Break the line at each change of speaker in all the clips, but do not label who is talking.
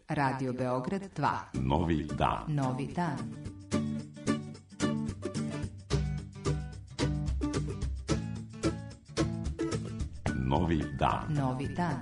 Radio Beograd 2.
Novi dan.
Novi dan.
Novi dan.
Novi dan.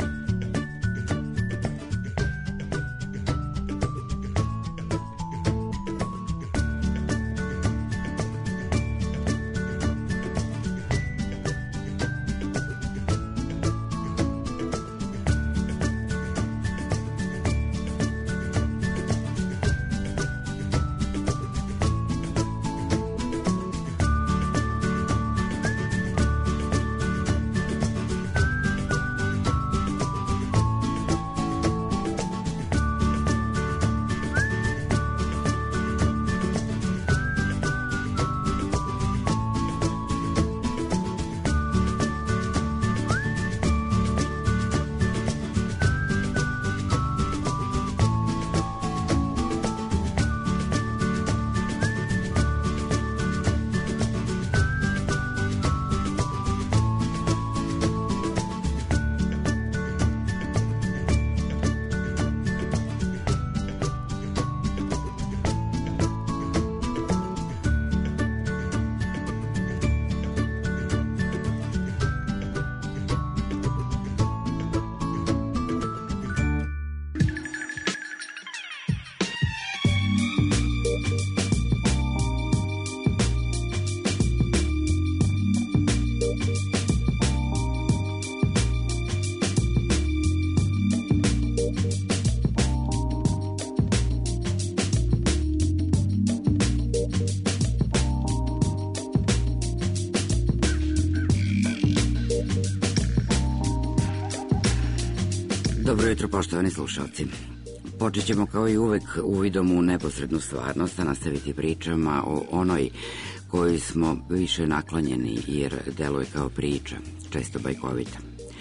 Dobro jutro, poštovani slušalci. Počet ćemo kao i uvek uvidom u neposrednu stvarnost, a nastaviti pričama o onoj kojoj smo više naklonjeni jer deluje kao priča, često bajkovita.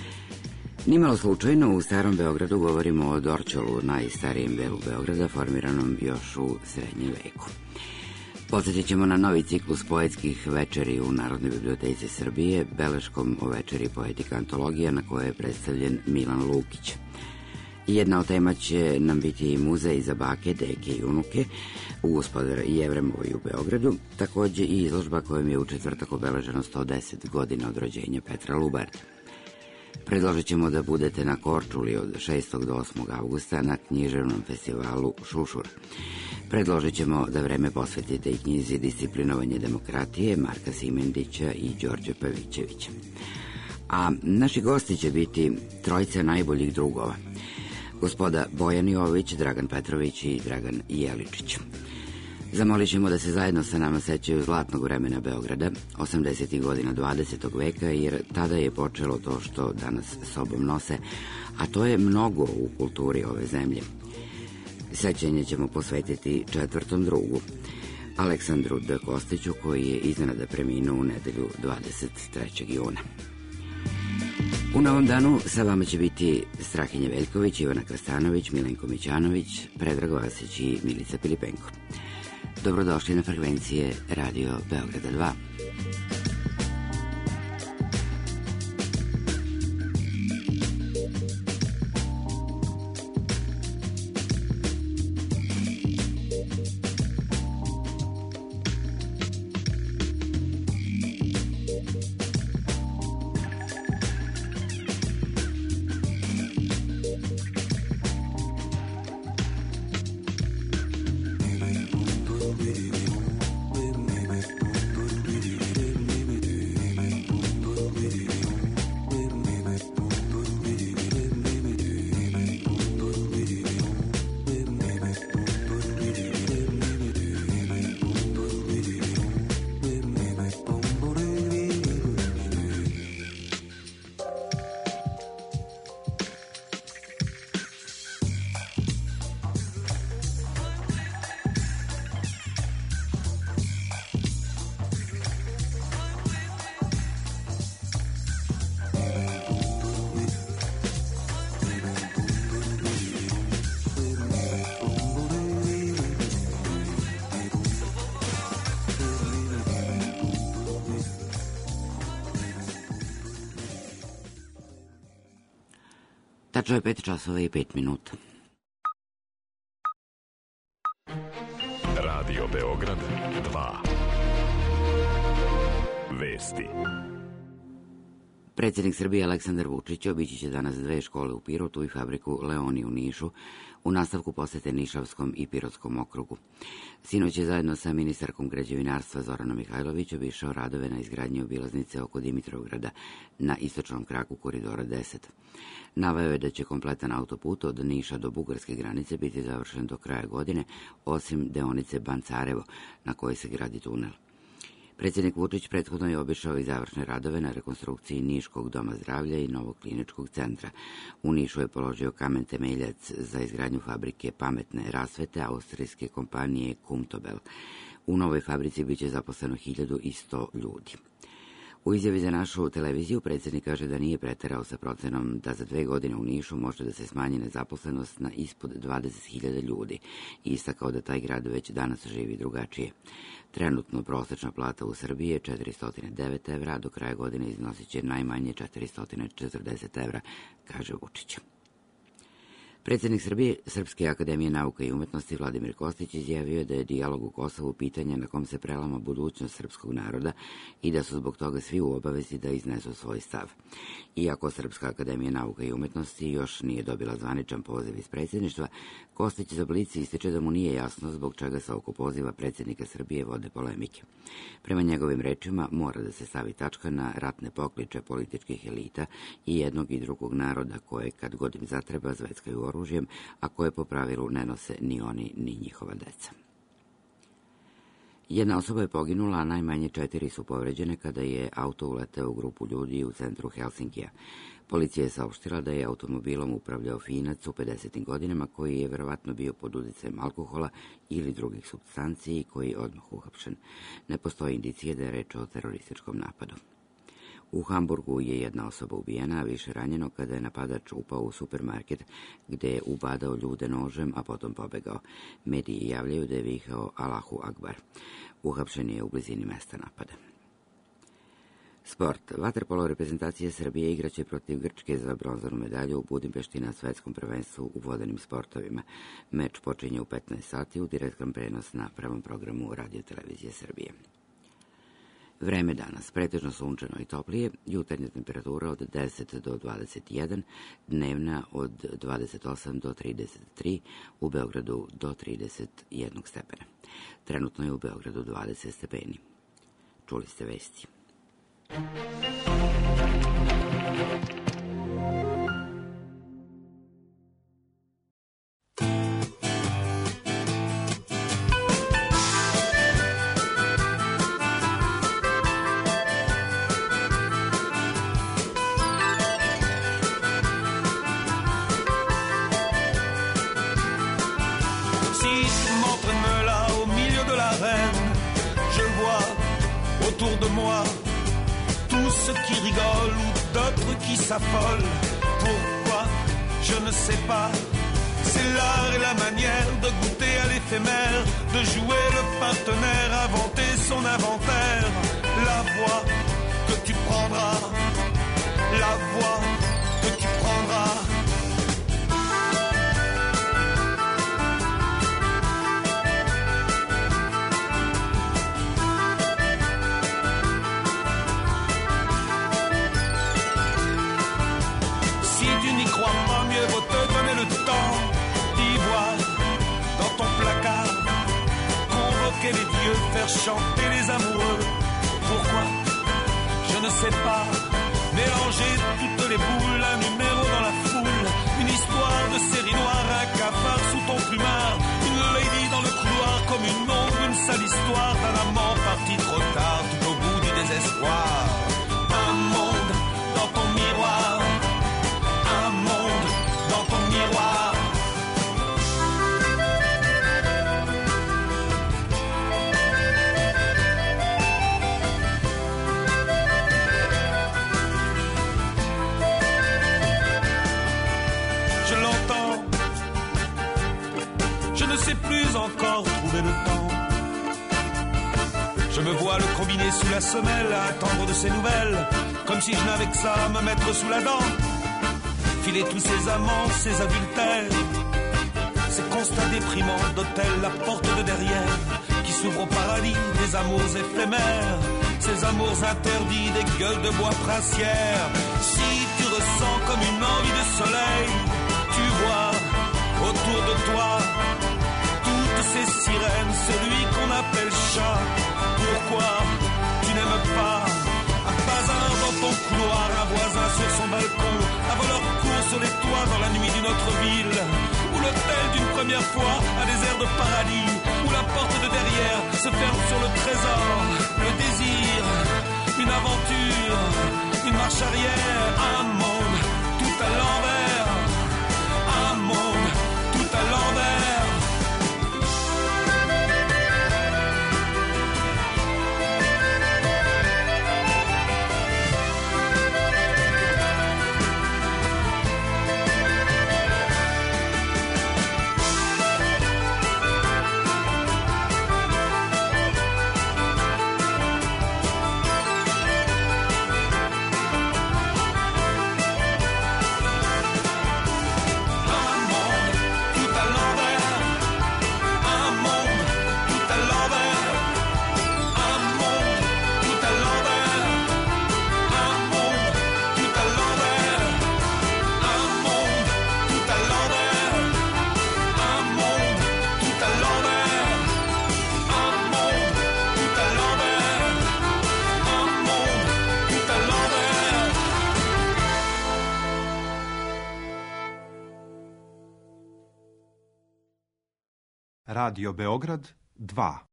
Nimalo slučajno u starom Beogradu govorimo o Dorćolu, najstarijem delu Beograda, formiranom još u srednjem veku. Podsjetit ćemo na novi ciklus poetskih večeri u Narodnoj biblioteci Srbije, beleškom o večeri poetika antologija na kojoj je predstavljen Milan Lukić. Jedna od tema će nam biti i muzej za bake, deke i unuke u Gospodar Jevremovoj u Beogradu, takođe i izložba kojom je u četvrtak obeleženo 110 godina od rođenja Petra Lubarda. Predložit ćemo da budete na Korčuli od 6. do 8. avgusta na književnom festivalu Šušur. Predložit ćemo da vreme posvetite i knjizi Disciplinovanje demokratije Marka Simendića i Đorđe Pavićevića. A naši gosti će biti trojica najboljih drugova. Gospoda Bojan Jović, Dragan Petrović i Dragan Jeličić. Zamolit ćemo da se zajedno sa nama sećaju zlatnog vremena Beograda, 80. godina 20. veka, jer tada je počelo to što danas sobom nose, a to je mnogo u kulturi ove zemlje. Sećanje ćemo posvetiti četvrtom drugu, Aleksandru D. Kostiću, koji je iznenada preminuo u nedelju 23. juna. U novom danu sa vama će biti Strahinja Veljković, Ivana Krstanović, Milenko Mićanović, Predrag Vasić i Milica Pilipenko. Dobrodošli na frekvencije Radio Beograda 2. Tačno je 5 časova i 5 minuta.
Beograd 2. Vesti.
Predsjednik Srbije Aleksandar Vučić obići će danas 2 škole u Pirotu i fabriku Leoni u Nišu u nastavku posete Nišavskom i Pirotskom okrugu. Sinoć je zajedno sa ministarkom građevinarstva Zoranom Mihajlović obišao radove na izgradnji obilaznice oko Dimitrovgrada na istočnom kraku koridora 10. Naveo je da će kompletan autoput od Niša do bugarske granice biti završen do kraja godine, osim deonice Bancarevo na kojoj se gradi tunel. Predsjednik Vučić prethodno je obišao i završne radove na rekonstrukciji Niškog doma zdravlja i novog kliničkog centra. U Nišu je položio kamen temeljac za izgradnju fabrike pametne rasvete austrijske kompanije Kumtobel. U novoj fabrici biće zaposleno 1100 ljudi. U izjavi za našu televiziju predsjednik kaže da nije preterao sa procenom da za 2 godine u Nišu može da se smanji nezaposlenost na ispod 20.000 ljudi i istakao da taj grad već danas živi drugačije. Trenutno prosečna plata u Srbiji je 409 evra, a do kraja godine iznosit će najmanje 440 evra, kaže Vučić. Predsjednik Srbije, Srpske akademije nauka i umetnosti Vladimir Kostić izjavio je da je dijalog u Kosovu pitanje na kom se prelama budućnost srpskog naroda i da su zbog toga svi u obavezi da iznesu svoj stav. Iako Srpska akademija nauka i umetnosti još nije dobila zvaničan poziv iz predsjedništva, Kostić za Blic ističe da mu nije jasno zbog čega se oko poziva predsjednika Srbije vode polemike. Prema njegovim rečima mora da se stavi tačka na ratne pokliče političkih elita i jednog i drugog naroda koje kad god im zatreba zveckaju oružjem, a koje po pravilu ne nose ni oni ni njihova deca. Jedna osoba je poginula, a najmanje 4 su povređene kada je auto uleteo u grupu ljudi u centru Helsinkija. Policija je saopštila da je automobilom upravljao Finac u 50. godinama koji je verovatno bio pod uticajem alkohola ili drugih supstanci i koji je odmah uhapšen. Ne postoji indicije da je reč o terorističkom napadu. U Hamburgu je jedna osoba ubijena, a više ranjeno kada je napadač upao u supermarket gde je ubadao ljude nožem, a potom pobegao. Mediji javljaju da je vikao Allahu Akbar. Uhapšen je u blizini mesta napada. Sport. Vaterpolo reprezentacije Srbije igraće protiv Grčke za bronzanu medalju u Budimpešti na svetskom prvenstvu u vodenim sportovima. Meč počinje u 15 sati u direktan prenos na prvom programu Radio-televizije Srbije. Vreme danas, pretežno sunčano i toplije, jutarnja temperatura od 10 do 21, dnevna od 28 do 33, u Beogradu do 31 stepena. Trenutno je u Beogradu 20 stepeni. Čuli ste vesti.
Autour de moi, tous ceux qui rigolent ou d'autres qui s'affolent. Pourquoi? Je ne sais pas. C'est l'art et la manière de goûter à l'éphémère, de jouer le partenaire, inventer son inventaire. La voie que tu prendras, la voie que tu prendras. Les dieux, faire chanter les amoureux. Pourquoi? Je ne sais pas. Mélanger toutes les boules, un numéro dans la foule, une histoire de série noire, un cafard sous ton plumard, une lady dans le couloir comme une ombre, une sale histoire d'un amant parti trop tard, tout au bout du désespoir. Un monde dans ton miroir, un monde dans ton miroir. Plus encore trouver le temps. Je me vois le combiner sous la semelle, à attendre de ses nouvelles, comme si je n'avais que ça à me mettre sous la dent. Filer tous ces amants, ces adultères, ces constats déprimants d'hôtel, la porte de derrière, qui s'ouvre au paradis des amours éphémères, ces amours interdits des gueules de bois princières. Si tu ressens comme une envie de soleil, tu vois autour de toi toutes ces sirènes, celui qu'on appelle chat. Pourquoi tu n'aimes pas un bazar dans ton couloir, un voisin sur son balcon, un voleur court sur les toits dans la nuit d'une autre ville, ou l'hôtel d'une première fois a des airs de paradis, où la porte de derrière se ferme sur le trésor, le désir, une aventure, une marche arrière, un monde tout à l'envers, un monde tout à l'envers.
Radio Beograd 2.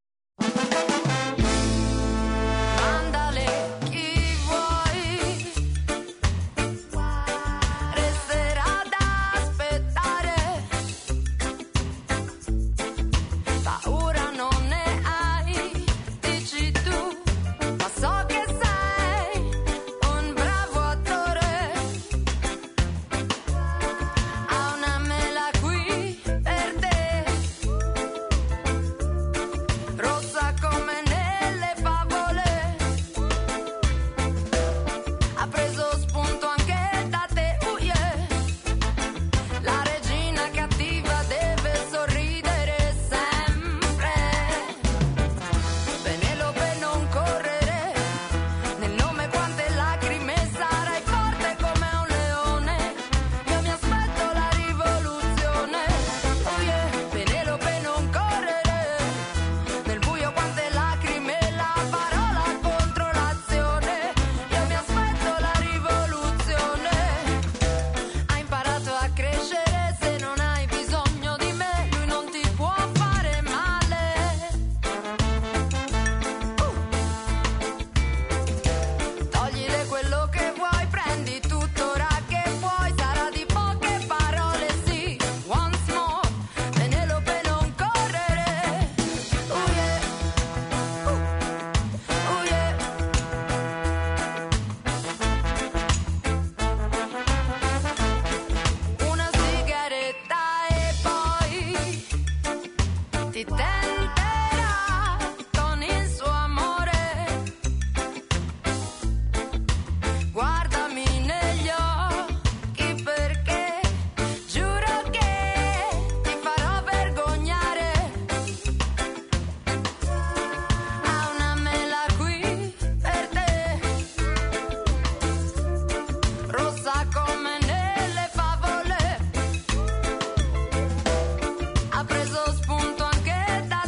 Ha preso spunto anche da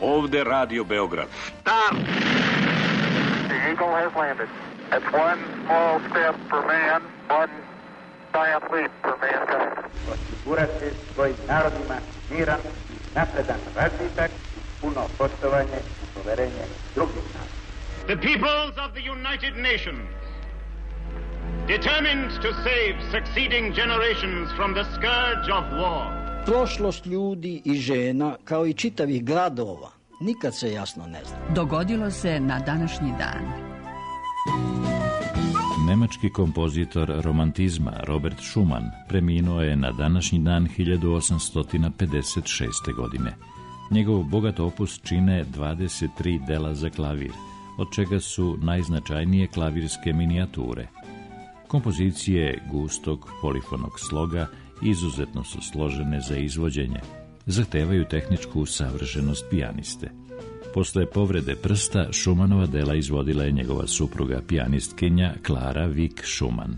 Ovde Radio Beograd.
Stop! The Eagle has landed. That's one small step for man, one giant leap for mankind.
Osigurati svojim narodima miran, napredan razvitak, puno poštovanje i poverenje drugih naroda.
The peoples of the United Nations, determined to save succeeding generations from the scourge of war.
Prošlost ljudi i žena, kao i čitavih gradova, nikad se jasno ne zna.
Dogodilo se na današnji dan.
Nemački kompozitor romantizma Robert Schumann preminuo je na današnji dan 1856. godine. Njegov bogat opus čine 23 dela za klavir, od čega su najznačajnije klavirske minijature. Kompozicije gustog polifonog sloga izuzetno su složene za izvođenje, zahtevaju tehničku savršenost pijaniste. Posle povrede prsta, Schumannova dela izvodila je njegova supruga pijanistkinja Clara Wieck Schumann.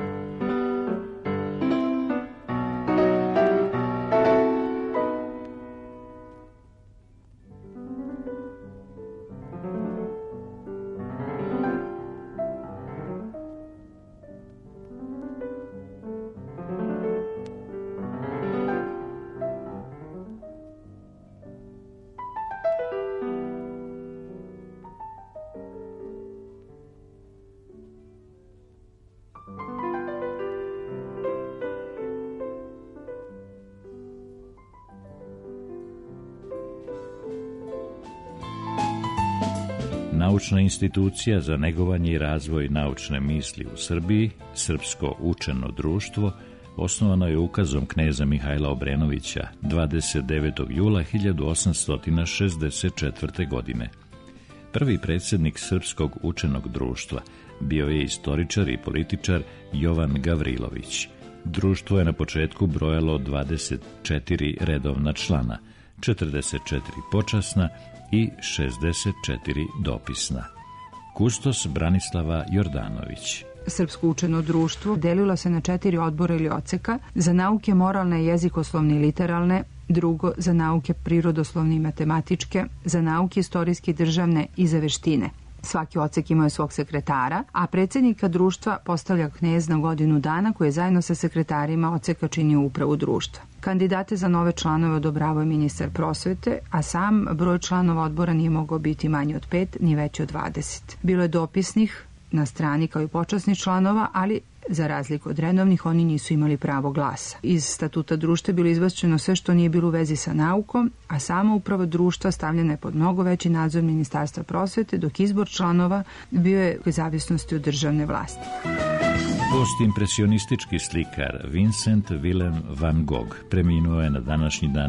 Naučna institucija za negovanje i razvoj naučne misli u Srbiji, Srpsko učeno društvo, osnovano je ukazom kneza Mihajla Obrenovića 29. jula 1864. godine. Prvi predsjednik Srpskog učenog društva bio je istoričar i političar Jovan Gavrilović. Društvo je na početku brojalo 24 redovna člana, 44 počasna i 64 dopisna. Kustos Branislava Jordanović.
Srpsko učeno društvo delilo se na 4 odbora ili odseka: za nauke moralne, jezikoslovne i literalne, drugo za nauke prirodoslovne i matematičke, za nauke istorijske i državne i za veštine. Svaki odsek imao je svog sekretara, a predsjednika društva postavlja knez na godinu dana, koji je zajedno sa sekretarima odseka činio upravu društva. Kandidate za nove članove odobravao je ministar prosvete, a sam broj članova odbora nije mogao biti manji od 5 ni veći od 20. Bilo je dopisnih na strani kao i počasnih članova, ali za razliku od redovnih oni nisu imali pravo glasa. Iz statuta društva je bilo izbačeno sve što nije bilo u vezi sa naukom, a sama uprava društva stavljena je pod mnogo veći nadzor ministarstva prosvete, dok izbor članova bio je u zavisnosti od državne vlasti.
Postimpresionistički slikar Vincent Willem van Gogh preminuo je na današnji dan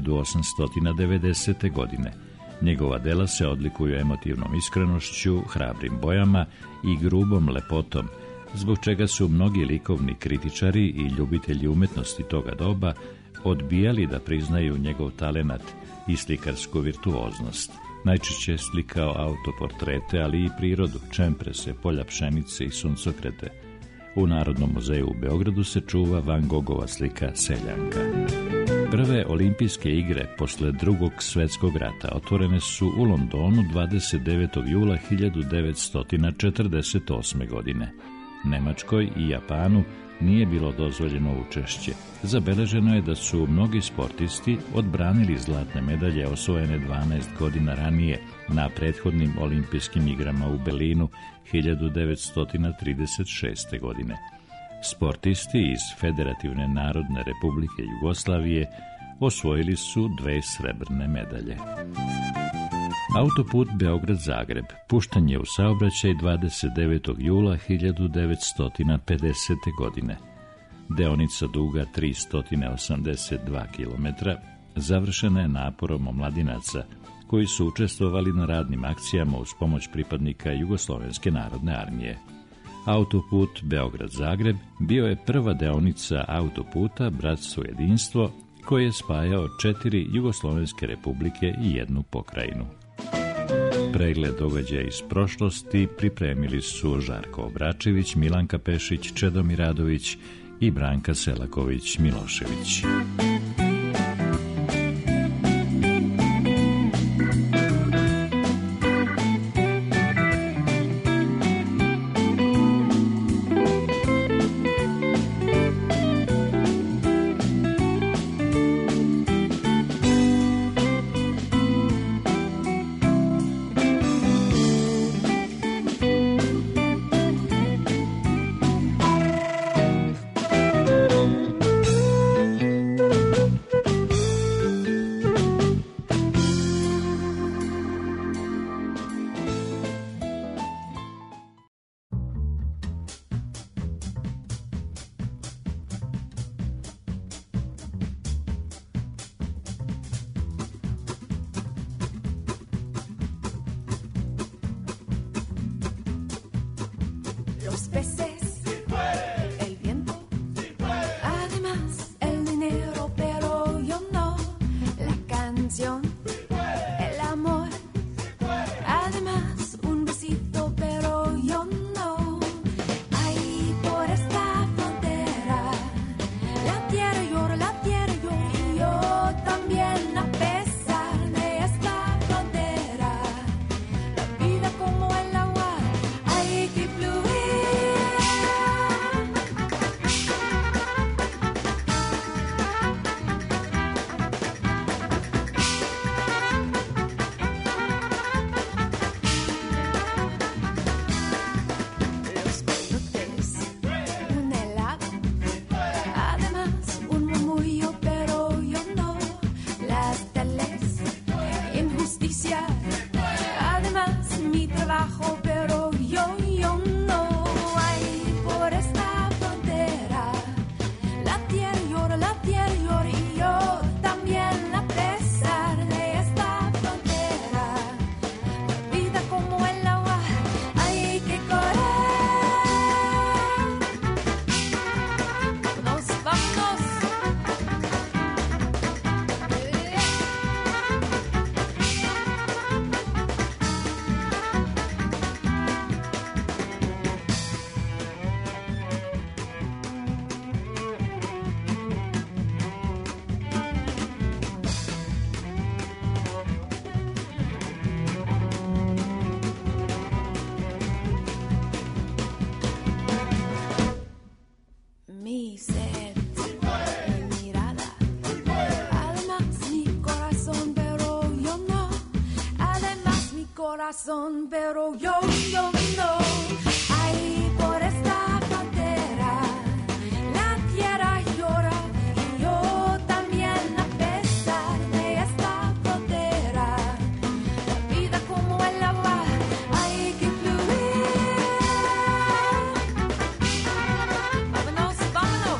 1890. godine. Njegova dela se odlikuju emotivnom iskrenošću, hrabrim bojama i grubom lepotom, zbog čega su mnogi likovni kritičari i ljubitelji umetnosti toga doba odbijali da priznaju njegov talenat i slikarsku virtuoznost. Najčešće je slikao autoportrete, ali i prirodu, čemprese, polja pšenice i suncokrete. U Narodnom muzeju u Beogradu se čuva Van Gogova slika Seljanka. Prve olimpijske igre posle Drugog svjetskog rata otvorene su u Londonu 29. jula 1948. godine. Nemačkoj i Japanu nije bilo dozvoljeno učešće. Zabeleženo je da su mnogi sportisti odbranili zlatne medalje osvojene 12 godina ranije na prethodnim olimpijskim igrama u Berlinu 1936. godine. Sportisti iz Federativne narodne republike Jugoslavije osvojili su 2 srebrne medalje. Autoput Beograd-Zagreb pušten je u saobraćaj 29. jula 1950. godine. Deonica duga 382 km završena je naporom omladinaca koji su učestvovali na radnim akcijama uz pomoć pripadnika Jugoslovenske narodne armije. Autoput Beograd-Zagreb bio je prva deonica autoputa Bratstvo jedinstvo koji je spajao 4 Jugoslovenske republike i 1 pokrajinu. Pregled događaja iz prošlosti pripremili su Žarko Obračević, Milanka Pešić, Čedomir Radović i Branka Selaković-Milošević.
razón, pero yo no. Ahí por esta frontera, la tierra llora y yo también a pesar de esta frontera. La vida como el agua, hay que fluir. Vámonos, vámonos.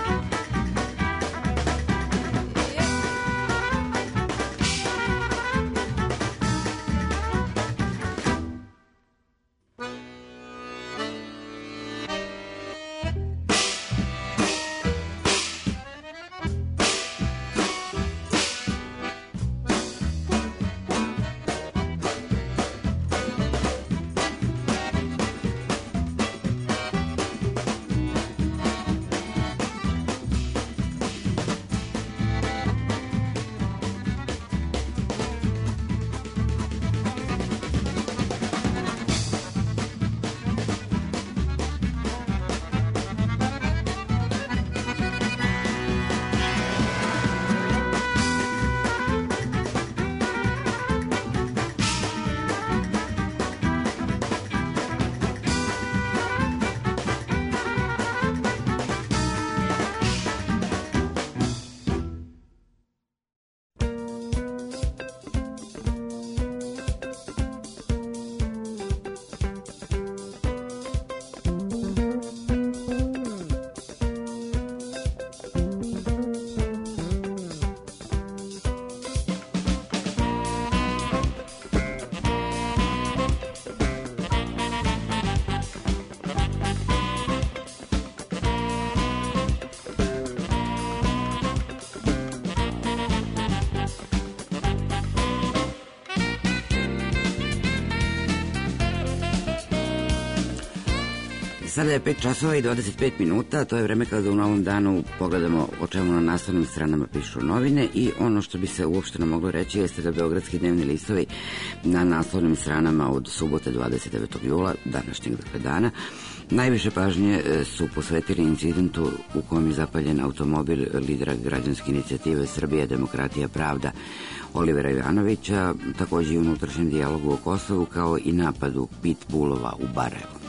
Sada je 5 časova i 25 minuta, to je vreme kada u novom danu pogledamo o čemu na naslovnim stranama pišu novine i ono što bi se uopšteno moglo reći jeste da beogradski dnevni listovi na naslovnim stranama od subote 29. jula, današnjeg dana, najviše pažnje su posvetili incidentu u kojem je zapaljen automobil lidera građanske inicijative Srbija, demokratija, pravda Olivera Ivanovića, takođe i unutrašnjem dijalogu o Kosovu kao i napadu pitbullova u Barajevu.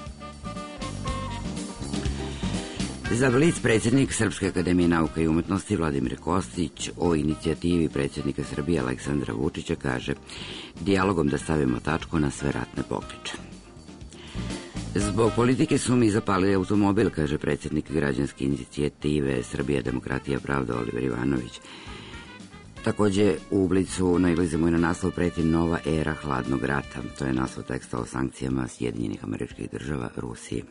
Za Blic predsjednik Srpske akademije nauka i umetnosti Vladimir Kostić o inicijativi predsjednika Srbije Aleksandra Vučića kaže: dijalogom da stavimo tačku na sve ratne pokliče. Zbog politike su mi zapalili automobil, kaže predsjednik građanske inicijative Srbija, demokratija, pravda Oliver Ivanović. Takođe u Blicu nailazimo i na naslov preti nova era hladnog rata. To je naslov teksta o sankcijama Sjedinjenih Američkih Država Rusiji.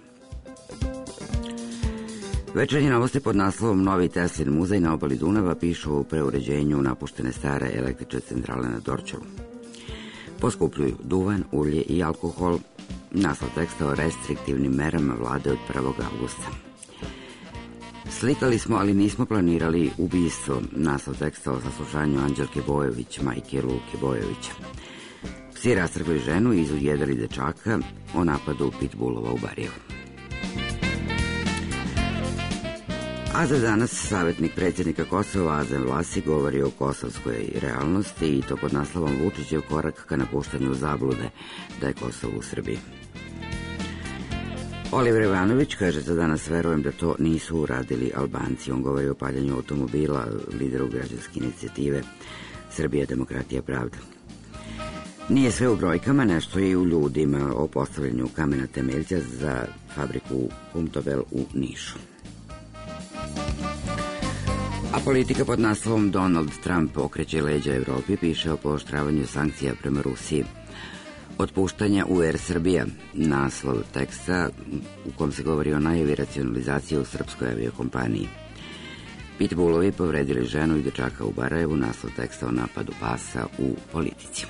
Večernje novosti pod naslovom Novi Teslin muzej na obali Dunava pišu o preuređenju napuštene stare električne centrale na Dorćolu. Poskupljuju duvan, ulje i alkohol. Naslov teksta o restriktivnim merama vlade od 1. avgusta. Slikali smo, ali nismo planirali ubistvo. Naslov teksta o saslušanju Anđelke Bojović, majke Luke Bojovića. Psi rastrgli ženu i izudjedali dečaka o napadu pitbullova u Barajevu. A za danas savjetnik predsjednika Kosova Azem Vlasi govori o kosovskoj realnosti i to pod naslovom Vučićev korak ka napuštanju zablude da je Kosovo u Srbiji. Oliver Ivanović kaže: za danas verujem da to nisu uradili Albanci. On govori o paljenju automobila lideru građanske inicijative Srbija, demokratija, pravda. Nije sve u brojkama, nešto je i u ljudima, o postavljanju kamena temeljca za fabriku Kumtobel u Nišu. A politika pod naslovom Donald Trump okreće leđa Evropi piše o pooštravanju sankcija prema Rusiji. Otpuštanja u Air Srbija, naslov teksta u kom se govori o najavi racionalizacije u srpskoj aviokompaniji. Pitbullovi povredili ženu i dečaka u Barajevu, naslov teksta o napadu pasa u politici.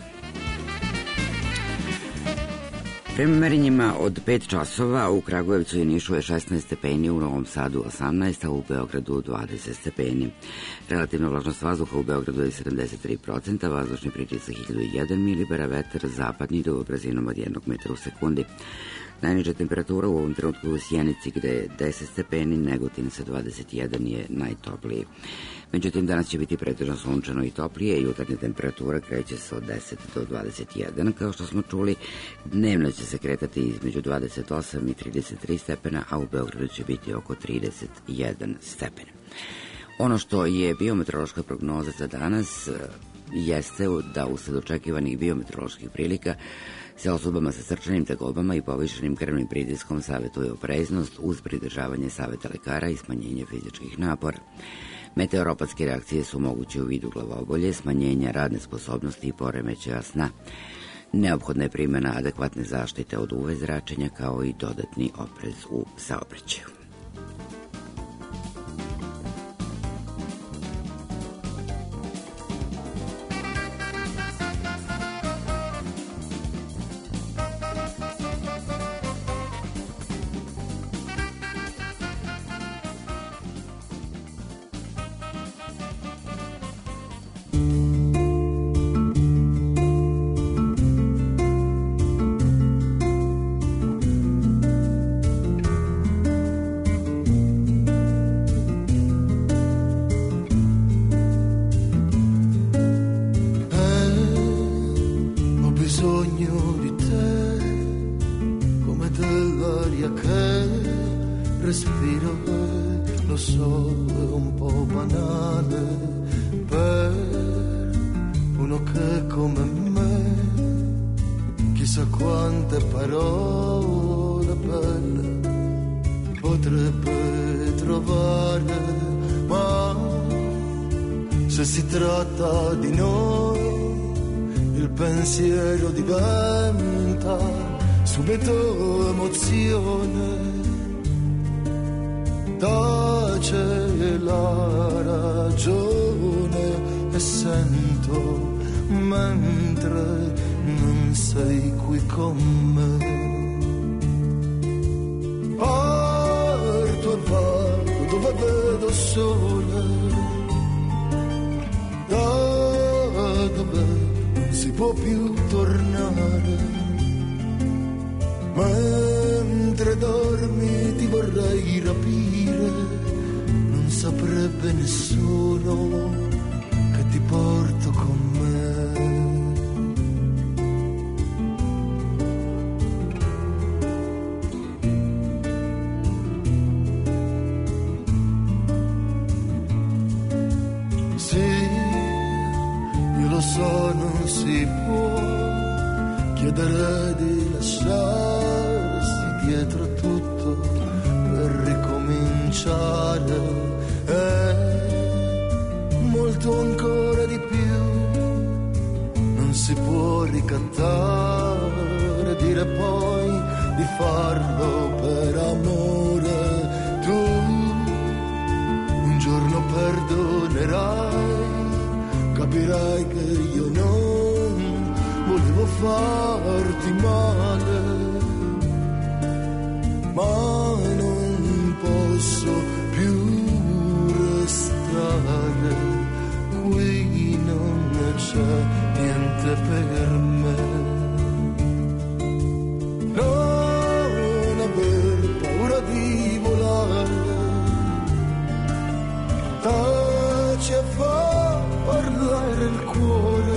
Prema merenjima od 5 časova u Kragujevcu i Nišu je 16 stepeni, u Novom Sadu 18, a u Beogradu 20 stepeni. Relativna vlažnost vazduha u Beogradu je 73%, vazdušni pritisak 1001 milibara, vetar zapadni do brzinom od 1 metra u sekundi. Najniža temperatura u ovom trenutku u Sjenici gde je 10 stepeni, Negotin sa 21 je najtopliji. Međutim, danas će biti pretežno sunčano i toplije i jutarnja temperatura kreće se od 10 do 21. Kao što smo čuli, dnevno će se kretati između 28 i 33 stepena, a u Beogradu će biti oko 31 stepen. Ono što je biometeorološka prognoza za danas jeste da usled očekivanih biometeoroloških prilika se osobama sa srčanim tegobama i povišenim krvnim pritiskom savjetuje opreznost uz pridržavanje savjeta lekara i smanjenje fizičkih napora. Meteoropatske reakcije su moguće u vidu glavobolje, smanjenja radne sposobnosti i poremećaja sna. Neophodna je primjena adekvatne zaštite od UV zračenja kao i dodatni oprez u saobraćaju.
Se si tratta di noi, il pensiero diventa subito emozione, tace la ragione e sento mentre non sei qui con me. Parto e vado dove vedo sole, da dove non si può più tornare. Mentre dormi ti vorrei rapire, non saprebbe nessuno che ti porto con me. So, non si può chiedere di lasciarsi dietro tutto per ricominciare, molto ancora di più non si può ricattare, dire poi di farlo per amore. Tu un giorno perdonerai, capirai che io non volevo farti male, ma non posso più restare qui, non c'è niente per me. Non aver paura di volare, taci e parlare il cuore,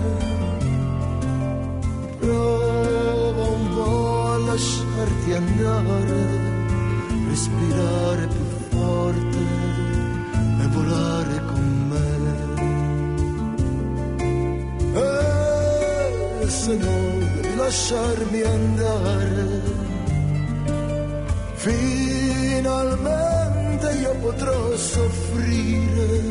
prova un po' a lasciarti andare, respirare più forte e volare con me. E se no devi lasciarmi andare, finalmente io potrò soffrire,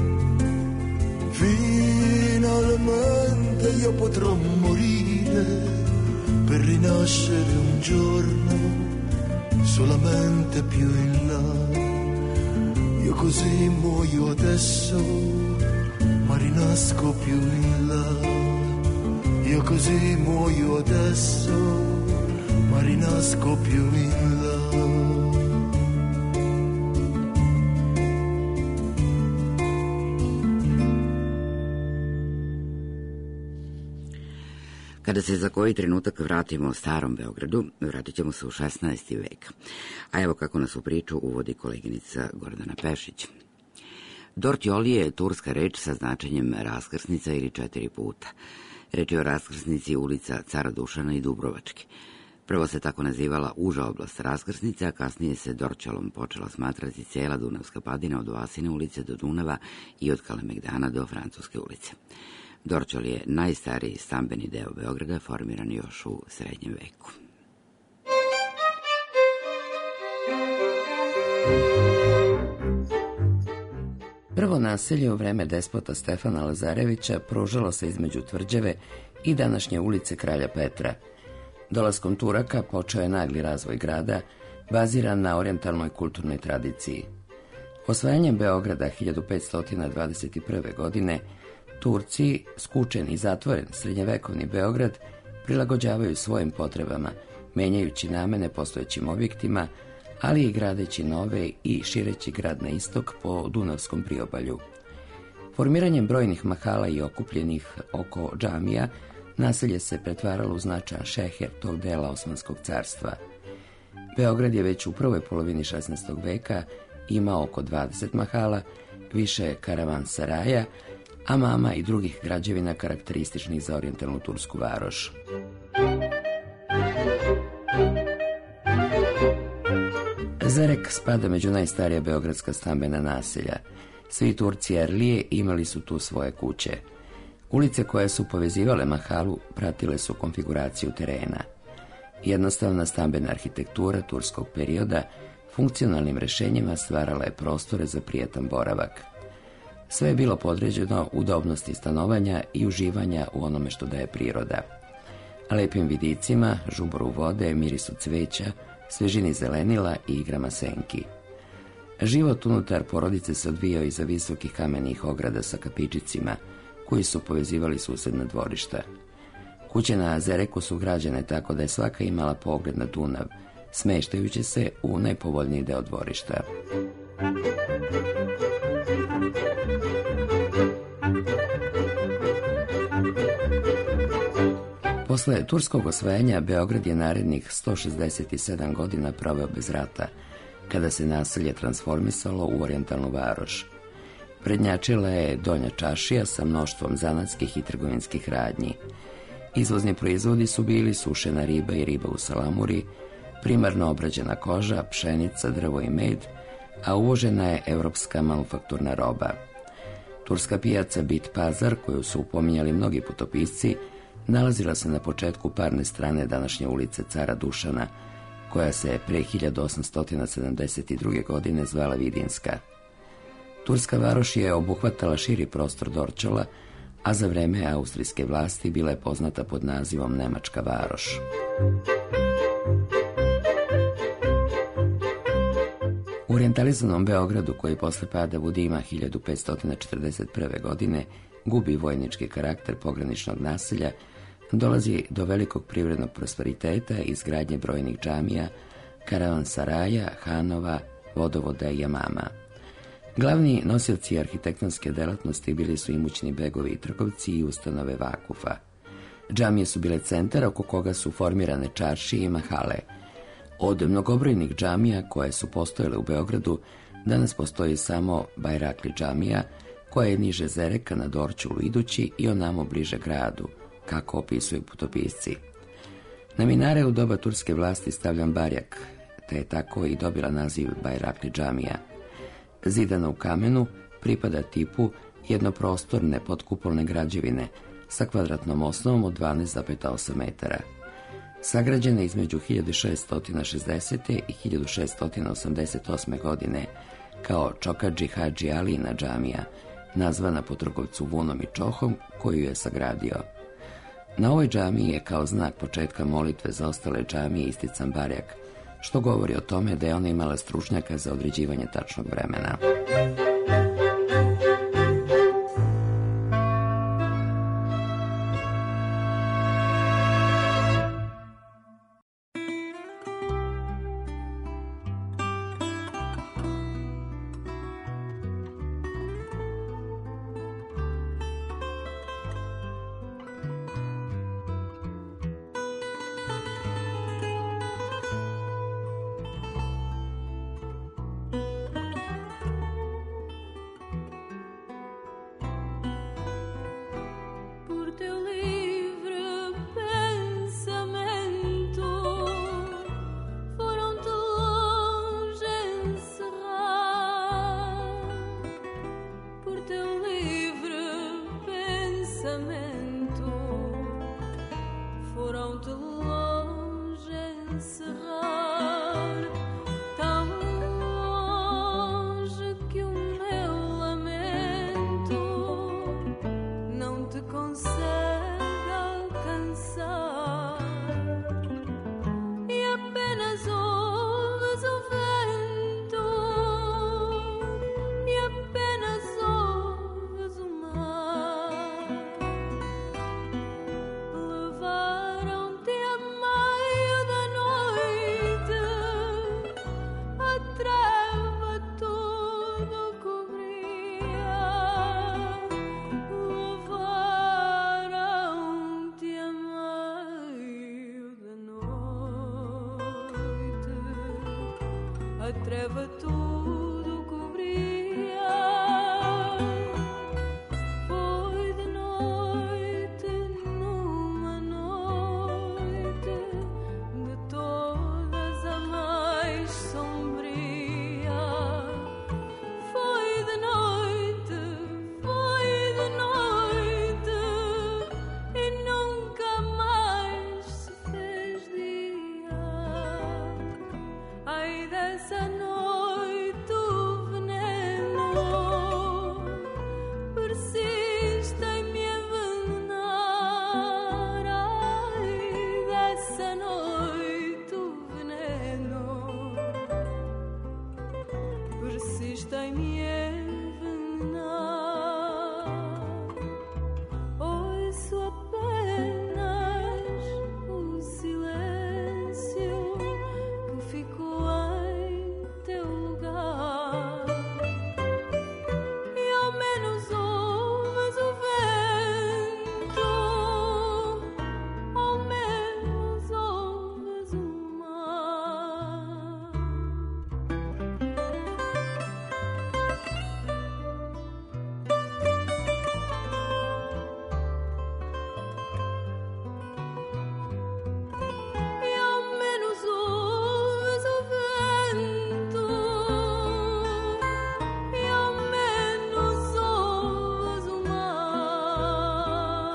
finalmente io potrò morire per rinascere un giorno solamente più in là. Io così muoio adesso, ma rinasco più in là. Io così muoio adesso, ma rinasco più in là.
Kada se za koji trenutak vratimo starom Beogradu, vratit ćemo se u 16. vek. A evo kako nas u priču uvodi koleginica Gordana Pešić. Dorćoli je turska reč sa značenjem raskrsnica ili 4 puta. Reč je o raskrsnici ulica Cara Dušana i Dubrovačke. Prvo se tako nazivala uža oblast raskrsnice, a kasnije se Dorćolom počela smatrati cela Dunavska padina od Vasine ulice do Dunava i od Kalemegdana do Francuske ulice. Dorćol je najstariji stambeni deo Beograda, formiran još u srednjem veku.
Prvo naselje u vreme despota Stefana Lazarevića pružalo se između tvrđave i današnje ulice Kralja Petra. Dolaskom Turaka počeo je nagli razvoj grada, baziran na orijentalnoj kulturnoj tradiciji. Osvajanjem Beograda 1521. godine, Turci, skučen i zatvoren srednjevekovni Beograd, prilagođavaju svojim potrebama, menjajući namene postojećim objektima, ali i gradeći nove i šireći grad na istok po Dunavskom priobalju. Formiranjem brojnih mahala i okupljenih oko džamija, naselje se pretvaralo u značajan šeher tog dela Osmanskog carstva. Beograd je već u prvoj polovini 16. veka imao oko 20 mahala, više karavansaraja, amama i drugih građevina karakterističnih za orijentalnu tursku varoš. Zerek spada među najstarija beogradska stambena naselja. Svi Turci Erlije imali su tu svoje kuće. Ulice koje su povezivale mahalu pratile su konfiguraciju terena. Jednostavna stambena arhitektura turskog perioda funkcionalnim rešenjima stvarala je prostore za prijetan boravak. Sve je bilo podređeno udobnosti stanovanja i uživanja u onome što daje priroda. Lepim vidicima, žuboru vode, mirisu cveća, svežini zelenila i igrama senki. Život unutar porodice se odvijao iza visokih kamenih ograda sa kapičicima, koji su povezivali susedna dvorišta. Kuće na Zereku su građene tako da je svaka imala pogled na Dunav, smeštajući se u najpovoljniji deo dvorišta. Posle turskog osvajanja Beograd je narednih 167 godina proveo bez rata, kada se naselje transformisalo u orijentalnu varoš. Prednjačila je Donja Čašija sa mnoštvom zanatskih i trgovinskih radnji. Izvozni proizvodi su bili sušena riba i riba u salamuri, primarno obrađena koža, pšenica, drvo i med, a uvožena je evropska manufakturna roba. Turska pijaca Bit Pazar, koju su upominjali mnogi putopisci, nalazila se na početku parne strane današnje ulice Cara Dušana, koja se pre 1872. godine zvala Vidinska. Turska varoš je obuhvatala širi prostor Dorćola, a za vreme austrijske vlasti bila je poznata pod nazivom Nemačka varoš. U orijentalizanom Beogradu, koji posle pada Vudima 1541. godine gubi vojnički karakter pograničnog naselja, dolazi do velikog privrednog prosperiteta i izgradnje brojnih džamija, karavansaraja, hanova, vodovoda i amama. Glavni nosioci arhitektonske delatnosti bili su imućni begovi i trgovci i ustanove vakufa. Džamije su bile centar oko koga su formirane čaršije i mahale. Od mnogobrojnih džamija koje su postojale u Beogradu, danas postoji samo Bajrakli džamija, koja je niže Zereka na Dorćolu idući i onamo bliže gradu, kako opisuju putopisci. Na minare u doba turske vlasti stavljan barjak, te je tako i dobila naziv Bajrakli džamija. Zidana u kamenu, pripada tipu jednoprostorne podkupolne građevine sa kvadratnom osnovom od 12,8 metara. Sagrađena između 1660. i 1688. godine kao Čokadži Hadži Alina džamija, nazvana po trgovcu Vunom i Čohom, koju je sagradio. Na ovoj džamiji je kao znak početka molitve za ostale džamije istican barjak, što govori o tome da je ona imala stručnjaka za određivanje tačnog vremena.
teu livre pensamento foram-te longe encerrar. Por teu livre pensamento foram-te longe encerrar. Tão longe que o meu lamento não te consegue alcançar. E apenas ouves o vento, e apenas ouves o mar. Levaram-te a meio da noite, a treva tudo cobria. Levaram-te a meio da noite, a treva tudo cobria. Foi de noite, numa noite de todas a mais sombria. Foi de noite, e nunca mais se fez dia. Ai dessa noite o veneno persiste em me envenenar. Ai dessa noite o veneno persiste em me envenenar. Ouço apenas o silêncio que ficou em teu lugar. E ao menos ouves o vento, ao menos ouves o mar. E ao menos ouves o vento, e ao menos ouves o mar.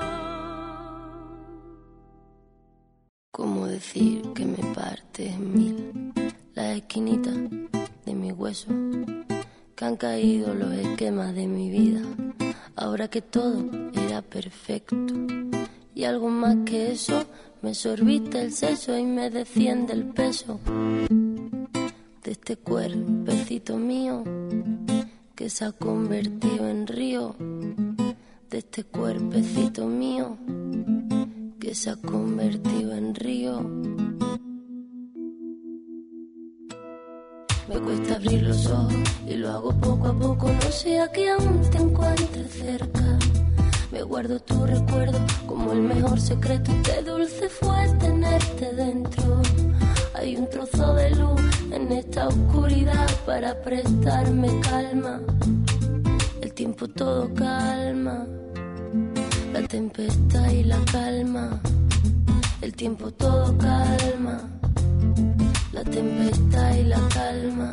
¿Cómo decir que me parte en mil las esquinitas de mi hueso? Que han caído los esquemas de mi vida, ahora que todo era perfecto. Y algo más que eso, me sorbiste el seso y me desciende el peso de este cuerpecito mío que se ha convertido en río, de este cuerpecito mío que se ha convertido en río. Me cuesta abrir los ojos y lo hago poco a poco, no sea que aún te encuentres cerca. Me guardo tu recuerdo como el mejor secreto, qué dulce fue tenerte dentro. Hay un trozo de luz en esta oscuridad para prestarme calma. El tiempo todo calma, la tempestad y la calma. El tiempo todo calma, la tempestad y la calma.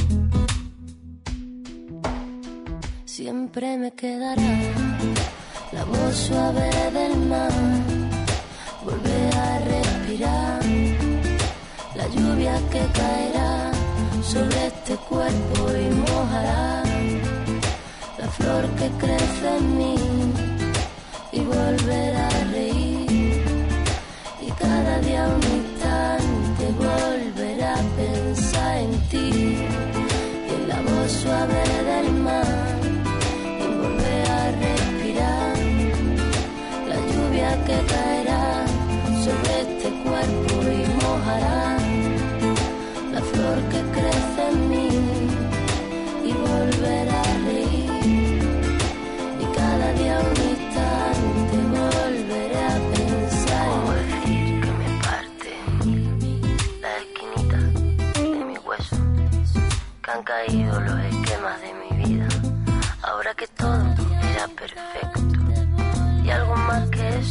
Siempre me quedará la voz suave del mar, volver a respirar la lluvia que caerá sobre este cuerpo y mojará la flor que crece en mí, y volver a reír, y cada día un instante volver a pensar en ti, y en la voz suave del mar, y volver a respirar la lluvia que caerá sobre este cuerpo y mojará la flor que crece en mí, y volver a reír, y cada día un instante volver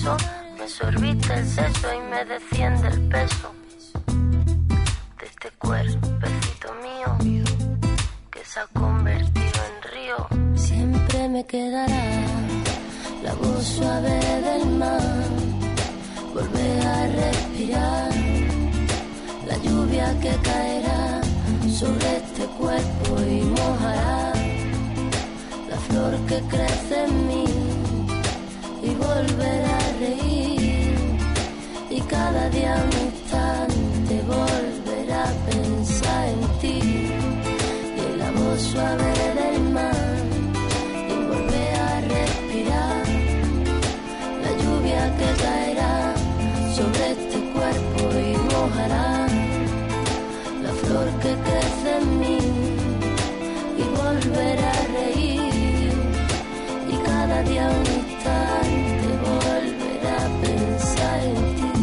beso, me sorbiste el seso y me desciende el peso de este cuerpecito mío que se ha convertido en río. Siempre me quedará la voz suave del mar, volver a respirar la lluvia que caerá sobre este cuerpo y mojará la flor que crece en mí y volver a reír y cada día un instante volver a pensar en ti y en la voz suave del mar y volver a respirar la lluvia que caerá sobre este cuerpo y mojará la flor que crece en mí y volver a reír y cada día un instante volver a pensar en ti.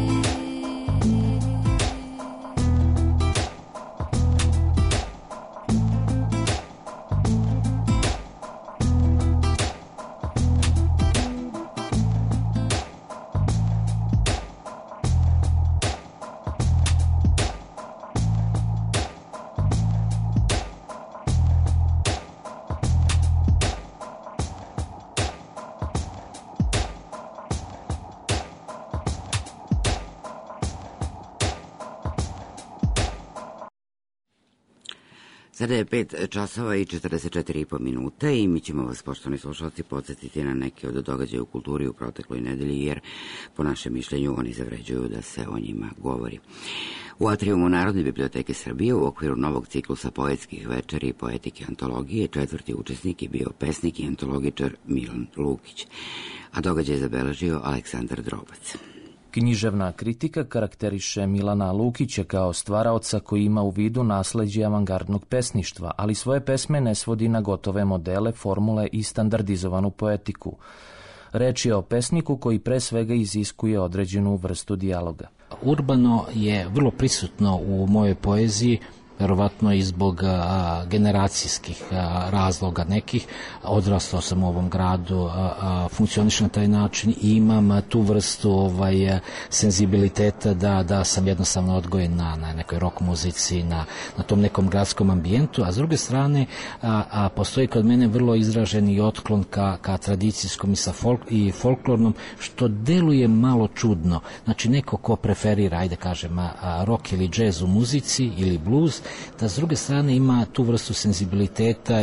Sada je 5 časova i 44,5 minuta i mi ćemo vas, poštovani slušalci, podsjetiti na neke od događaja u kulturi u protekloj nedelji, jer po našem mišljenju oni zavređuju da se o njima govori. U atrijumu Narodne biblioteke Srbije u okviru novog ciklusa poetskih večeri i poetike antologije 4. učesnik je bio pesnik i antologičar Milan Lukić, a događaj je zabeležio Aleksandar Drobac.
Književna kritika karakteriše Milana Lukića kao stvaraoca koji ima u vidu nasleđe avangardnog pesništva, ali svoje pesme ne svodi na gotove modele, formule i standardizovanu poetiku. Reč je o pesniku koji pre svega iziskuje određenu vrstu dijaloga.
Urbano je vrlo prisutno u mojoj poeziji, verovatno i zbog generacijskih razloga nekih. Odrastao sam u ovom gradu, funkcionišem na taj način i imam tu vrstu senzibiliteta da sam jednostavno odgojen na nekoj rock muzici, na tom nekom gradskom ambijentu, a s druge strane postoji kod mene vrlo izraženi otklon ka tradicijskom i folklornom, što deluje malo čudno. Znači neko ko preferira, ajde kažem, rock ili džez u muzici ili blues, da s druge strane ima tu vrstu senzibiliteta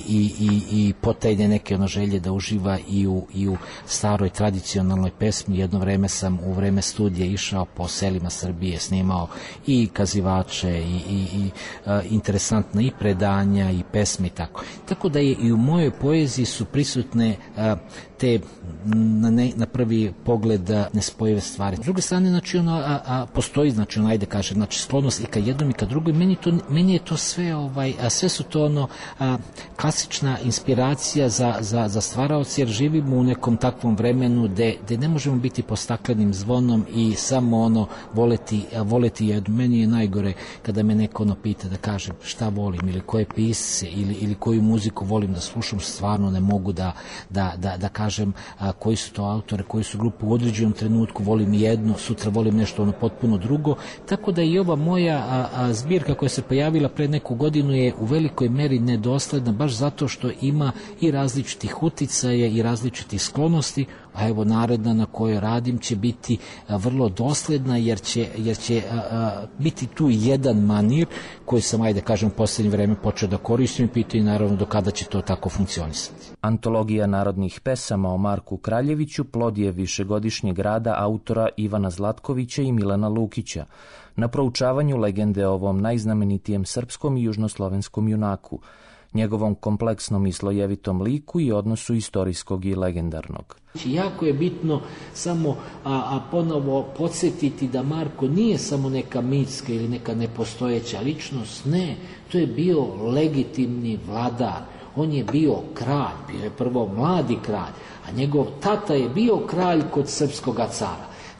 i potajne neke želje da uživa i u staroj tradicionalnoj pesmi. Jedno vreme sam u vreme studija išao po selima Srbije, snimao i kazivače i interesantna i predanja i pesme i tako. Tako da je i u mojoj poeziji su prisutne te na prvi pogled nespojive stvari. S druge strane, znači postoji, znači ajde kažem, znači sklonost i ka jednom i ka drugoj. Meni je to sve, sve su to klasična inspiracija za stvaraoce, jer živimo u nekom takvom vremenu gde ne možemo biti pod staklenim zvonom i samo voleti jer meni je najgore kada me neko pita da kažem šta volim ili koje pisce ili koju muziku volim da slušam, stvarno ne mogu da kažem koji su to autore, koji su grupe. U određenom trenutku volim jedno, sutra volim nešto potpuno drugo, tako da i ova moja zbirka koja se pojavila pre neku godinu je u velikoj meri nedosledna, baš zato što ima i različitih uticaja i različitih sklonosti, a evo naredna na kojoj radim će biti vrlo dosledna, jer će biti tu jedan manir koji sam, ajde kažem, u posljednje vreme počeo da koristim i pitaju naravno do kada će to tako funkcionisati.
Antologija narodnih pesama o Marku Kraljeviću plod je višegodišnjeg rada autora Ivana Zlatkovića i Milana Lukića na proučavanju legende o ovom najznamenitijem srpskom i južnoslovenskom junaku, njegovom kompleksnom i slojevitom liku i odnosu istorijskog i legendarnog.
Jako je bitno samo ponovo podsjetiti da Marko nije samo neka mitska ili neka nepostojeća ličnost, ne, to je bio legitimni vladar. On je bio kralj, bio je prvo mladi kralj, a njegov tata je bio kralj kod srpskog cara.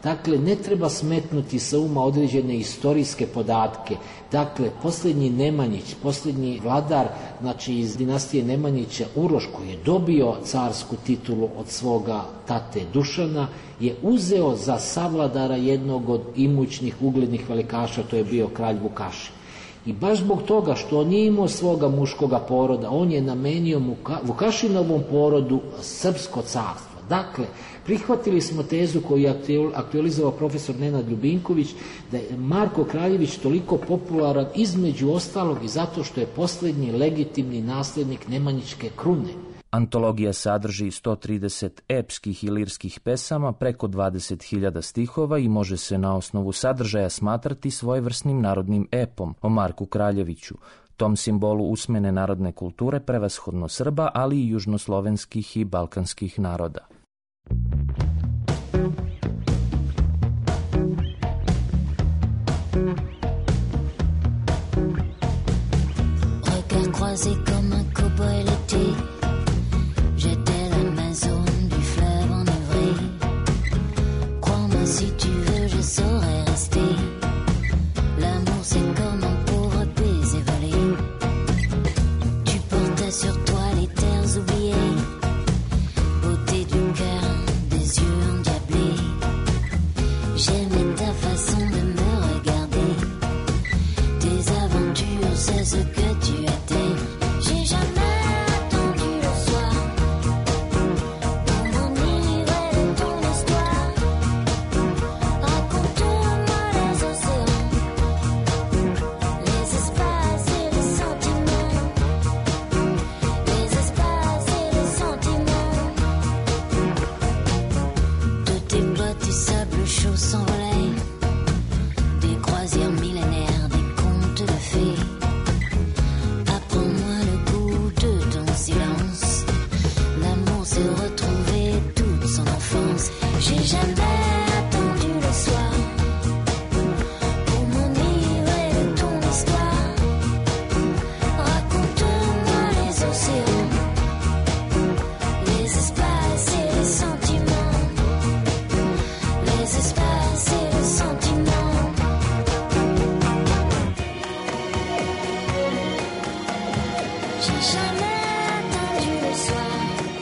Dakle, ne treba smetnuti sa uma određene istorijske podatke. Dakle, posljednji Nemanjić, posljednji vladar, znači iz dinastije Nemanjića, Uroš, koji je dobio carsku titulu od svoga tate Dušana, je uzeo za savladara jednog od imućnih uglednih velikaša, to je bio kralj Vukašin. I baš zbog toga što on nije imao svoga muškoga poroda, on je namenio Vukašinovom porodu srpsko carstvo. Dakle, prihvatili smo tezu koju je aktualizovao profesor Nenad Ljubinković, da je Marko Kraljević toliko popularan između ostalog i zato što je posljednji legitimni nasljednik Nemanjićke krune.
Antologija sadrži 130 epskih i lirskih pesama, preko 20.000 stihova i može se na osnovu sadržaja smatrati svojevrsnim narodnim epom o Marku Kraljeviću, tom simbolu usmene narodne kulture prevashodno Srba, ali i južnoslovenskih i balkanskih naroda.
Regard croisé comme un cow-boy l'été, j'étais l'Amazone du fleuve enivré. Crois-moi si tu veux, je saurais rester. L'amour c'est comme un pauvre baiser volé. Tu portais sur toi les terres oubliées, beauté du cœur, des yeux endiablés. J'aimais ta façon de me regarder, tes aventures, c'est ce que tu étais. J'ai jamais attendu le soir pour m'enivrer de ton histoire. Raconte-moi les océans, les espaces et les sentiments, les espaces et les sentiments. De tes bottes du sable chaud s'envolaient des croisières millénaires, des contes de fées. Apprends-moi le goût de ton silence. L'amour s'est retrouvé toute son enfance. J'ai jamais attendu le soir pour m'enivrer de ton histoire. Raconte-moi les océans, les espaces et les sentiments, les espaces et les sentiments. J'ai jamais attendu le soir.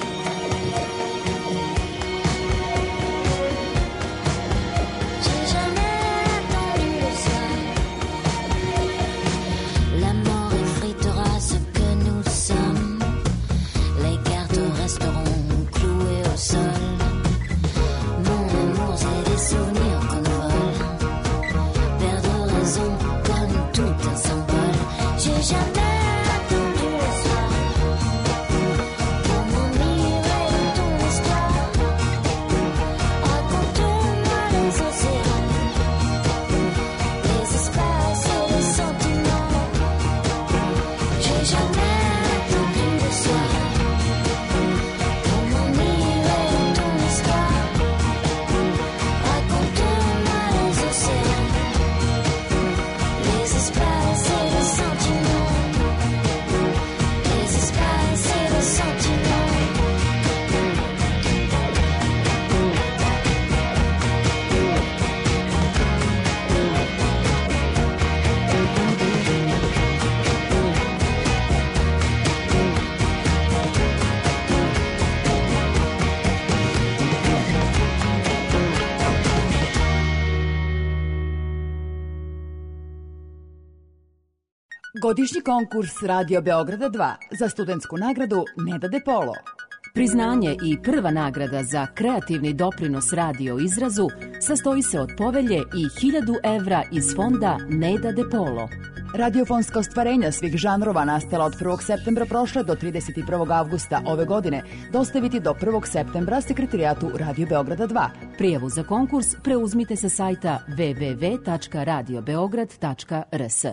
J'ai jamais attendu le soir. La mort effritera ce que nous sommes. Les cartes resteront clouées au sol. Mon amour, c'est des souvenirs qu'on vole. Perdre raison comme tout un symbole. J'ai jamais attendu le soir pour m'enivrer de ton histoire. Raconte-moi les océans, les espaces et les sentiments. J'ai jamais attendu le soir pour m'enivrer de ton histoire. Raconte-moi les océans, les espaces et les sentiments, les espaces et les sentiments.
Godišnji konkurs Radio Beograda 2 za studentsku nagradu Neda De Polo.
Priznanje i prva nagrada za kreativni doprinos radio izrazu sastoji se od povelje i 1000 evra iz fonda Neda De Polo.
Radiofonska ostvarenja svih žanrova nastala od 1. septembra prošle do 31. avgusta ove godine dostaviti do 1. septembra sekretarijatu Radio Beograda 2.
Prijavu za konkurs preuzmite sa sajta www.radiobeograd.rs.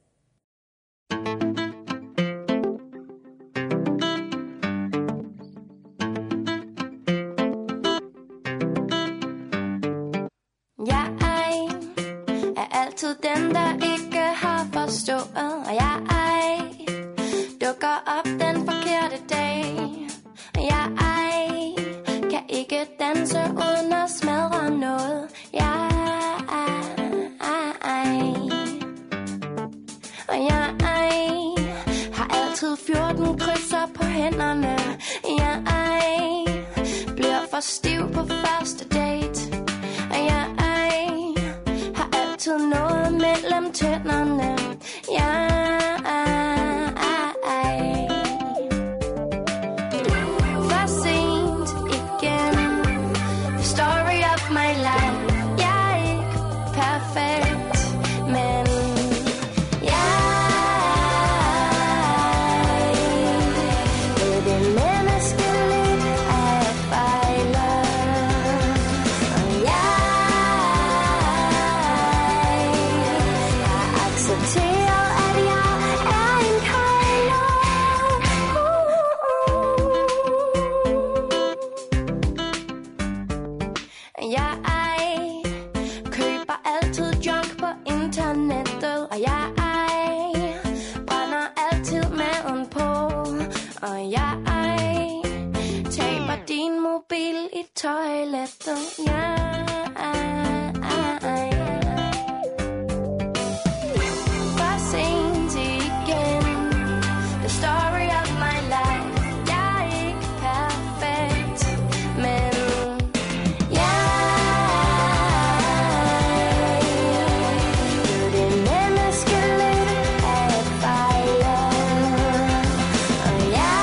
Jeg er altid den, der ikke har forstået, og jeg dukker op den forkerte dag. Jeg kan ikke danse uden at smadre noget. Jeg tænderne. For sent igen. The story of my life. Jeg er ikke perfekt, men toilettet, for sent igen. The story of my life. Jeg er ikke perfekt, men det menneske lidt at fejle. Og jeg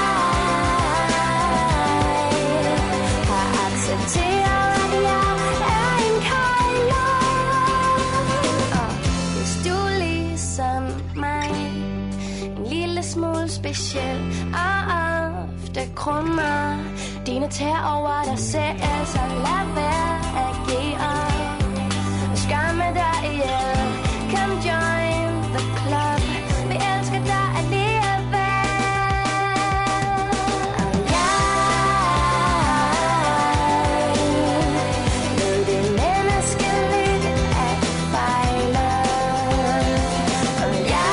har accepteret, at jeg er en kejler. Og hvis du ligesom mig, en lille smule speciel, og ofte krummer dine tær over dig selv, så lad være at give op og skamme dig ihjel. Come join the club, vi elsker dig alligevel. Og jeg ved det menneske lidt at fejle. Og jeg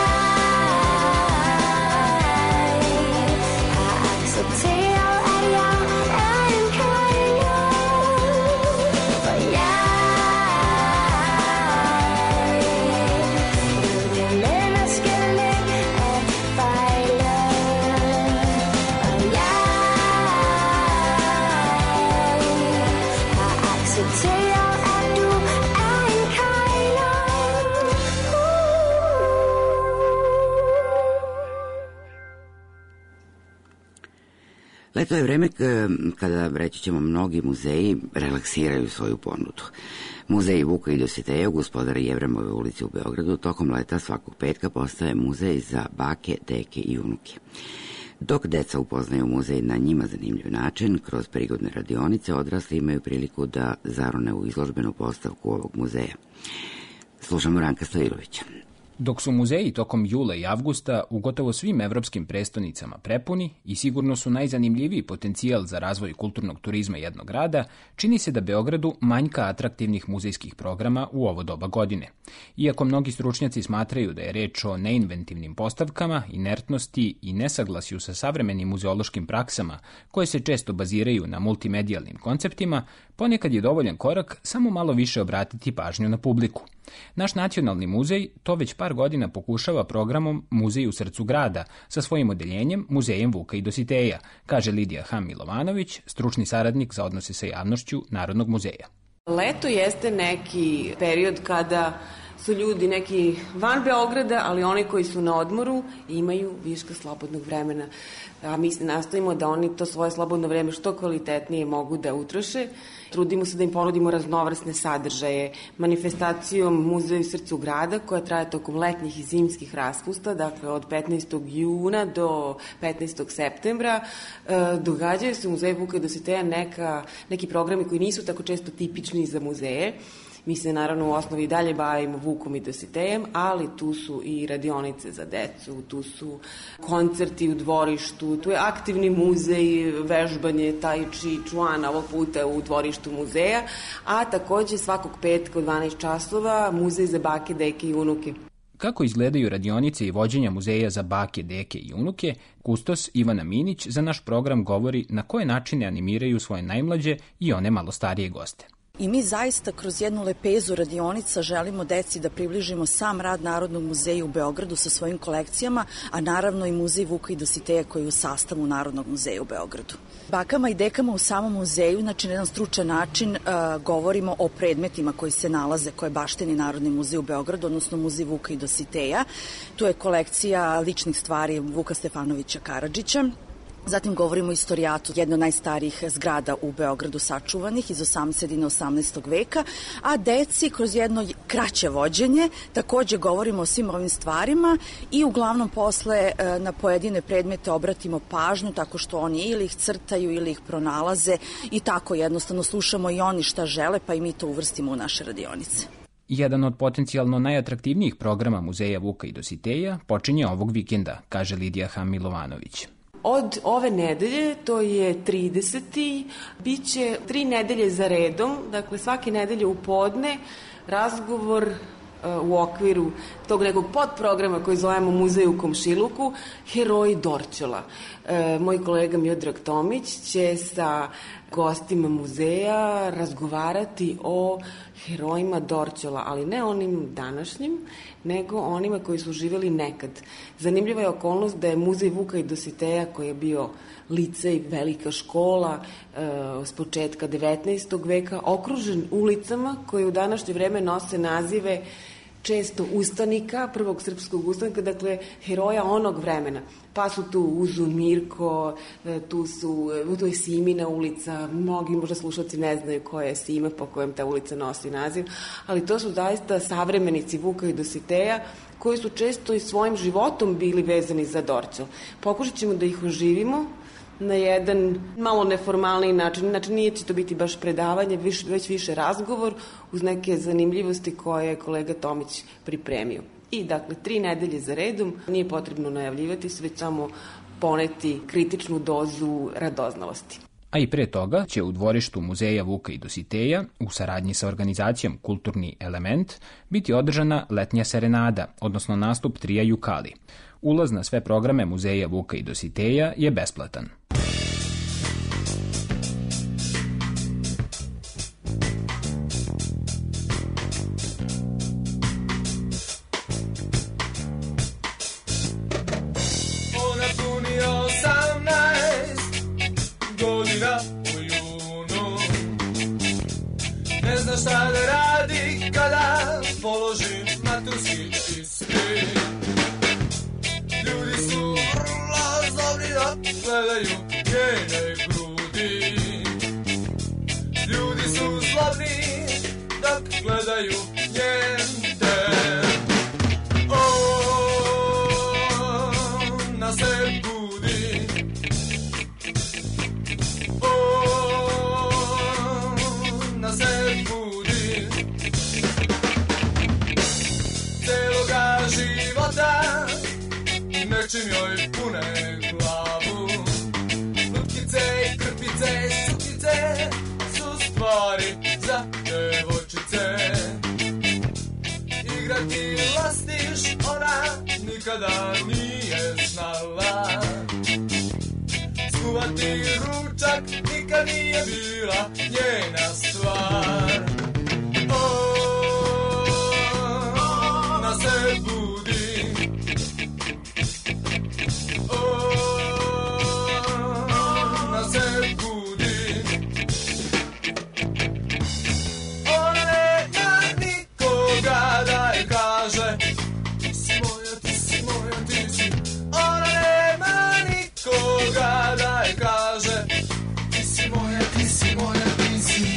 har accepteret, at jeg er en kejler. For jeg ved det menneske lidt at fejle. Og jeg har accepteret, at du er en kejler.
Leto je vreme kada, reći ćemo, mnogi muzeji relaksiraju svoju ponudu. Muzej Vuka i Dositeja u Gospodara Jevremove ulici u Beogradu tokom leta svakog petka postaje muzej za bake, deke i unuke. Dok deca upoznaju muzej na njima zanimljiv način, kroz prigodne radionice, odrasli imaju priliku da zarone u izložbenu postavku ovog muzeja. Slušamo Ranka Stojilovića.
Dok su muzeji tokom jula i avgusta u gotovo svim evropskim prestonicama prepuni i sigurno su najzanimljiviji potencijal za razvoj kulturnog turizma jednog grada, čini se da Beogradu manjka atraktivnih muzejskih programa u ovo doba godine. Iako mnogi stručnjaci smatraju da je reč o neinventivnim postavkama, inertnosti i nesaglasju sa savremenim muzeološkim praksama, koje se često baziraju na multimedijalnim konceptima, ponekad je dovoljan korak samo malo više obratiti pažnju na publiku. Naš nacionalni muzej to već par godina pokušava programom Muzej u srcu grada sa svojim odeljenjem Muzejem Vuka i Dositeja, kaže Lidija Ham-Milovanović, stručni saradnik za odnose sa javnošću Narodnog muzeja.
Leto jeste neki period kada su ljudi neki van Beograda, ali oni koji su na odmoru imaju viška slobodnog vremena. A mi se nastojimo da oni to svoje slobodno vreme što kvalitetnije mogu da utroše. Trudimo se da im ponudimo raznovrsne sadržaje. Manifestacijom Muzeja u srcu grada, koja traje tokom letnjih i zimskih raspusta, dakle od 15. juna do 15. septembra, događaju se u Muzeju Vuka i Dositeja neki programi koji nisu tako često tipični za muzeje. Mi se naravno u osnovi i dalje bavimo Vukom i Dositejem, ali tu su i radionice za decu, tu su koncerti u dvorištu, tu je aktivni muzej, vežbanje tai chi chuan ovog puta u dvorištu muzeja, a takođe svakog petka u 12 časova muzej za bake, deke i unuke.
Kako izgledaju radionice i vođenja muzeja za bake, deke i unuke, kustos Ivana Minić za naš program govori na koje načine animiraju svoje najmlađe i one malo starije goste.
I mi zaista kroz jednu lepezu radionica želimo deci da približimo sam rad Narodnog muzeja u Beogradu sa svojim kolekcijama, a naravno i muzej Vuka i Dositeja koji je u sastavu Narodnog muzeja u Beogradu. Bakama i dekama u samom muzeju, znači na jedan stručan način govorimo o predmetima koji se nalaze, koje baštini Narodni muzej u Beogradu, odnosno muzej Vuka i Dositeja. Tu je kolekcija ličnih stvari Vuka Stefanovića Karadžića. Zatim govorimo o istorijatu, jedne od najstarijih zgrada u Beogradu sačuvanih iz sredine 18. veka, a deci kroz jedno kraće vođenje takođe govorimo o svim ovim stvarima i uglavnom posle na pojedine predmete obratimo pažnju tako što oni ili ih crtaju ili ih pronalaze i tako jednostavno slušamo i oni šta žele pa i mi to uvrstimo u naše radionice.
Jedan od potencijalno najatraktivnijih programa Muzeja Vuka i Dositeja počinje ovog vikenda, kaže Lidija Hamilovanović.
Od ove nedelje, to je 30. biće 3 nedelje za redom, dakle svake nedelje u podne razgovor u okviru tog nekog podprograma koji zovemo Muzej u komšiluku, Heroji Dorćola. Moj kolega Miodrag Tomić će sa gostima muzeja razgovarati o herojima Dorćola, ali ne onim današnjim, nego onima koji su živjeli nekad. Zanimljiva je okolnost da je Muzej Vuka i Dositeja, koji je bio licej, velika škola s početka 19. veka, okružen ulicama koje u današnje vreme nose nazive često ustanika, prvog srpskog ustanika, dakle heroja onog vremena. Pa su tu Uzun Mirko, tu je Simina ulica, mnogi možda slušalci ne znaju koja je Sime po kojem ta ulica nosi naziv, ali to su zaista savremenici Vuka i Dositeja koji su često i svojim životom bili vezani za Dorćol. Pokušat ćemo da ih oživimo na jedan malo neformalniji način. Znači nije će to biti baš predavanje, već više razgovor uz neke zanimljivosti koje je kolega Tomić pripremio. I dakle 3 nedelje za redom, nije potrebno najavljivati se, već samo poneti kritičnu dozu radoznalosti.
A i pre toga će u dvorištu Muzeja Vuka i Dositeja, u saradnji sa organizacijom Kulturni element, biti održana letnja serenada, odnosno nastup trija Jukali. Ulaz na sve programe Muzeja Vuka i Dositeja je besplatan.
Ona puni 18 godina u junu, ne zna šta da radi kada položi maturski ispit. Ljudi su vrlo zlobni dok gledaju njene grudi. Ljudi su zlobni dok gledaju njen ten. Ona se budi, ona se budi. Celoga života nečim joj pune glavu. Lutkice, krpice, suknice su stvari za devojčice. Igrati lastiš ona nikada nije znala. Skuvati ručak nikad nije bila njena stvar. Ona se budi, ona se budi. Ona nema nikoga da je kaže ti si moja, ti si moja, ti si. Ona nema nikoga da je kaže ti si moja, ti si moja, ti si.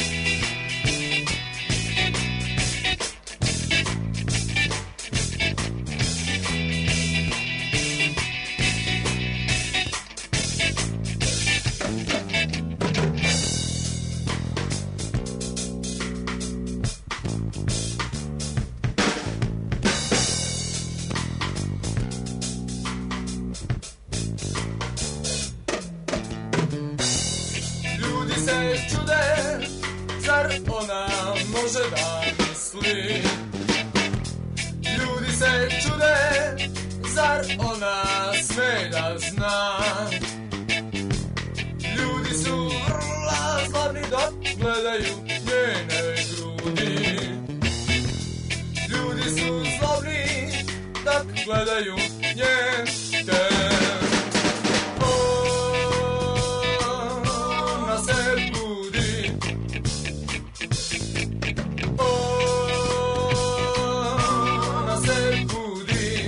Ona može da misli. Ljudi se čude, zar ona sme da zna. Ljudi su vrlo zlobni dok gledaju nje
njenoj grudi. Ljudi su zlobni dok gledaju njen ten. Ona se budi, ona se budi.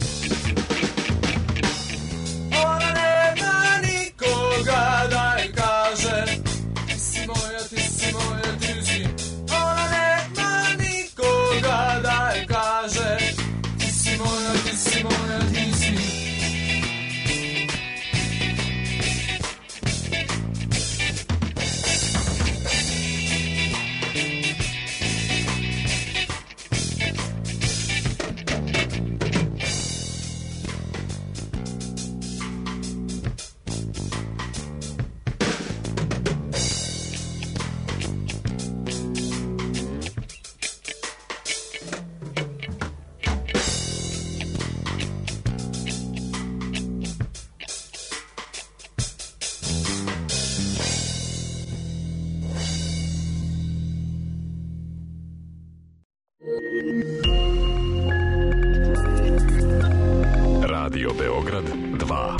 Ona nema nikoga da joj kaže ti si moja, ti si moja, ti si. Ona nema nikoga da joj kaže ti si moja, ti si moja, ti si.
Radio Beograd 2.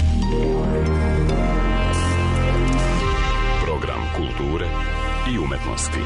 Program kulture i umetnosti.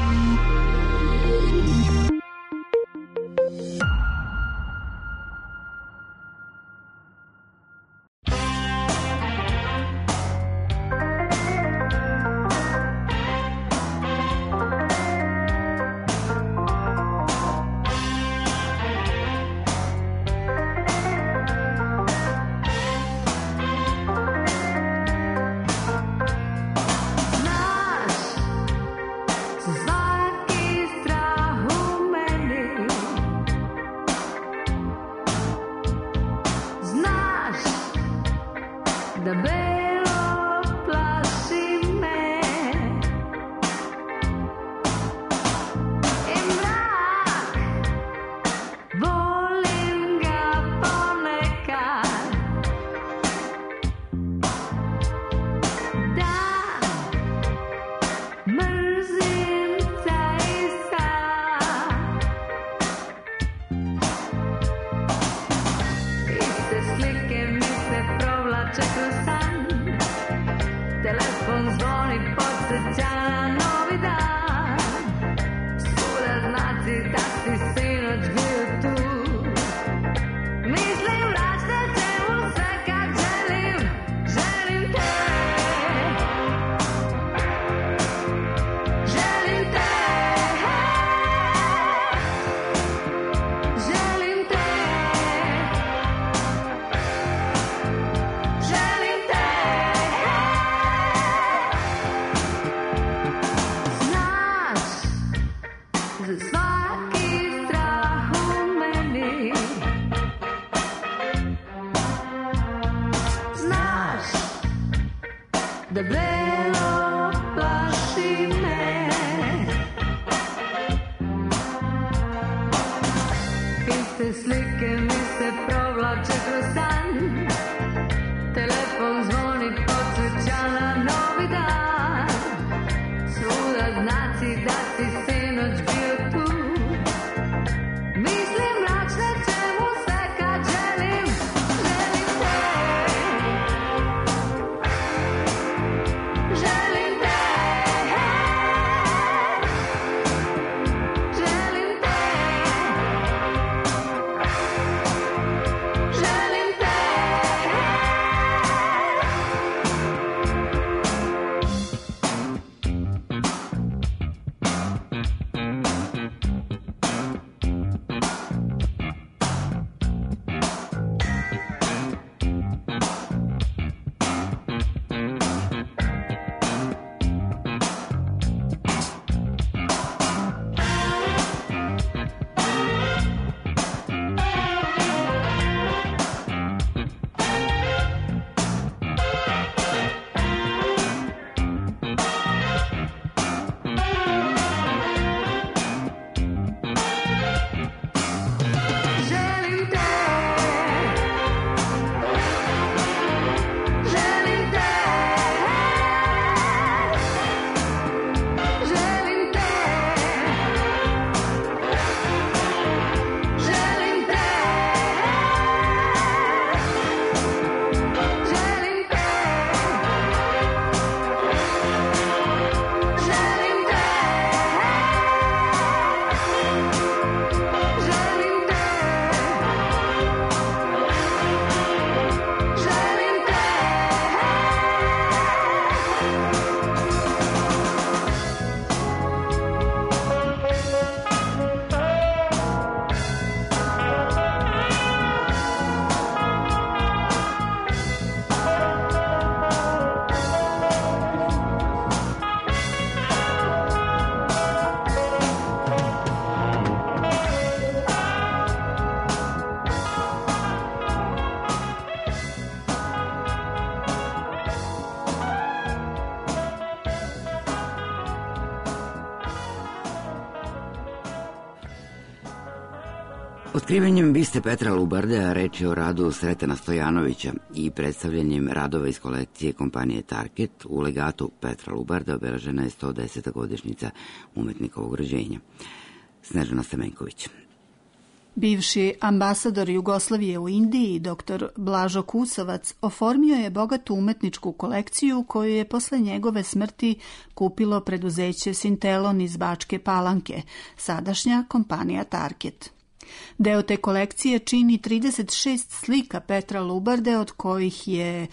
Otkrivanjem biste Petra Lubarde, a reč je o radu Sretena Stojanovića i predstavljanjem radova iz kolekcije kompanije Target u legatu Petra Lubarda obeležena je 110. godišnjica umetnikovog rođenja. Snežana Stamenković.
Bivši ambasador Jugoslavije u Indiji, dr. Blažo Kusovac, oformio je bogatu umetničku kolekciju koju je posle njegove smrti kupilo preduzeće Sintelon iz Bačke Palanke, sadašnja kompanija Target. Deo te kolekcije čini 36 slika Petra Lubarde, od kojih je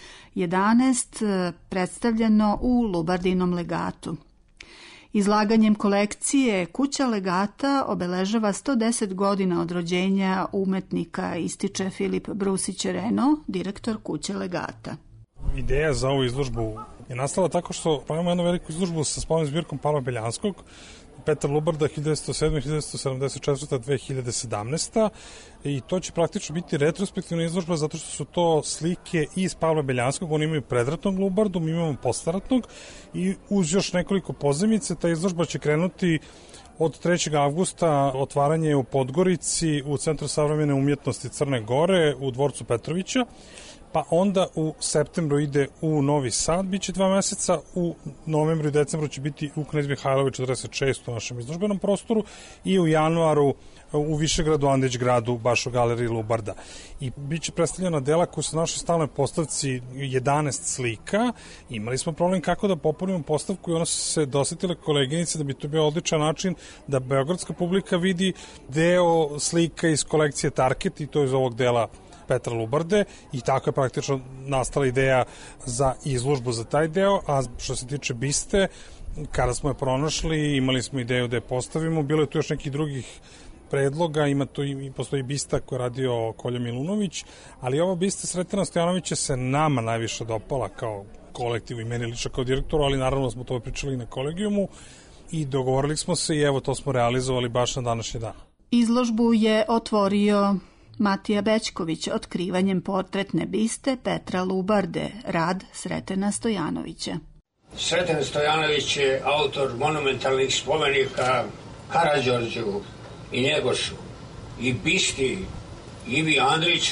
11 predstavljeno u Lubardinom legatu. Izlaganjem kolekcije Kuća legata obeležava 110 godina od rođenja umetnika, ističe Filip Brusić-Reno, direktor Kuće legata.
Ideja za ovu izložbu je nastala tako što imamo jednu veliku izložbu sa spomenom zbirkom Pavla Beljanskog, Petar Lubarda 1907. 1974. 2017. I to će praktično biti retrospektivna izložba zato što su to slike iz Pavla Beljanskog. Oni imaju predratnog Lubardu, mi imamo postaratnog i uz još nekoliko pozajmice ta izložba će krenuti od 3. avgusta. Otvaranje u Podgorici u Centru savremene umjetnosti Crne Gore u dvorcu Petrovića, pa onda u septembru ide u Novi Sad, bit će 2 meseca, u novembru i decembru će biti u Knez Mihajlovi 46 u našem izložbenom prostoru i u januaru u Višegradu, Andeć gradu, baš u galeriji Lubarda. I bit će predstavljena dela koja su na našoj stalnoj postavci 11 slika. Imali smo problem kako da popunimo postavku i ona su se dosetile koleginice da bi to bio odličan način da beogradska publika vidi deo slika iz kolekcije Target i to iz ovog dela Petra Lubarde i tako je praktično nastala ideja za izložbu za taj deo, a što se tiče biste, kada smo je pronašli, imali smo ideju da je postavimo, bilo je tu još nekih drugih predloga, ima tu i postoji bista koju je radio Kolja Milunović, ali ova bista Sretena Stojanovića se nama najviše dopala kao kolektivu i meni lično kao direktoru, ali naravno smo to pričali i na kolegijumu i dogovorili smo se i evo to smo realizovali baš na današnji dan.
Izložbu je otvorio Matija Bećković otkrivanjem portretne biste Petra Lubarde, rad Sretena Stojanovića.
Sreten Stojanović je autor monumentalnih spomenika Karađorđu i Njegošu i bisti Ivi Andriću,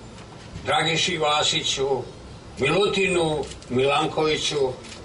Dragiši Vasiću, Milutinu Milankoviću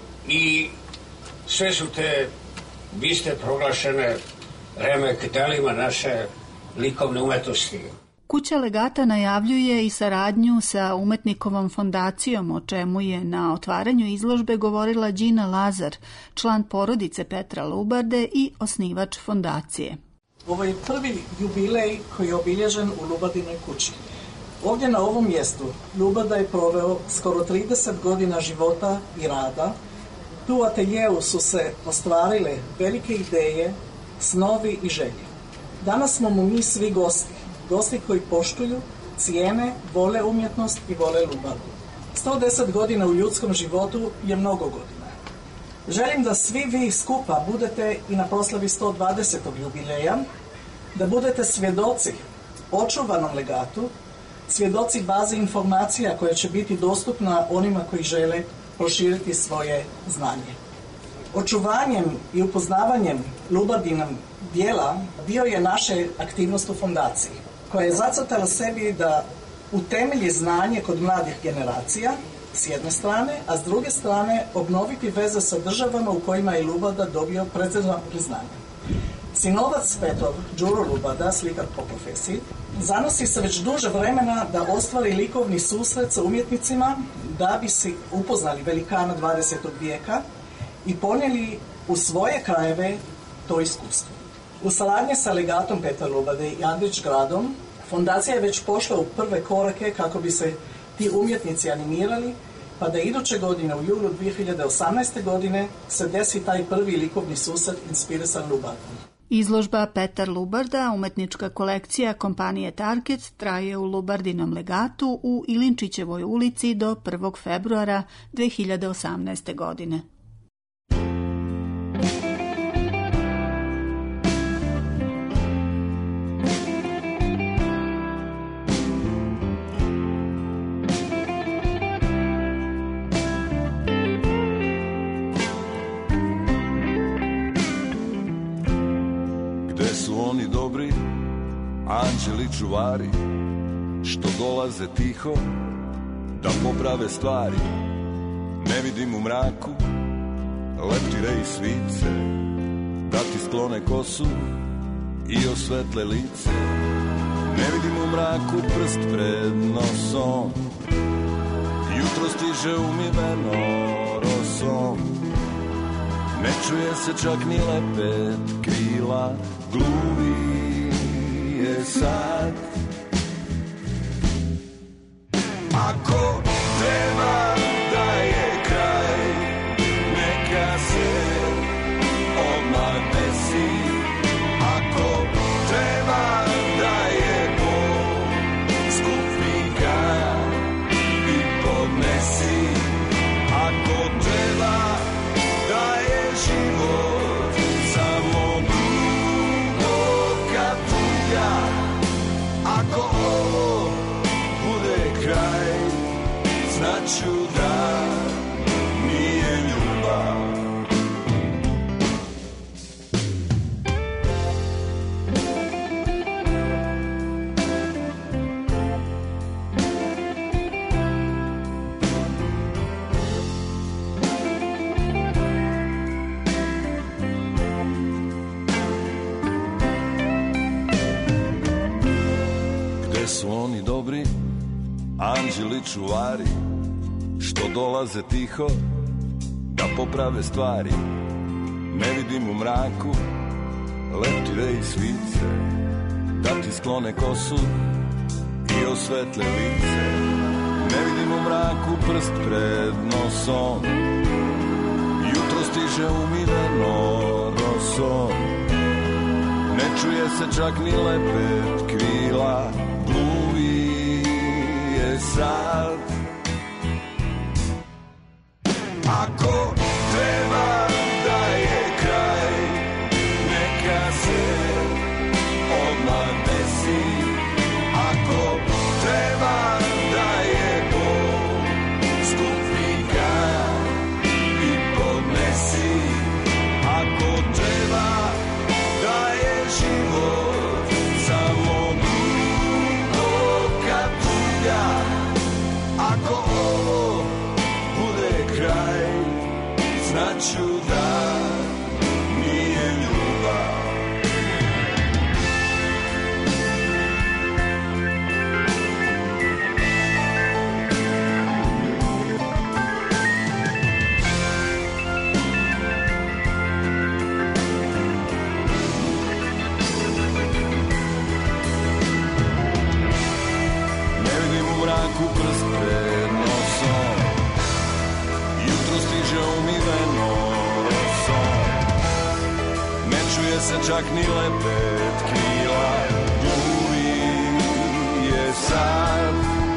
i sve su te biste proglašene remek delima naše likovne umetnosti.
Kuća legata najavljuje i saradnju sa umetnikovom fondacijom, o čemu je na otvaranju izložbe govorila Đina Lazar, član porodice Petra Lubarde i osnivač fondacije.
Ovo je prvi jubilej koji je obilježen u Lubardinoj kući. Ovdje na ovom mjestu Lubarda je proveo skoro 30 godina života i rada. Tu u ateljevu su se ostvarile velike ideje, snovi i želje. Danas smo mu mi svi gosti. Gosti koji poštuju, cijene, vole umjetnost i vole Lubardu. 110 godina u ljudskom životu je mnogo godina. Želim da svi vi skupa budete i na proslavi 120. jubileja, da budete svjedoci očuvanom legatu, svjedoci baze informacija koja će biti dostupna onima koji žele proširiti svoje znanje. Očuvanjem i upoznavanjem Lubardinom dijela dio je naše aktivnosti u fondaciji, koja je zacrtala sebi da utemelji znanje kod mladih generacija s jedne strane, a s druge strane obnoviti veze sa državama u kojima je Lubarda dobio precizno priznanje. Sinovac Petov, Đuro Lubarda, slikar po profesiji, zanosi se već duže vremena da ostvari likovni susret sa umjetnicima da bi se upoznali velikana 20. vijeka i ponijeli u svoje krajeve to iskustvo. U saradnji sa legatom Petra Lubarde i Andrić gradom, fondacija je već pošla u prve korake kako bi se ti umjetnici animirali, pa da iduće godine u julu 2018. godine se desi taj prvi likovni susret inspirisan Lubardom.
Izložba Petar Lubarda, umetnička kolekcija kompanije Target, traje u Lubardinom legatu u Ilinčićevoj ulici do 1. februara 2018. godine.
Oni dobri,
anđeli čuvari, što dolaze tiho da poprave stvari. Ne vidim u mraku leptire i svice, da ti sklone kosu i osvetle lice. Ne vidim u mraku prst pred nosom, jutro stiže umiveno rosom. Ne čuje se čak ni lepet krila, gluvi je sad. Ako treba da je kraj, neka se odmah desi. Ako treba da je bol, skupi ga i podnesi. Ako treba da je život samo duboka tuga, ako ovo bude kraj, znaću da nije ljubav. Gde su oni dobri, anđeli čuvari, što dolaze tiho da poprave stvari. Ne vidim u mraku leptire i svice, da ti sklone kosu i osvetle lice. Ne vidim u mraku prst pred nosom, jutro stiže umiveno rosom. Ne čuje se čak ni lepet krila, gluvi je sad. Ako treba da je kraj, neka se odmah desi. Ako treba da je bol, skupi ga i podnesi. Ako treba da je život samo duboka tuga, ako ovo bude kraj, znaću da nije ljubav. Ne vidim u mraku prst pred nosom, jutro stiže umiveno rosom. Ne čuje se čak ni lepet krila, gluvi je sad.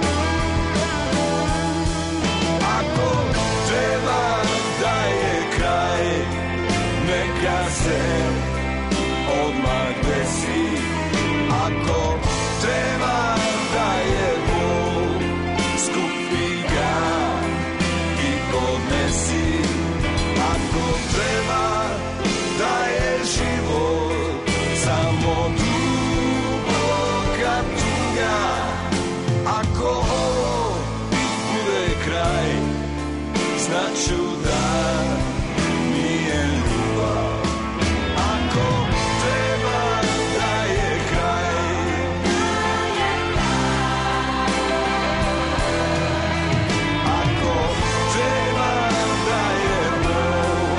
Ako treba da je kraj, neka se odmah desi. Ako treba da je bol, skupi ga i podnesi. Ako treba da je život samo duboka tuga, ako ovo bude kraj, znaću da nije ljubav. Ako treba da je kraj, ako treba da je bol,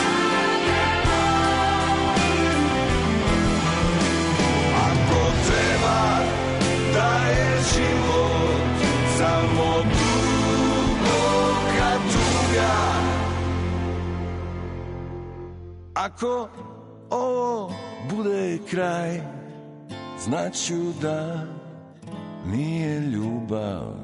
ako treba da je život samo duboka tuga, ako ovo bude kraj, znaću da nije ljubav.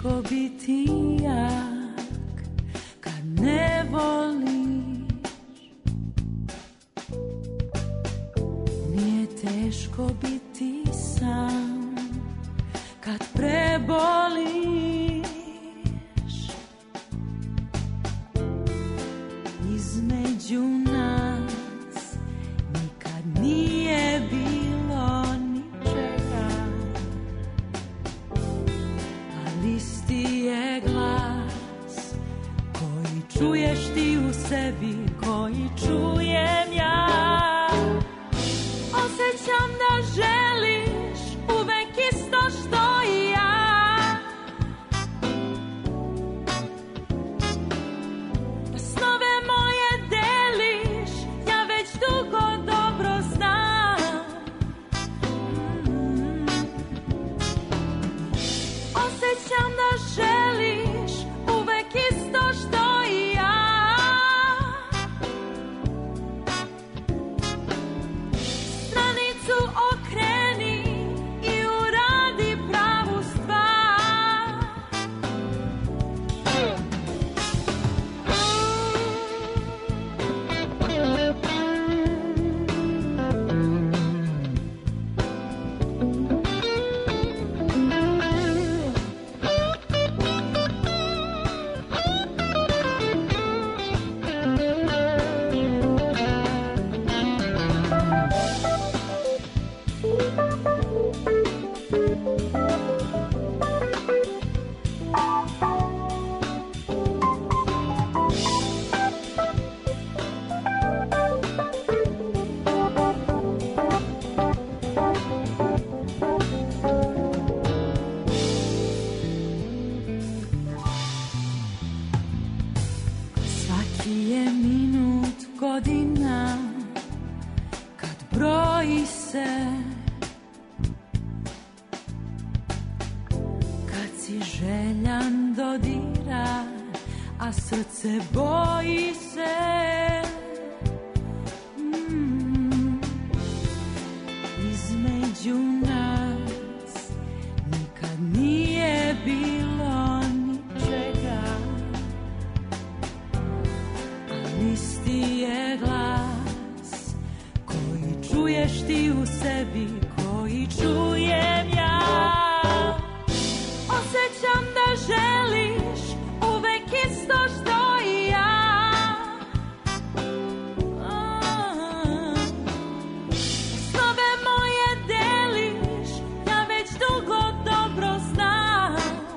teško biti jak kad ne voliš. Nije teško biti sam kad preboliš. Između nas nikad nije bilo ničega, ali isti je glas koji čuješ ti u sebi, koji čujem ja. Osjećam da želiš uvek isto što i ja. Da snove moje deliš, ja već dugo dobro znam. Osjećam da želiš uvek isto što i ja. Stranicu okreni i uradi pravu stvar. Svaki je minut godina kad broji se, kad si željan dodira, a srce boji se. Između nas nikad nije bilo ničega, ali isti je glas koji čuješ ti u sebi, koji čujem ja. Osjećam da želiš uvek isto što i ja. Snove moje deliš, ja već dugo dobro znam.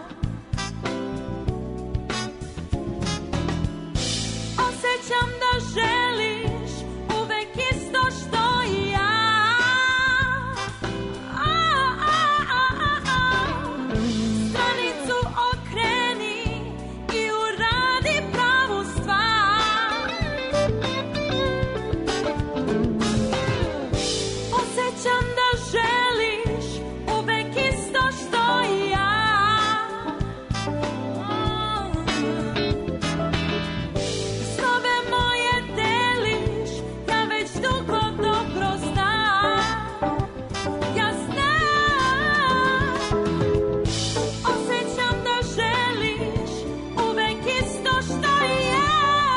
Osjećam da želiš uvek isto što i ja. Stranicu okreni i uradi pravu stvar. Osjećam da želiš uvek isto što i ja. Snove moje deliš, ja već dugo dobro znam. Ja znam. Osjećam da želiš uvek isto što i ja.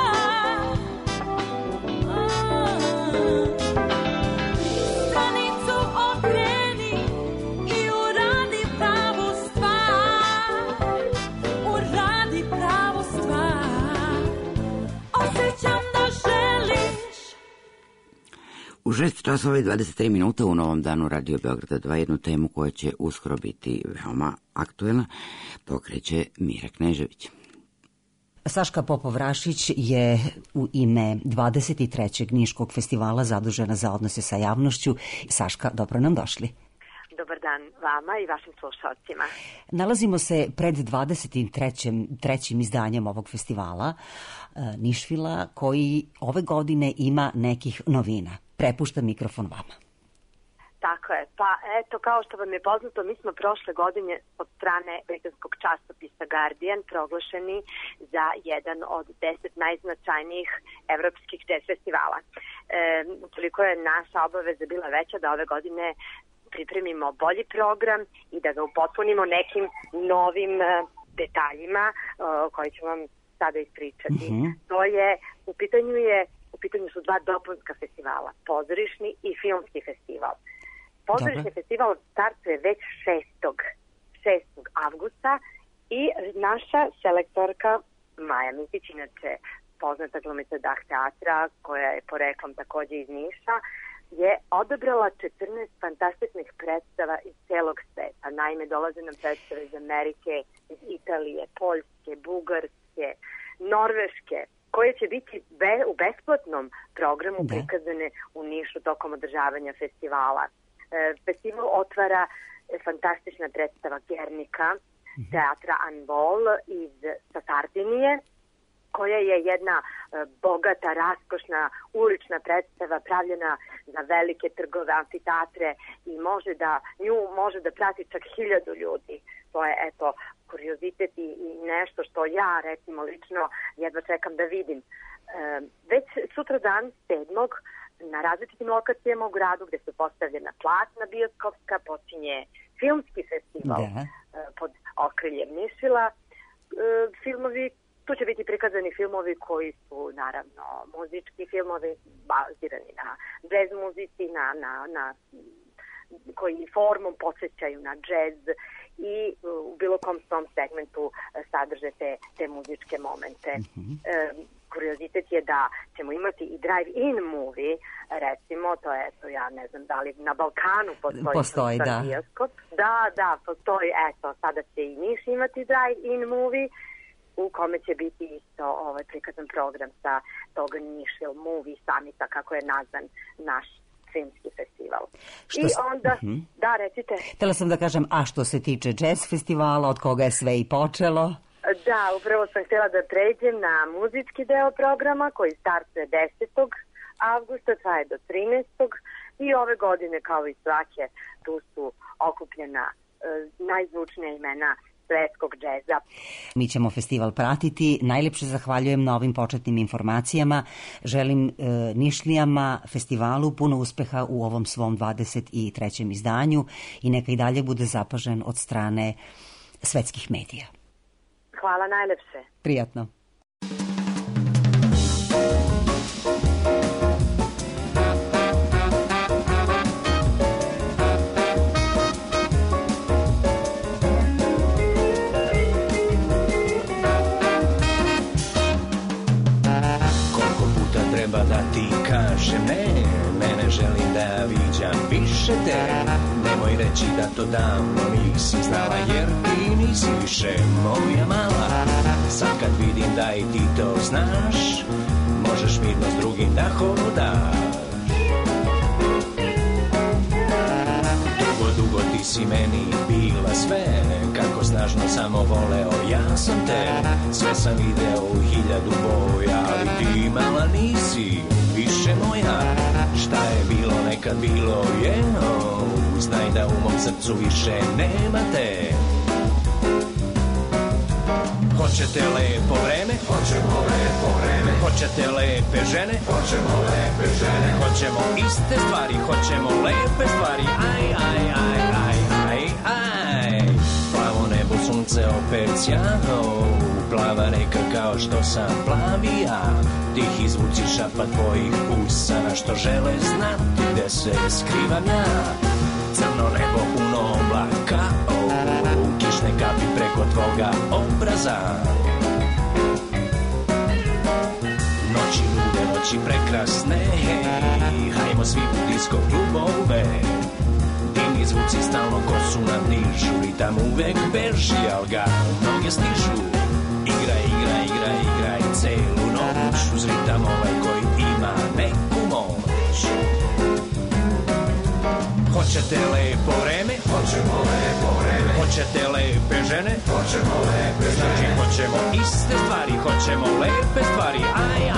Stranicu okreni i uradi pravu stvar. Uradi pravu stvar. Osjećam da želiš.
U 6 časova i 23 minuta u Novom danu Radio Beograda 2 jednu temu koja će uskoro biti veoma aktuelna pokreće Mira Knežević.
Saška Popov-Rašić je u ime 23. Niškog festivala zadužena za odnose sa javnošću. Saška, dobro nam došli.
Dobar dan vama i vašim slušalcima.
Nalazimo se pred 23. izdanjem ovog festivala Nišvila, koji ove godine ima nekih novina. Prepuštam mikrofon vama.
Tako je. Pa eto, kao što vam je poznato, mi smo prošle godine od strane britanskog časopisa Guardian proglašeni za jedan od 10 najznačajnijih evropskih jazz festivala. Toliko je naša obaveza bila veća da ove godine pripremimo bolji program i da ga upotpunimo nekim novim detaljima koje ću vam sada ispričati. To je, u pitanju su dva dopunska festivala, pozorišni i filmski festival. Pozorišni festival startuje već 6. avgusta i naša selektorka Maja Mitić, inače poznata glumica Dah teatra, koja je poreklom takođe iz Niša, je odabrala 14 fantastičnih predstava iz celog sveta. Naime, dolaze nam predstave iz Amerike, iz Italije, Poljske, Bugarske, Norveške, koje će biti u besplatnom programu prikazane u Nišu tokom održavanja festivala. Festival otvara fantastična predstava Guernica, teatra Anvol sa Sardinije, koja je jedna bogata, raskošna, ulična predstava pravljena za velike trgove, amfiteatre i nju može da prati čak 1000 ljudi. To je, eto, kuriozitet i nešto što ja, recimo, lično jedva čekam da vidim. Već sutradan, 7. na različitim lokacijama u gradu gde su postavljena platna bioskopska, počinje filmski festival pod okriljem Nišvila. Tu će biti prikazani filmovi koji su, naravno, muzički filmovi bazirani na džez muzici, koji formom podsjećaju na džez i u bilo kom svom segmentu sadrže te muzičke momente. Kuriozitet je da ćemo imati i drive-in movie, recimo, to je, ja ne znam da li na Balkanu postoji bioskop. Da, postoji, eto, sada će i Niš imati drive-in movie, u kome će biti isto prikazan program sa tog Nišville Movie Summita, kako je nazvan naš filmski festival. Da, recite.
Htela sam da kažem, a što se tiče jazz festivala, od koga je sve i počelo?
Da, upravo sam htjela da pređem na muzički deo programa koji startuje 10. avgusta, traje do 13. I ove godine, kao i svake, tu su okupljena najzvučnija imena svetskog džeza.
Mi ćemo festival pratiti. Najlepše zahvaljujem na ovim početnim informacijama. Želim Nišlijama, festivalu, puno uspeha u ovom svom 23. izdanju i neka i dalje bude zapažen od strane svetskih medija.
Hvala najlepše.
Prijatno.
Treba da ti kažem ne želim da viđam više te. Nemoj reći da to davno nisam znala, jer ti nisi više moja mala. Sad kad vidim da i ti to znaš, možeš mirno s drugim da hodaš. Dugo ti si meni bila sve, kako snažno samo voleo ja sam te. Sve sam video u 1000 boja, ali ti mala nisi više moja. Šta je bilo nekad bilo je, znaj da u mom srcu više nema te. Hoćete lepo vreme? Hoćemo lepo vreme. Hoćete lepe žene? Hoćemo lepe žene. Hoćemo iste stvari, hoćemo lepe stvari. Aj. Plavo nebo, sunce opet sjano, plava reka kao što sam plavi ja. Tihi zvuci šapa tvojih usana što žele znati gde se skrivam ja. Crno nebo puno oblaka, kišne kapi preko tvoga obraza. Noći lude, noći prekrasne, hajmo svi u disko klubove. Dimni zvuci stalno kosu nam dižu, ritam uvek beži, al ga mnoge stižu. Igraj celu noć, uz ritam ovaj koji ima neku moć. Hoćete lepo vreme? Hoćemo lepo vreme. Hoćete lepe žene? Hoćemo lepe žene. Znači hoćemo iste stvari, hoćemo lepe stvari. Aj.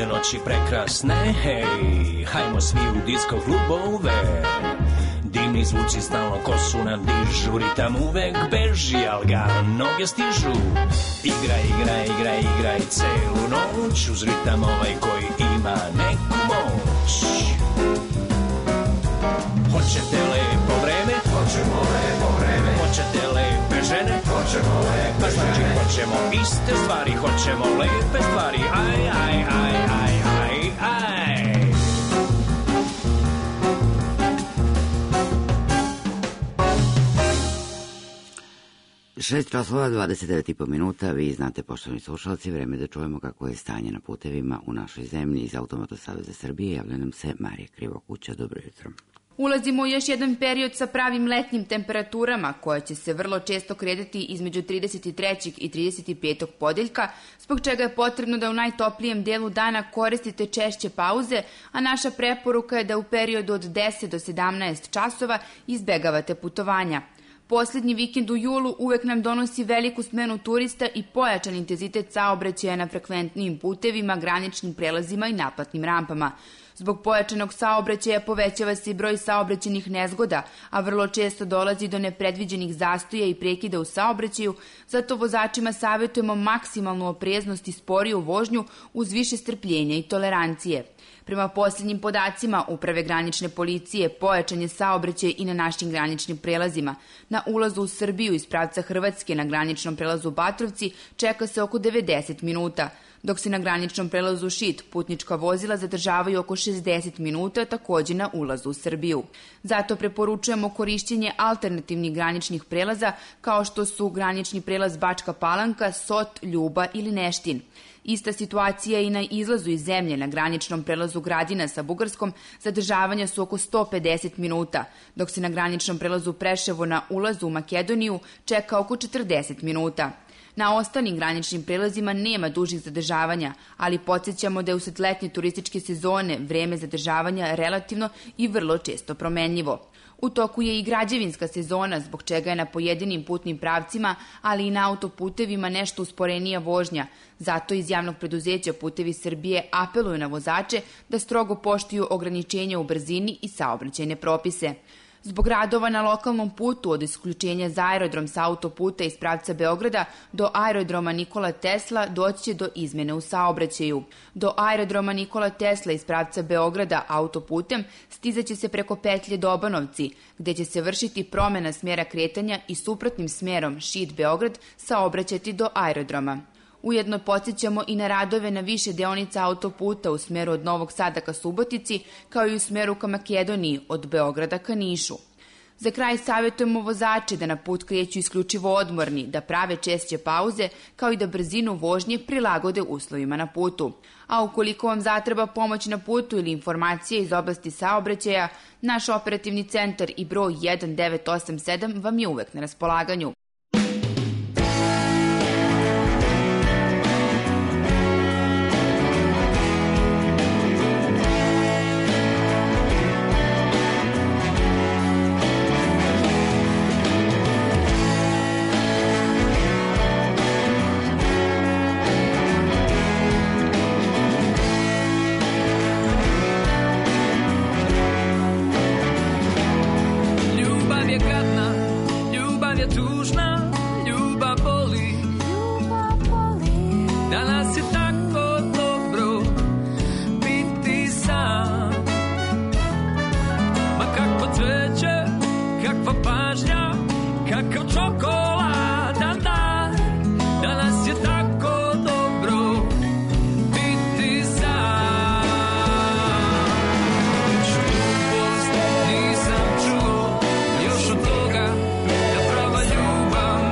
te noći prekrasne, hej, hajmo svi u disco klubove. Divni zvuci stalno kosu nam dižu, ritam uvek beži, al ga noge stižu. Igraj, igraj, igraj, igraj celu noć, uz ritam ovaj koji ima neku moć. Hoćete lepo vreme? Hoćemo lepo vreme. Hoćete lepe žene? Hoćemo lepe žene. Znači hoćemo iste stvari, hoćemo lepe stvari, aj, aj, aj, aj, aj, aj.
6 časova, 29,5 minuta, vi znate, poštovani slušalci, vreme da čujemo kako je stanje na putevima u našoj zemlji. Iz Automoto Saveza Srbije javlja nam se Marija Krivokuća. Dobro jutro.
Ulazimo u još jedan period sa pravim letnjim temperaturama, koje će se vrlo često kretati između 33. i 35. podeljka, zbog čega je potrebno da u najtoplijem delu dana koristite češće pauze, a naša preporuka je da u periodu od 10 do 17 časova izbegavate putovanja. Poslednji vikend u julu uvek nam donosi veliku smenu turista i pojačan intenzitet saobraćaja na frekventnijim putevima, graničnim prelazima i naplatnim rampama. Zbog pojačanog saobraćaja povećava se i broj saobraćajnih nezgoda, a vrlo često dolazi do nepredviđenih zastoja i prekida u saobraćaju, zato vozačima savjetujemo maksimalnu opreznost i sporiju vožnju uz više strpljenja i tolerancije. Prema posljednjim podacima Uprave granične policije, pojačan je saobraćaj i na našim graničnim prelazima. Na ulazu u Srbiju iz pravca Hrvatske na graničnom prelazu Batrovci čeka se oko 90 minuta, dok se na graničnom prelazu Šid putnička vozila zadržavaju oko 60 minuta takođe na ulazu u Srbiju. Zato preporučujemo korišćenje alternativnih graničnih prelaza kao što su granični prelaz Bačka Palanka, Sot, Ljuba ili Neštin. Ista situacija i na izlazu iz zemlje na graničnom prelazu Gradina sa Bugarskom zadržavanja su oko 150 minuta, dok se na graničnom prelazu Preševo na ulazu u Makedoniju čeka oko 40 minuta. Na ostalim graničnim prelazima nema dužih zadržavanja, ali podsjećamo da je usled letnje turističke sezone vreme zadržavanja relativno i vrlo često promenljivo. U toku je i građevinska sezona, zbog čega je na pojedinim putnim pravcima, ali i na autoputevima nešto usporenija vožnja. Zato iz javnog preduzeća Putevi Srbije apeluju na vozače da strogo poštuju ograničenja u brzini i saobraćajne propise. Zbog radova na lokalnom putu od isključenja za aerodrom sa autoputa iz pravca Beograda do aerodroma Nikola Tesla doći će do izmene u saobraćaju. Do aerodroma Nikola Tesla iz pravca Beograda autoputem stizaće se preko petlje Dobanovci, gde će se vršiti promena smjera kretanja i suprotnim smerom Šid Beograd saobraćati do aerodroma. Ujedno podsjećamo i na radove na više deonica autoputa u smeru od Novog Sada ka Subotici, kao i u smeru ka Makedoniji od Beograda ka Nišu. Za kraj savjetujemo vozače da na put kreću isključivo odmorni, da prave češće pauze, kao i da brzinu vožnje prilagode uslovima na putu. A ukoliko vam zatreba pomoć na putu ili informacije iz oblasti saobraćaja, naš operativni centar i broj 1987 vam je uvek na raspolaganju.
Ljubav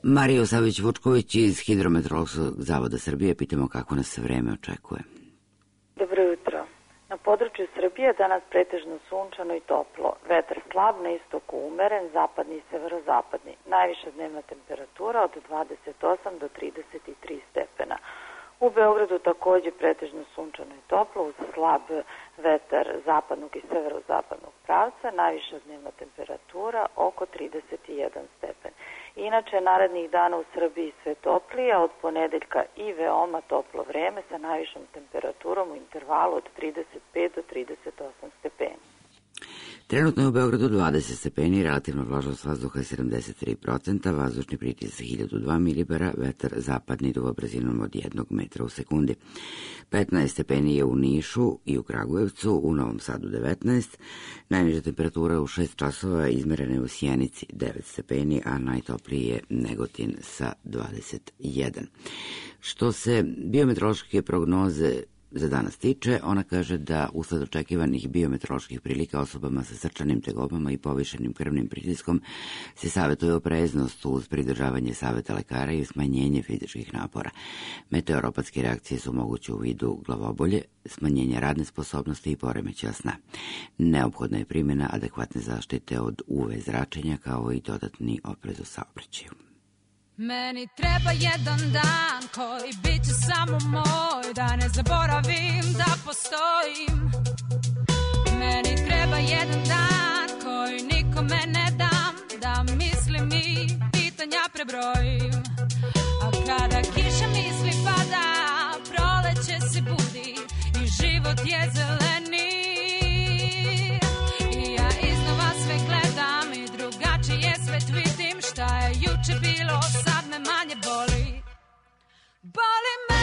Mariju Savić-Vučković iz Hidrometeorološkog zavoda Srbije pitamo kako nas vreme očekuje.
Dobro jutro. Na području Srbije danas pretežno sunčano i toplo. Vetar slab, na istoku umeren, zapadni i severozapadni. Najviša dnevna temperatura od 28 do 33 stepena. U Beogradu takođe pretežno sunčano i toplo uz slab vetar zapadnog i severozapadnog pravca. Najviša dnevna temperatura oko 31 stepen. Inače, narednih dana u Srbiji sve toplije, a od ponedeljka i veoma toplo vreme sa najvišom temperaturom u intervalu od 35 do 38 stepeni.
Trenutno je u Beogradu 20 stepeni, relativna vlažnost vazduha je 73%, vazdušni pritisak 1002 milibara, vetar zapadni duva brzinom od 1 metra u sekundi. 15 stepeni je u Nišu i u Kragujevcu, u Novom Sadu 19, najniža temperatura u 6 časova izmerena je u Sjenici 9 stepeni, a najtopliji je Negotin sa 21. Što se biometeorološke prognoze za danas tiče, ona kaže da usled očekivanih biometeoroloških prilika osobama sa srčanim tegobama i povišenim krvnim pritiskom se savjetuje opreznost uz pridržavanje savjeta lekara i smanjenje fizičkih napora. Meteoropatske reakcije su moguće u vidu glavobolje, smanjenja radne sposobnosti i poremećaja sna. Neophodna je primjena adekvatne zaštite od UV zračenja kao i dodatni oprez u saobraćaju.
Meni treba jedan dan koji bit će samo moj, da ne zaboravim da postojim. Meni treba jedan dan koji nikome ne dam, da mislim i pitanja prebrojim. A kada kiša misli pada, proleće se budi i život je zeleni. I ja iznova sve gledam i drugačije svet vidim. Šta je juče bilo, sad me manje boli. Boli me,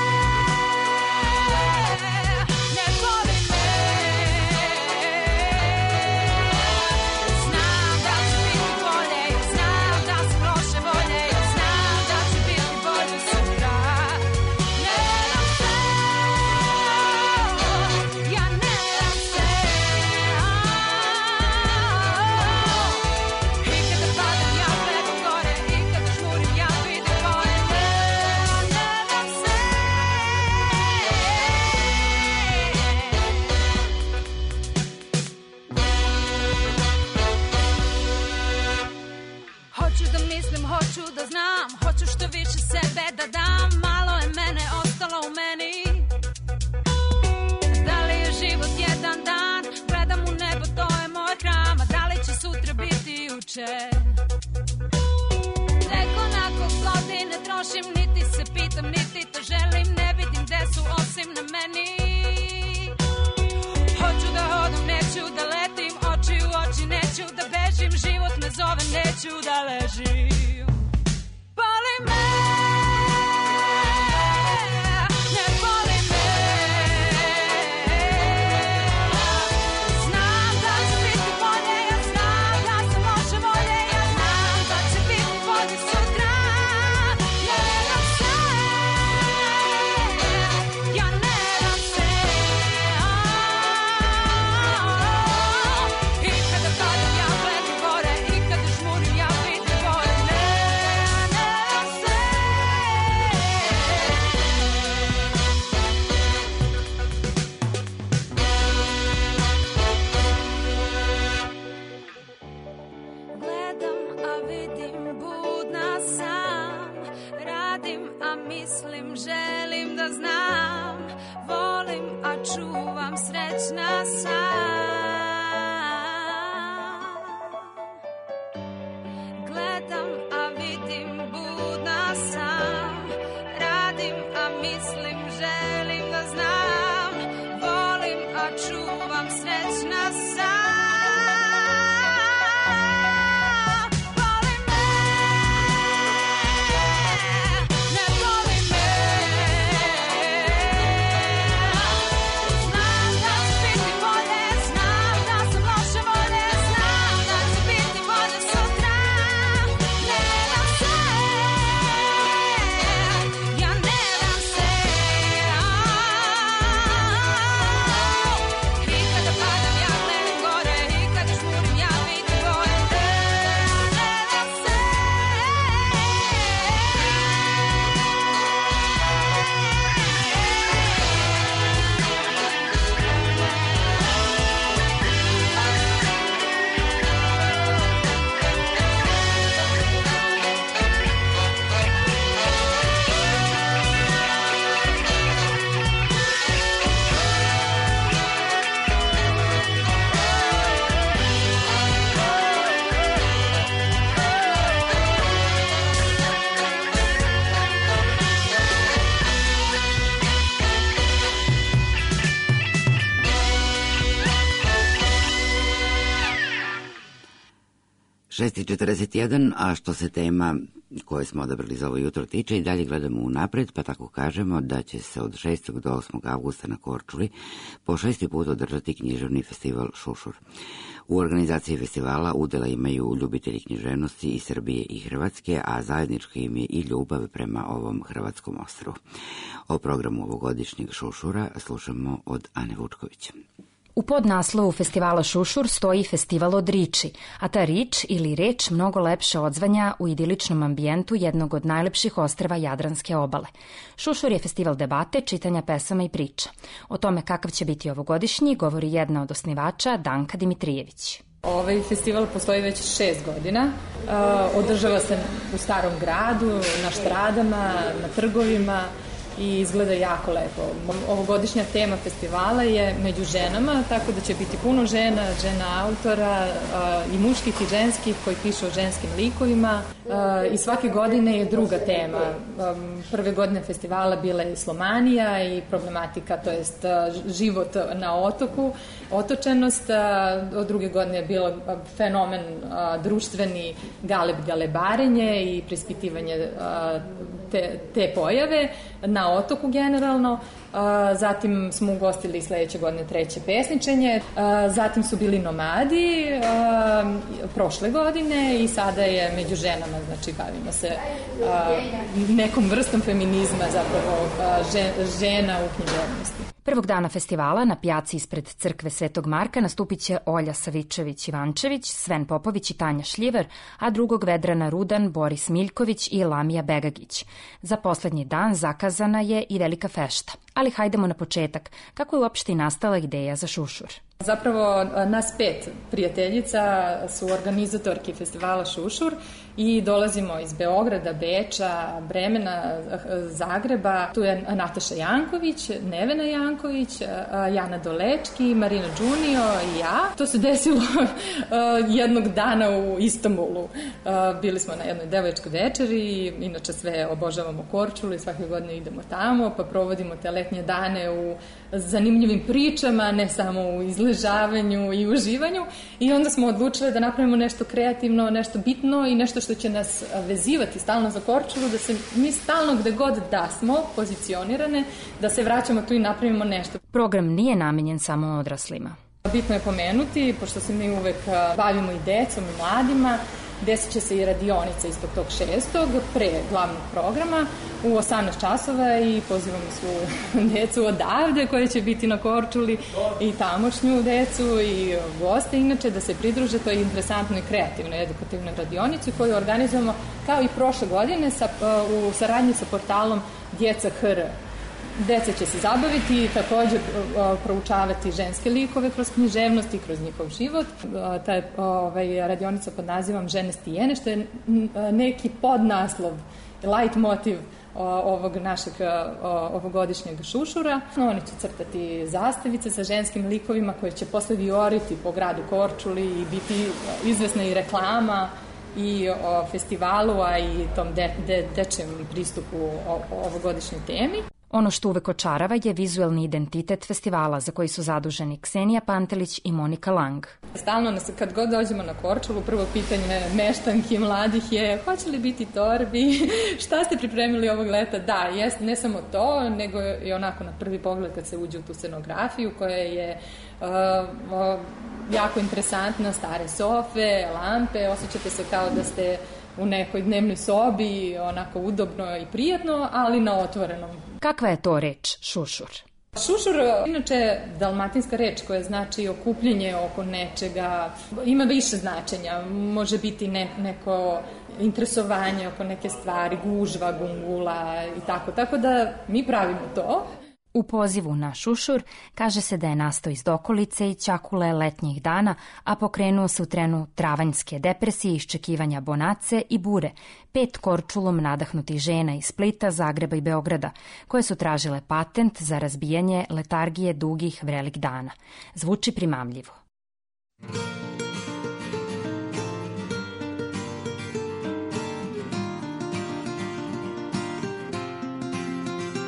ne boli me. Znam da će biti bolje, znam da sam loše volje, znam da će biti bolje sutra. Ne dam se, ja ne dam se. I kada padam ja gledam gore, i kada žmurim ja vidim gore. Ne dam se. Hoću da mislim, hoću da znam, hoću što više sebe da dam. Malo je mene ostalo u meni. Da li je život jedan dan, gledam u nebo, to je moj hram. A da li će sutra biti juče? Nekoliko godine trošim, niti se pitam, niti to želim. Ne vidim gde su osim na meni. Hoću da hodam, neću da letim, oči u oči, neću da bežim. Život me zove, neću da ležim. Boli me, ne boli me. Znam da će biti bolje, ja znam da sam loše volje, ja znam da će biti bolje sutra. Ne dam se, ja ne dam se. I kada padam ja gledam gore, i kada žmurim ja vidim gore. Ne dam se. Gledam, a vidim, budna sam. Radim, a mislim, želim da znam. Volim, a čuvam, srećna sam. Gledam, a vidim, budna sam. Radim, a mislim, želim da znam. Volim, a čuvam, srećna sam. Boli me, ne boli me. Znam da će biti bolje,
6:41, a što se tema koje smo odabrali za ovo jutro tiče, i dalje gledamo unapred, pa tako kažemo da će se od 6. do 8. avgusta na Korčuli po 6. put održati književni festival Šušur. U organizaciji festivala udela imaju ljubitelji književnosti iz Srbije i Hrvatske, a zajednička im je i ljubav prema ovom hrvatskom ostrvu. O programu ovogodišnjeg Šušura slušamo od Ane Vučković.
U podnaslovu festivala Šušur stoji festival od riči, a ta rič ili reč mnogo lepše odzvanja u idiličnom ambijentu jednog od najlepših ostrva Jadranske obale. Šušur je festival debate, čitanja pesama i priča. O tome kakav će biti ovogodišnji govori jedna od osnivača, Danka Dimitrijević.
Ovaj festival postoji već 6 godina. Održava se u Starom gradu, na štradama, na trgovima i izgleda jako lepo. Ovogodišnja tema festivala je među ženama, tako da će biti puno žena autora i muških i ženskih koji pišu o ženskim likovima i svake godine je druga tema. Prve godine festivala bila je slomanija i problematika, to jest život na otoku, otočenost. Od druge godine je bilo fenomen društveni galebarenje i preispitivanje te pojave na otoku generalno. Zatim smo ugostili sledeće godine treće pesničenje, zatim su bili nomadi prošle godine i sada je među ženama, znači bavimo se nekom vrstom feminizma, zapravo žena u književnosti.
Prvog dana festivala na pjaci ispred crkve Svetog Marka nastupit će Olja Savičević-Ivančević, Sven Popović i Tanja Šljivar, a drugog Vedrana Rudan, Boris Miljković i Lamija Begagić. Za poslednji dan zakazana je i velika fešta. Ali hajdemo na početak. Kako je uopšte nastala ideja za Šušur?
Zapravo nas 5 prijateljica su organizatorki festivala Šušur i dolazimo iz Beograda, Beča, Bremena, Zagreba. Tu je Nataša Janković, Nevena Janković, Jana Dolečki, Marina Đunio i ja. To se desilo jednog dana u Istanbulu. Bili smo na jednoj devojčkoj večeri, inače sve obožavamo Korčulu i svake godine idemo tamo, pa provodimo te letnje dane u zanimljivim pričama, ne samo u izležavanju i uživanju, i onda smo odlučili da napravimo nešto kreativno, nešto bitno i nešto što će nas vezivati stalno za Korčulu, da se mi stalno gde god da smo pozicionirane, da se vraćamo tu i napravimo nešto.
Program nije namenjen samo odraslima.
Bitno je pomenuti, pošto se mi uvek bavimo i decom i mladima, desit će se i radionica istog tog 6. pre glavnog programa u 18 časova i pozivamo svu decu odavde koje će biti na Korčuli i tamošnju decu i goste inače da se pridruže toj interesantnoj kreativnoj edukativnoj radionici koju organizujemo kao i prošle godine u saradnji sa portalom Djeca HR. Deca će se zabaviti i takođe proučavati ženske likove kroz književnost i kroz njihov život. Ta radionica pod nazivom Žene stijene, što je neki podnaslov, light motiv ovog našeg ovogodišnjeg Šušura. Oni će crtati zastavice sa ženskim likovima koje će posle vioriti po gradu Korčuli i biti izvesna i reklama i o festivalu, a i tom dečijem pristupu ovogodišnjoj temi.
Ono što uvek očarava je vizuelni identitet festivala za koji su zaduženi Ksenija Pantelić i Monika Lang.
Stalno kad god dođemo na Korčulu, prvo pitanje meštanki mladih je hoće li biti torbi, šta ste pripremili ovog leta? Da, jest, ne samo to, nego i onako na prvi pogled kad se uđe u tu scenografiju koja je jako interesantna, stare sofe, lampe, osjećate se kao da ste u nekoj dnevnoj sobi, onako udobno i prijatno, ali na otvorenom.
Kakva je to reč Šušur?
Šušur, inače dalmatinska reč koja znači okupljenje oko nečega, ima više značenja. Može biti neko interesovanje oko neke stvari, gužva, gungula i tako. Tako da mi pravimo to.
U pozivu na Šušur kaže se da je nastao iz dokolice i ćakule letnjih dana, a pokrenuo se u trenu travanjske depresije, iščekivanja bonace i bure, 5 Korčulom nadahnutih žena iz Splita, Zagreba i Beograda, koje su tražile patent za razbijanje letargije dugih vrelih dana. Zvuči primamljivo.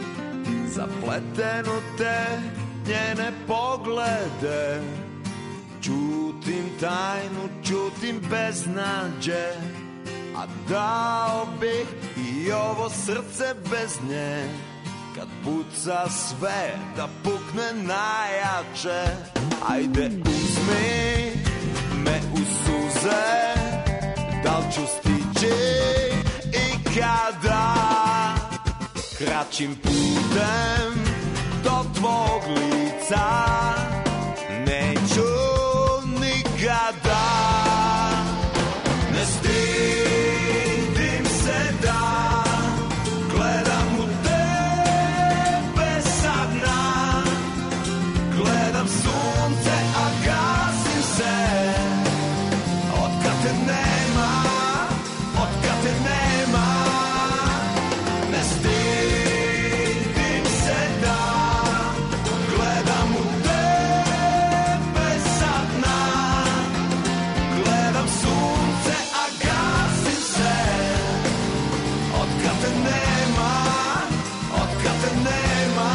Zapletenu te njene poglede Čutim tajnu, čutim beznađe, a dao bih i ovo srce bez nje. Kad puca sve, da pukne najjače. Ajde uzmi me u suze, da li ću stići i kada. Kraćim putem do tvog lica neću nikada. Ne stidim se da gledam u tebe sa dna. Gledam sunce, a gasim se. Otkad te nema, otkad te nema. Ne stidim se da gledam u tebe sa dna. Gledam sunce, a gasim se. Otkad te nema, otkad te nema.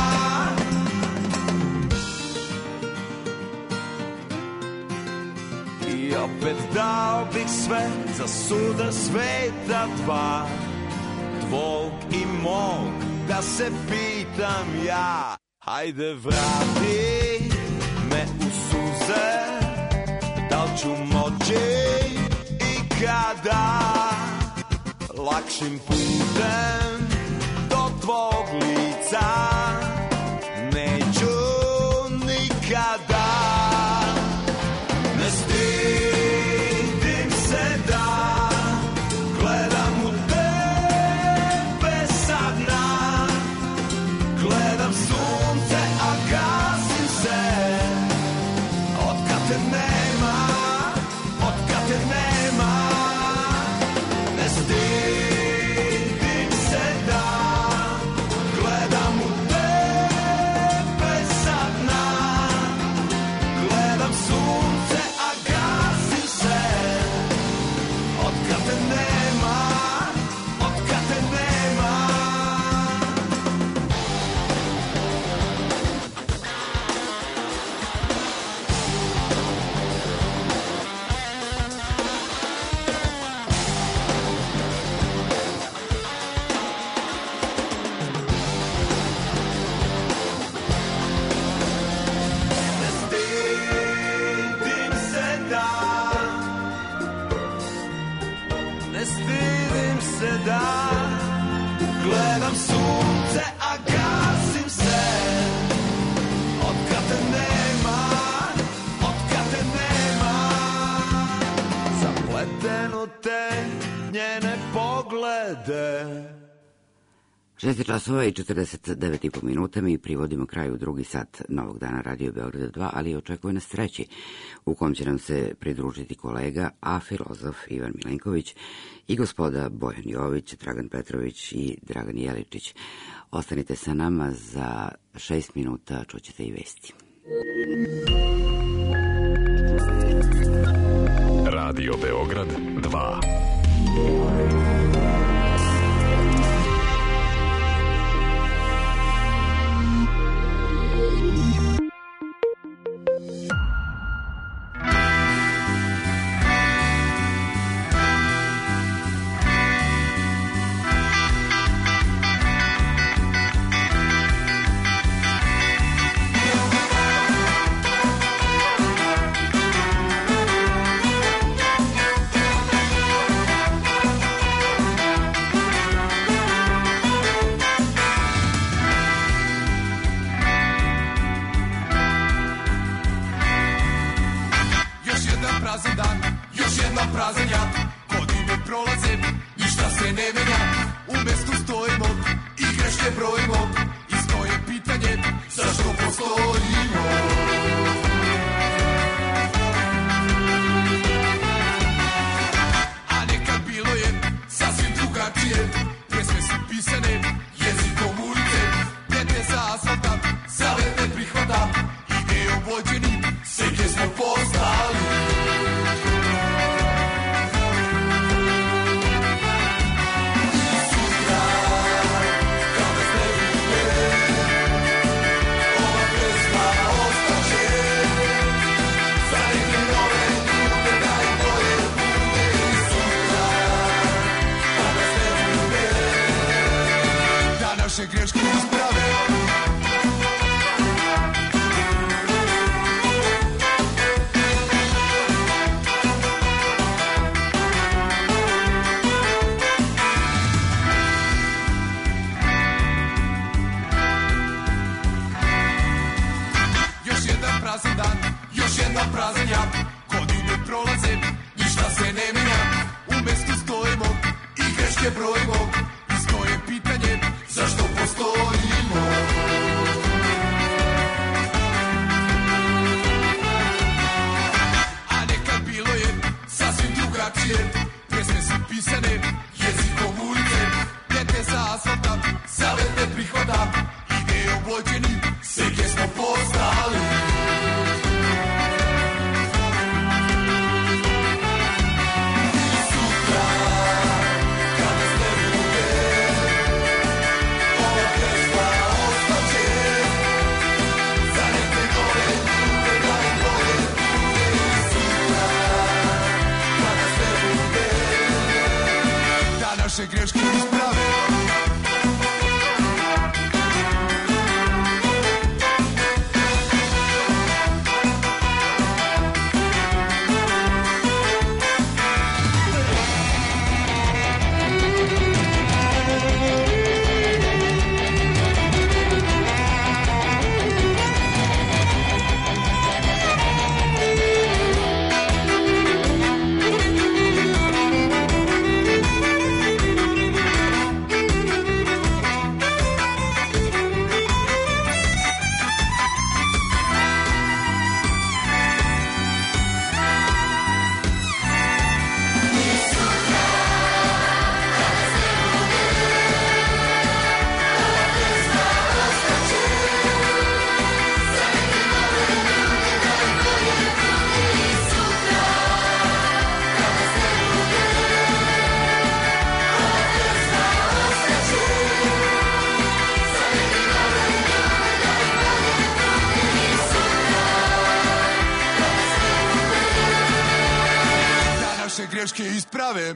I opet dao bih sve za sudar sveta dva, tvog i mog, da se pitam ja. Hajde vrati me u suze, da li ću moći i kada. Lakšim putem do tvog lica neću nikada. Ne stidim se da gledam u tebe sa dna. Gledam sunce, a gasim se. Otkad te nema, otkad te nema. Ne stidim se da gledam u tebe sa dna. Gledam sunce, a gasim se. Otkad te nema, otkad te nema. Ne stidim se da, ne stidim se da gledam sunce, a gasim se. Otkad te nema, otkad te nema. Zapleteno te njene poglede.
6 časova i 49,5 minuta mi privodimo kraju drugi sat Novog dana Radio Beograda 2, ali očekuje nas treći, u kom će nam se pridružiti kolega, a filozof Ivan Milenković i gospoda Bojan Jović, Dragan Petrović i Dragan Jeličić. Ostanite sa nama, za 6 minuta čućete i vesti.
Radio Beograd 2.
prazan dan, još jedan prazan jad. Godine prolaze, ništa se ne menja. U mestu stojimo i greške brojimo. Isto je pitanje, zašto postojimo? A nekad bilo je sasvim drugačije. Pjesme su pisane jezikom ulice. Dete za asfalta, savjet ne prihvata. Idejom vođeni, seke smo postali. Sutra, kada ste vidjeli, ova pesma prazan dan, još jedan prazan ja. Godine prolaze, ništa se ne menja. U mestu stojimo i greške brojimo. Isto je pitanje, zašto postojimo? A nekad bilo je sasvim drugačije. Pjesme su pisane jezikom ulice. Dete sa asfalta, savjet ne prihvata. Ideje oblođeni, sve gdje smo postali. Sutra, kada ste bude, ova pjesma ostaće. Za neke nove ljude da im bolje bude. Sutra, kada ste bude, da naše greške isprave. Greške isprave.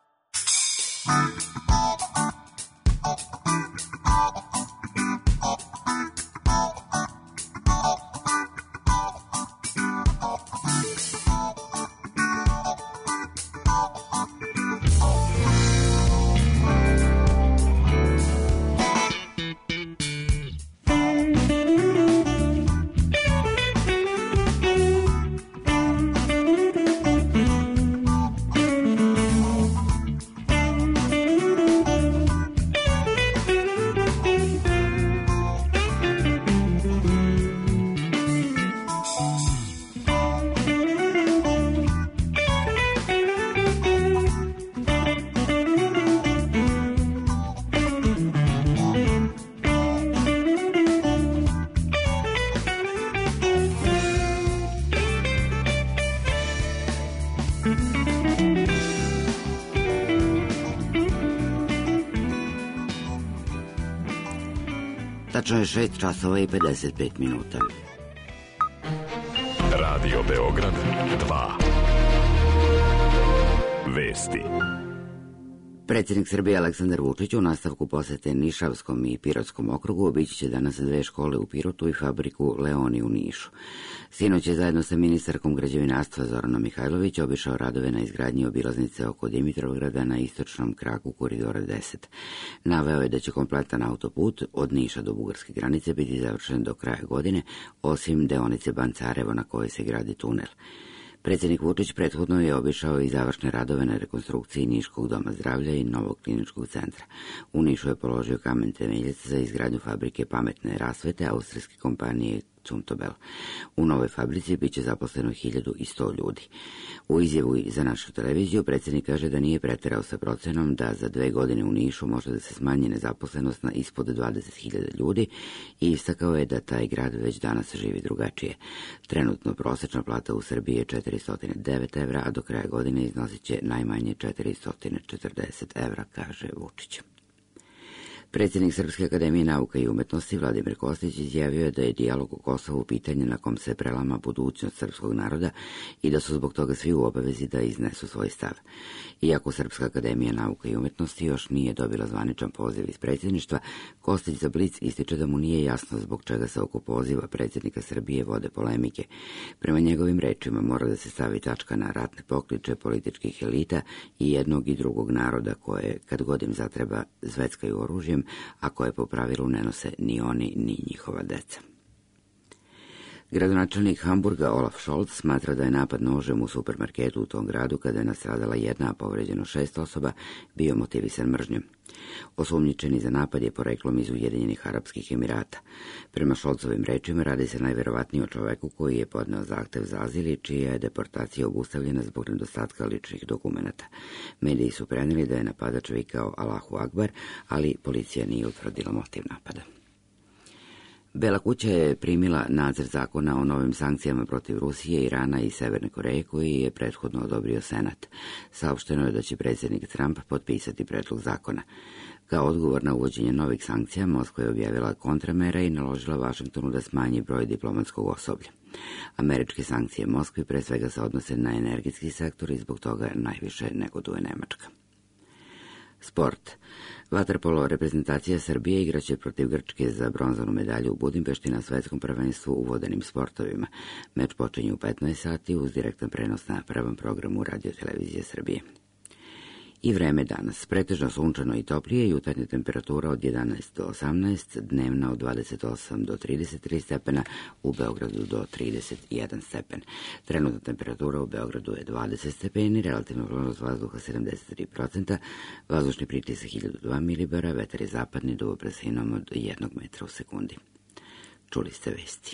Tačno je 6 časova i 55 minuta.
Radio Beograd 2. Vesti.
Predsjednik Srbije Aleksandar Vučić u nastavku posete Nišavskom i Pirotskom okrugu obići će danas 2 škole u Pirotu i fabriku Leoni u Nišu. Sinoć je zajedno sa ministarkom građevinarstva Zoranom Mihajlović obišao radove na izgradnji obilaznice oko Dimitrovgrada na istočnom kraku koridora 10. Naveo je da će kompletan autoput od Niša do bugarske granice biti završen do kraja godine, osim deonice Bancarevo na kojoj se gradi tunel. Predsjednik Vučić prethodno je obišao i završne radove na rekonstrukciji Niškog doma zdravlja i novog kliničkog centra. U Nišu je položio kamen temeljac za izgradnju fabrike pametne rasvete austrijske kompanije Cuntobel. U novoj fabrici biće zaposleno 1100 ljudi. U izjavu za našu televiziju predsjednik kaže da nije preterao sa procenom da za 2 godine u Nišu može da se smanji nezaposlenost na ispod 20.000 ljudi i istakao je da taj grad već danas živi drugačije. Trenutno prosečna plata u Srbiji je 409 evra, a do kraja godine iznosit će najmanje 440 evra, kaže Vučić. Predsjednik Srpske akademije nauka i umetnosti Vladimir Kostić izjavio je da je dijalog o Kosovu pitanje na kom se prelama budućnost srpskog naroda i da su zbog toga svi u obavezi da iznesu svoj stav. Iako Srpska akademija nauka i umetnosti još nije dobila zvaničan poziv iz predsjedništva, Kostić za Blic ističe da mu nije jasno zbog čega se oko poziva predsjednika Srbije vode polemike. Prema njegovim rečima mora da se stavi tačka na ratne pokliče političkih elita i jednog i drugog naroda koje, kad god im zatreba, zveckaju oružjem, a koje po pravilu ne nose ni oni ni njihova deca. Gradonačelnik Hamburga Olaf Scholz smatra da je napad nožem u supermarketu u tom gradu, kada je nastradala 1, a povređeno 6 osoba, bio motivisan mržnjom. Osumnjičeni za napad je poreklom iz Ujedinjenih Arapskih Emirata. Prema Scholzovim rečima radi se najverovatnije o čoveku koji je podneo zahtev za azil i čija je deportacija obustavljena zbog nedostatka ličnih dokumenata. Mediji su preneli da je napadač vikao Allahu Akbar, ali policija nije utvrdila motiv napada. Bela kuća je primila nacrt zakona o novim sankcijama protiv Rusije, Irana i Severne Koreje, koji je prethodno odobrio Senat. Saopšteno je da će predsjednik Trump potpisati predlog zakona. Kao odgovor na uvođenje novih sankcija, Moskva je objavila kontramere i naložila Vašingtonu da smanji broj diplomatskog osoblja. Američke sankcije Moskvi pre svega se odnose na energetski sektor i zbog toga najviše negoduje Nemačka. Sport. Vaterpolo reprezentacija Srbije igraće protiv Grčke za bronzanu medalju u Budimpešti na svetskom prvenstvu u vodenim sportovima. Meč počinje u 15 sati uz direktan prenos na prvom programu Radio-televizije Srbije. I vreme danas. Pretežno sunčano i toplije, jutarnja temperatura od 11 do 18, dnevna od 28 do 33 stepena, u Beogradu do 31 stepen. Trenutna temperatura u Beogradu je 20 stepeni, relativna vlažnost vazduha 73%, vazdušni pritisak 1002 milibara, vetar je zapadni do brzinom od 1 metra u sekundi. Čuli ste vesti.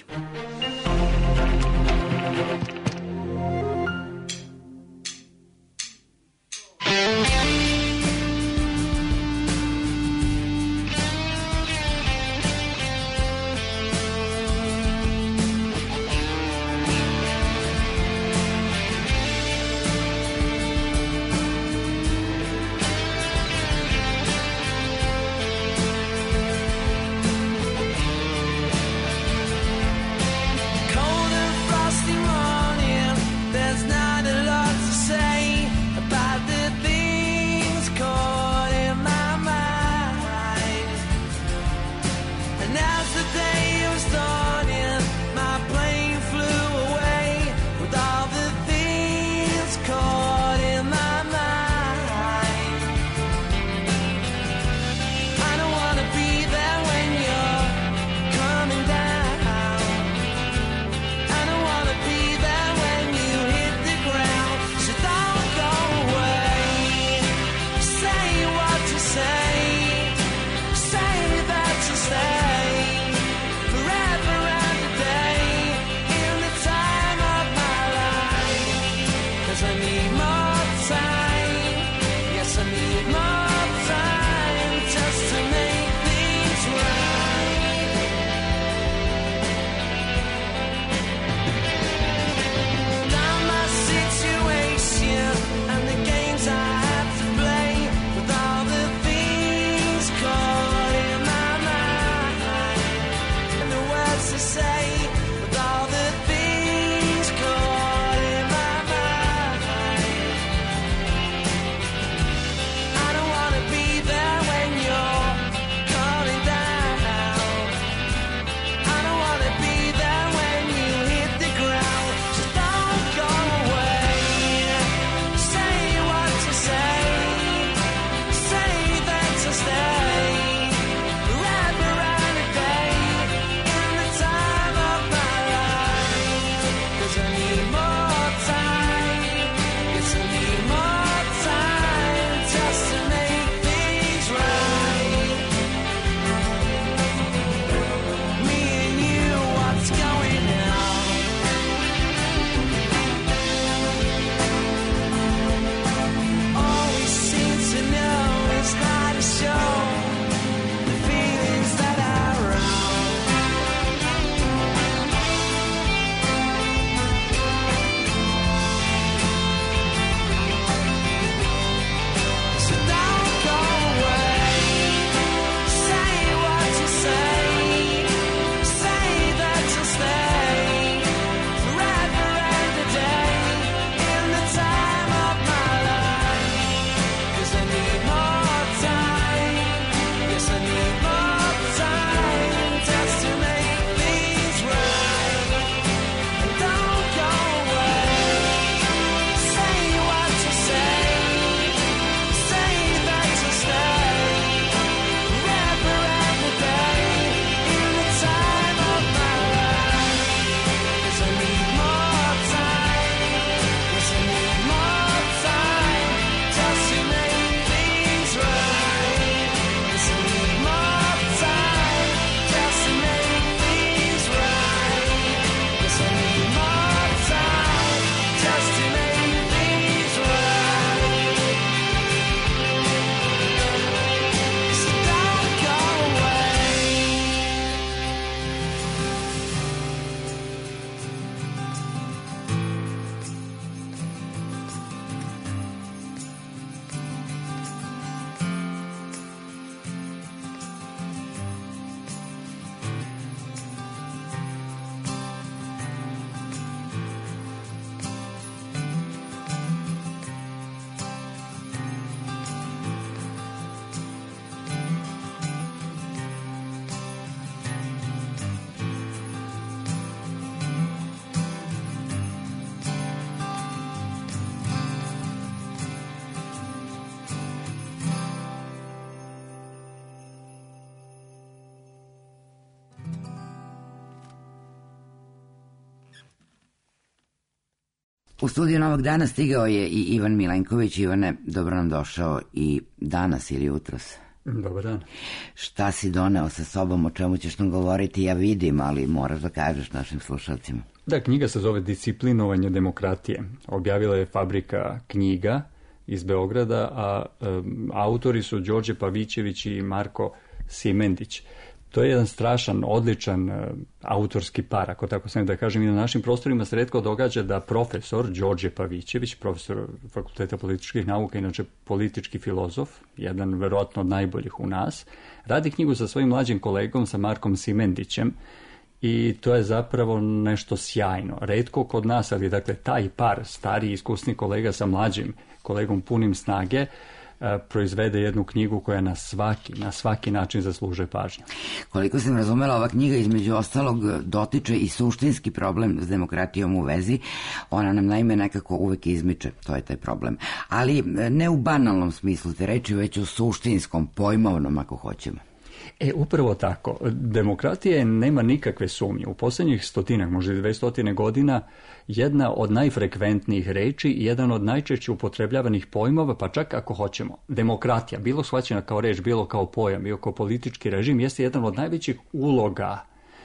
U studiju Novog dana stigao je i Ivan Milenković. Ivane, dobro nam došao i danas ili jutros.
Dobar dan.
Šta si doneo sa sobom, o čemu ćeš nam govoriti, ja vidim, ali moraš da kažeš našim slušalcima.
Da, knjiga se zove Disciplinovanje demokratije. Objavila je Fabrika knjiga iz Beograda, a autori su Đorđe Pavićević i Marko Simendić. To je jedan strašan, odličan autorski par, ako tako sam da kažem, i na našim prostorima se retko događa da profesor Đorđe Pavićević, profesor Fakulteta političkih nauka, inače politički filozof, jedan verovatno od najboljih u nas, radi knjigu sa svojim mlađim kolegom, sa Markom Simendićem, i to je zapravo nešto sjajno. Retko kod nas, ali dakle taj par, stariji iskusni kolega sa mlađim kolegom punim snage, proizvede jednu knjigu koja na svaki način zaslužuje pažnju.
Koliko sam razumela, ova knjiga između ostalog dotiče i suštinski problem s demokratijom u vezi. Ona nam naime nekako uvek izmiče, to je taj problem. Ali ne u banalnom smislu te reči, već u suštinskom, pojmovnom ako hoćemo.
Upravo tako. Demokratija nema nikakve sumnje. U posljednjih 100, možda 200 godina, jedna od najfrekventnijih reči i jedan od najčešće upotrebljavanih pojmova, pa čak ako hoćemo, demokratija, bilo shvaćena kao reč, bilo kao pojam, bilo kao politički režim, jeste jedan od najvećih uloga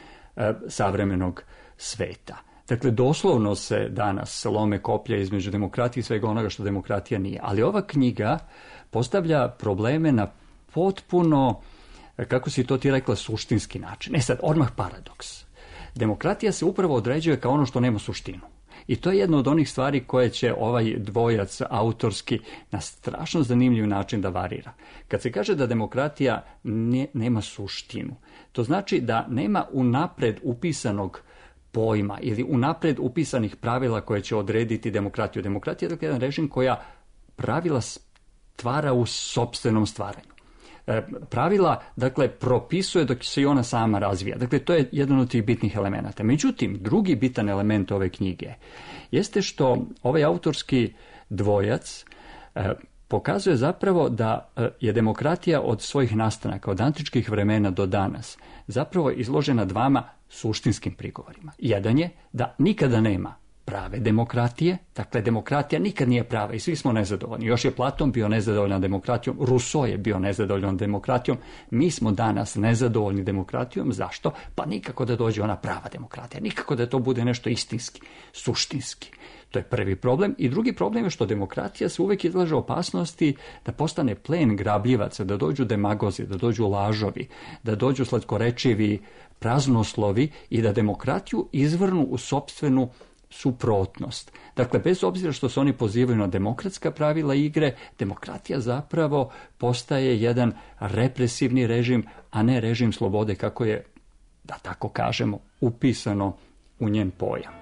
savremenog sveta. Dakle, doslovno se danas lome koplja između demokratije i svega onoga što demokratija nije. Ali ova knjiga postavlja probleme na potpuno, kako si to ti rekla, suštinski način. Sad, odmah paradoks. Demokratija se upravo određuje kao ono što nema suštinu. I to je jedna od onih stvari koje će ovaj dvojac autorski na strašno zanimljiv način da varira. Kad se kaže da demokratija nema suštinu, to znači da nema unapred upisanog pojma ili unapred upisanih pravila koje će odrediti demokratiju. Demokratija je dakle jedan režim koja pravila stvara u sopstvenom stvaranju. Pravila, dakle, propisuje dok se i ona sama razvija. Dakle, to je jedan od tih bitnih elemenata. Međutim, drugi bitan element ove knjige jeste što ovaj autorski dvojac pokazuje zapravo da je demokratija od svojih nastanaka, od antičkih vremena do danas, zapravo izložena dvama suštinskim prigovorima. Jedan je da nikada nema prave demokratije, dakle demokratija nikad nije prava i svi smo nezadovoljni. Još je Platon bio nezadovoljan demokratijom, Rousseau je bio nezadovoljan demokratijom, mi smo danas nezadovoljni demokratijom. Zašto? Pa nikako da dođe ona prava demokratija, nikako da to bude nešto istinski, suštinski. To je prvi problem. I drugi problem je što demokratija se uvek izlaže opasnosti da postane plen grabljivaca, da dođu demagozi, da dođu lažovi, da dođu slatkorečivi praznoslovi i da demokratiju izvrnu u sopstvenu suprotnost. Dakle, bez obzira što se oni pozivaju na demokratska pravila igre, demokratija zapravo postaje jedan represivni režim, a ne režim slobode, kako je, da tako kažemo, upisano u njen pojam.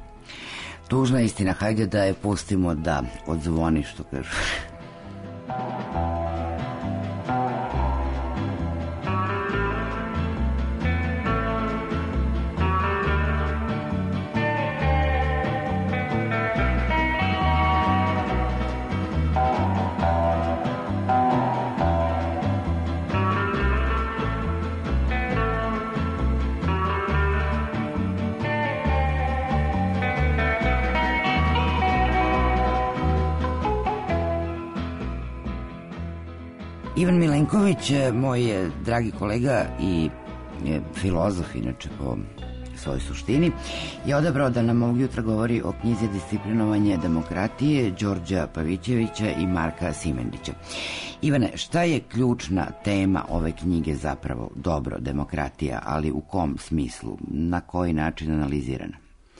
Tužna istina, hajde da je pustimo da odzvoni, što kažu. Ivan Milenković, moj dragi kolega i filozof, inače po svojoj suštini, je odabrao da nam ovog jutra govori o knjizi Disciplinovanje demokratije Đorđa Pavićevića i Marka Simendića. Ivane, šta je ključna tema ove knjige zapravo? Dobro, demokratija, ali u kom smislu? Na koji način analizirana?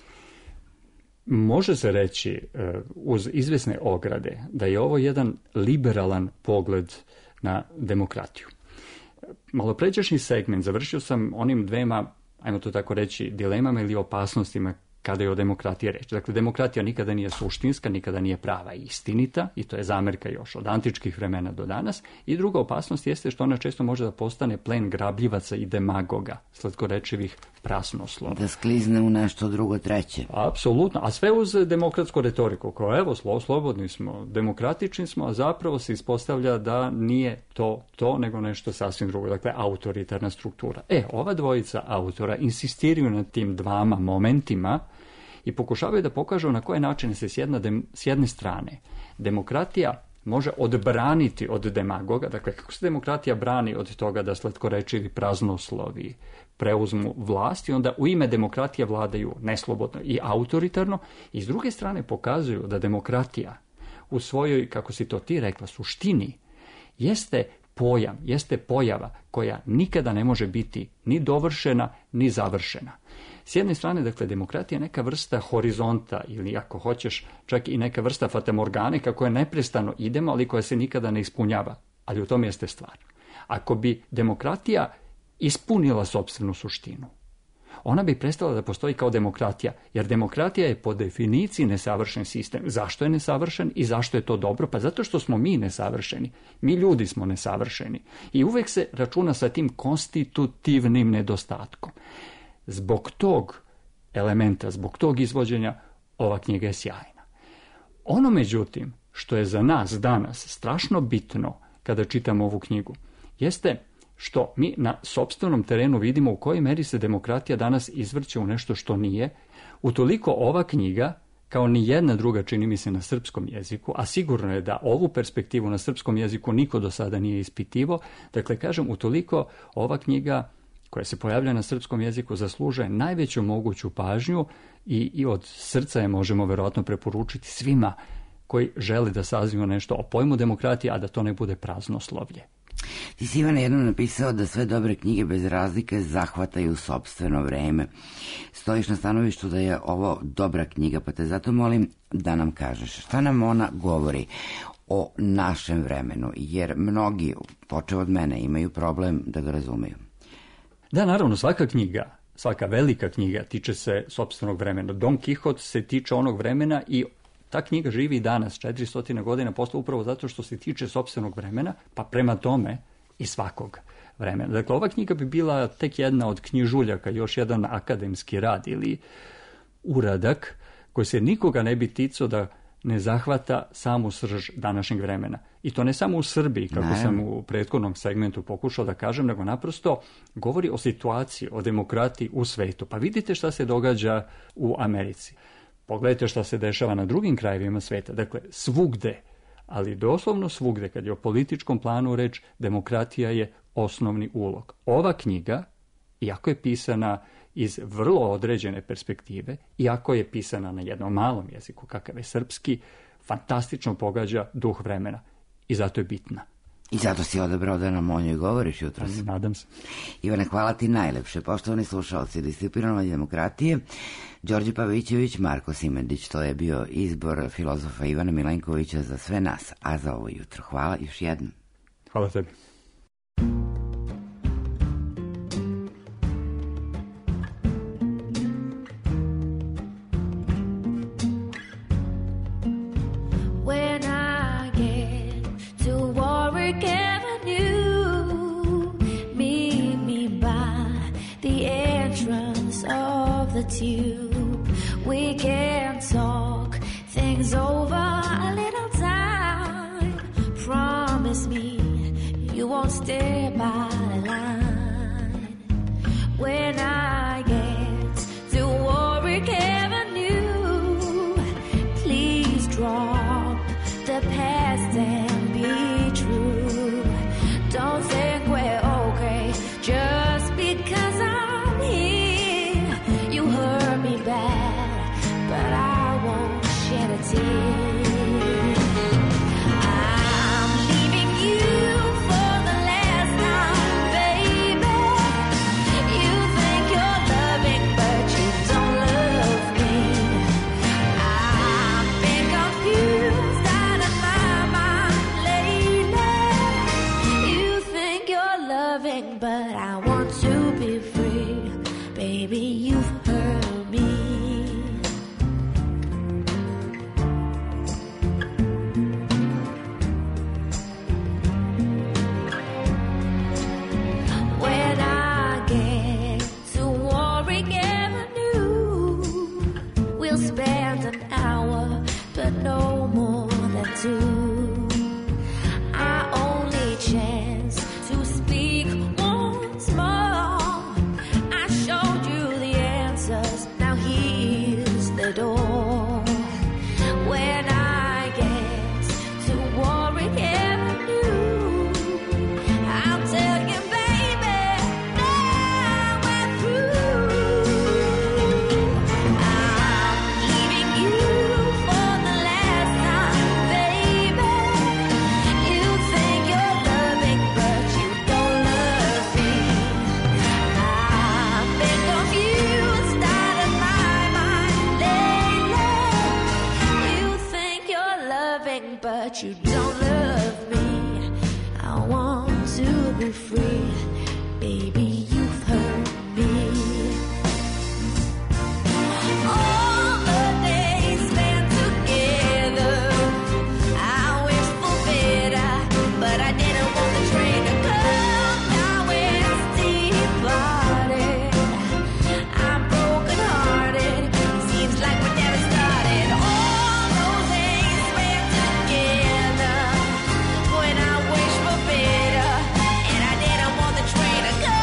Može se reći uz izvesne ograde da je ovo jedan liberalan pogled na demokratiju. Malopređašnji segment završio sam onim dvema, ajmo to tako reći, dilemama ili opasnostima kada je o demokratiji reč. Dakle, demokratija nikada nije suštinska, nikada nije prava i istinita, i to je zamerka još od antičkih vremena do danas. I druga opasnost jeste što ona često može da postane plen grabljivaca i demagoga, slatkorečivih prasnoslova.
Da sklizne u nešto drugo, treće.
Apsolutno, a sve uz demokratsku retoriku, kao evo, slobodni smo, demokratični smo, a zapravo se ispostavlja da nije to, nego nešto sasvim drugo, dakle, autoritarna struktura. Ova dvojica autora insistiraju na tim dvama momentima i pokušavaju da pokažu na koje načine se s jedne strane demokratija može odbraniti od demagoga, dakle kako se demokratija brani od toga da slatkorečivi praznoslovi preuzmu vlast i onda u ime demokratije vladaju neslobodno i autoritarno, i s druge strane pokazuju da demokratija u svojoj, kako si to ti rekla, suštini jeste pojam, jeste pojava koja nikada ne može biti ni dovršena, ni završena. S jedne strane, dakle, demokratija je neka vrsta horizonta ili, ako hoćeš, čak i neka vrsta fatamorgane kako je neprestano idemo, ali koja se nikada ne ispunjava. Ali u tom jeste stvar. Ako bi demokratija ispunila sopstvenu suštinu, ona bi prestala da postoji kao demokratija, jer demokratija je po definiciji nesavršen sistem. Zašto je nesavršen i zašto je to dobro? Pa zato što smo mi nesavršeni. Mi ljudi smo nesavršeni. I uvek se računa sa tim konstitutivnim nedostatkom. Zbog tog elementa, zbog tog izvođenja, ova knjiga je sjajna. Ono, međutim, što je za nas danas strašno bitno kada čitamo ovu knjigu, jeste što mi na sopstvenom terenu vidimo u kojoj meri se demokratija danas izvrće u nešto što nije. Utoliko ova knjiga, kao ni jedna druga, čini mi se, na srpskom jeziku, a sigurno je da ovu perspektivu na srpskom jeziku niko do sada nije ispitivo, dakle, kažem, utoliko ova knjiga koja se pojavlja na srpskom jeziku zaslužuje najveću moguću pažnju i od srca je možemo verovatno preporučiti svima koji žele da saznaju nešto o pojmu demokratije, a da to ne bude praznoslovlje.
Ti si, Ivane, jednom napisao da sve dobre knjige bez razlike zahvataju sopstveno vreme. Stojiš na stanovištu da je ovo dobra knjiga, pa te zato molim da nam kažeš šta nam ona govori o našem vremenu, jer mnogi, počeo od mene, imaju problem da ga razumeju.
Da, naravno, svaka knjiga, svaka velika knjiga tiče se sopstvenog vremena. Don Kihot se tiče onog vremena i ta knjiga živi i danas, 400 godina posle, upravo zato što se tiče sopstvenog vremena, pa prema tome i svakog vremena. Dakle, ova knjiga bi bila tek jedna od knjižuljaka, još jedan akademski rad ili uradak koji se nikoga ne bi ticao da ne zahvata samu srž današnjeg vremena. I to ne samo u Srbiji, kako sam u prethodnom segmentu pokušao da kažem, nego naprosto govori o situaciji, o demokratiji u svetu. Pa vidite šta se događa u Americi. Pogledajte šta se dešava na drugim krajevima sveta. Dakle, svugde, ali doslovno svugde, kad je o političkom planu reč, demokratija je osnovni ulog. Ova knjiga, iako je pisana iz vrlo određene perspektive, iako je pisana na jednom malom jeziku, kakav je srpski, fantastično pogađa duh vremena. I zato je bitna.
I zato si odabrao da nam o njoj govoriš jutros.
Nadam se.
Ivane, hvala ti najlepše. Poštovani slušalci Disciplinovane demokratije, Đorđe Pavićević, Marko Simendić, to je bio izbor filozofa Ivana Milenkovića za sve nas, a za ovo jutro. Hvala još jednom.
Hvala tebi.
Tube. We can talk things over a little time. Promise me you won't stay by the line. When I get to Warwick Avenue, please drop the past and be true. Don't think we're okay just because I'm here. You hurt me bad, but I won't shed a tear. I'm leaving you for the last time, baby. You think you're loving, but you don't love me. I've been confused out of my mind lately. You think you're loving, but I want to be free. Baby, you've hurt me. When I get to Warwick Avenue, we'll spend an hour, but no more than two. Our only chance to speak once more. I showed you the answers, now here's the door. but you don't love me. I want to be free, baby, you've hurt me. All the days spent together, I wish for better, but I didn't want the train to come. Now it's departed, I'm broken hearted, seems like we never started. All those days spent together, when I wish for better, and I didn't want the train to come.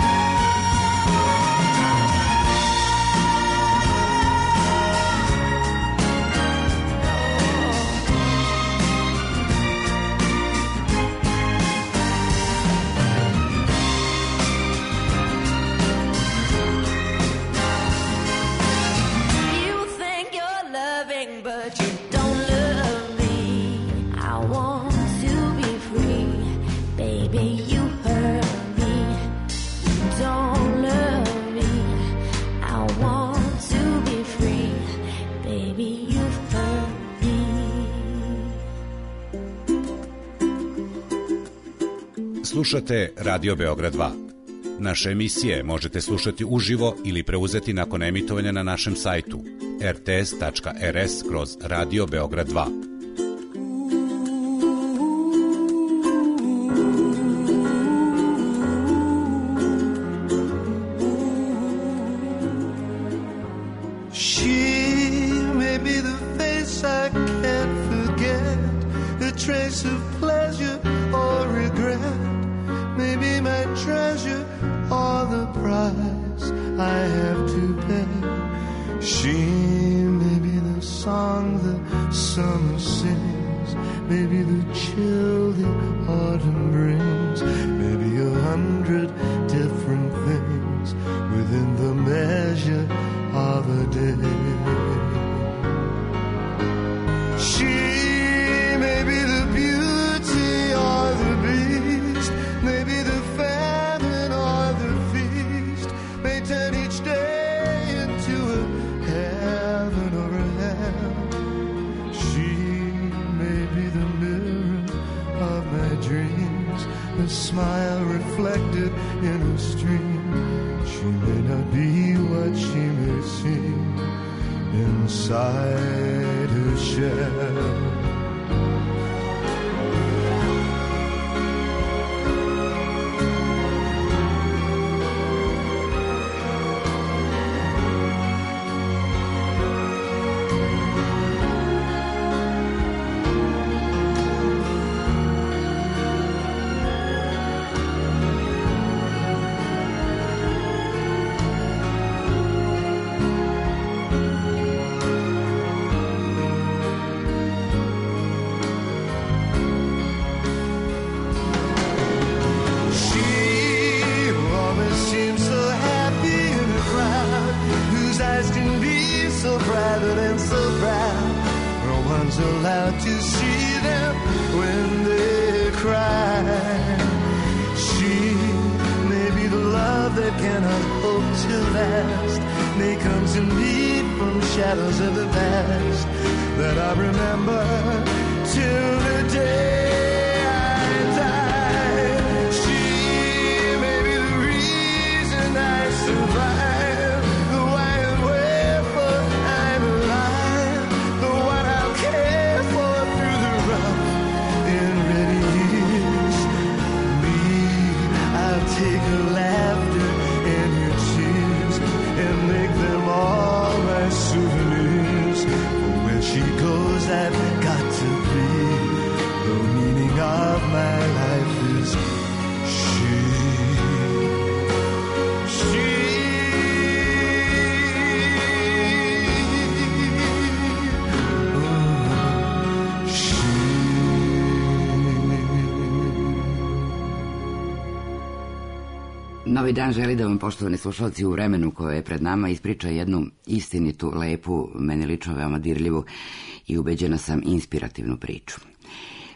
You think you're loving, but you don't love me. I want to be free, baby, you hurt me. You don't love me. I want to be free, baby, you've hurt me.
Slušate Radio Beograd 2. Naše emisije možete slušati uživo ili preuzeti nakon emitovanja na našem sajtu rts.rs/Radio Beograd 2.
She may be the face I can't forget, a trace of pleasure or regret, maybe my treasure or the price I have to pay. She may be the song the summer sings, maybe the chill the autumn brings, maybe 100 different things within the measure of a day. She may be the beauty or the beast, maybe the famine or the feast, may turn each day into a heaven or a hell. She may be the mirror of my dreams, a smile reflected in a stream. She may not be what she may seem inside her shell. Allowed to see them when they cry. She may be the love that cannot hope to last, may come to me from shadows of the past that I remember till the day I die. She may be the reason I survive, the why and wherefore I'm alive, the one I'll care for through the rough and ready years. Me, I'll take her laughter and her tears and make them all my souvenirs. For where she goes, I've got to be. The meaning of my life is she.
Novi dan želi da vam, poštovani slušalci, u vremenu koje je pred nama ispriča jednu istinitu, lepu, meni lično veoma dirljivu i ubeđena sam inspirativnu priču.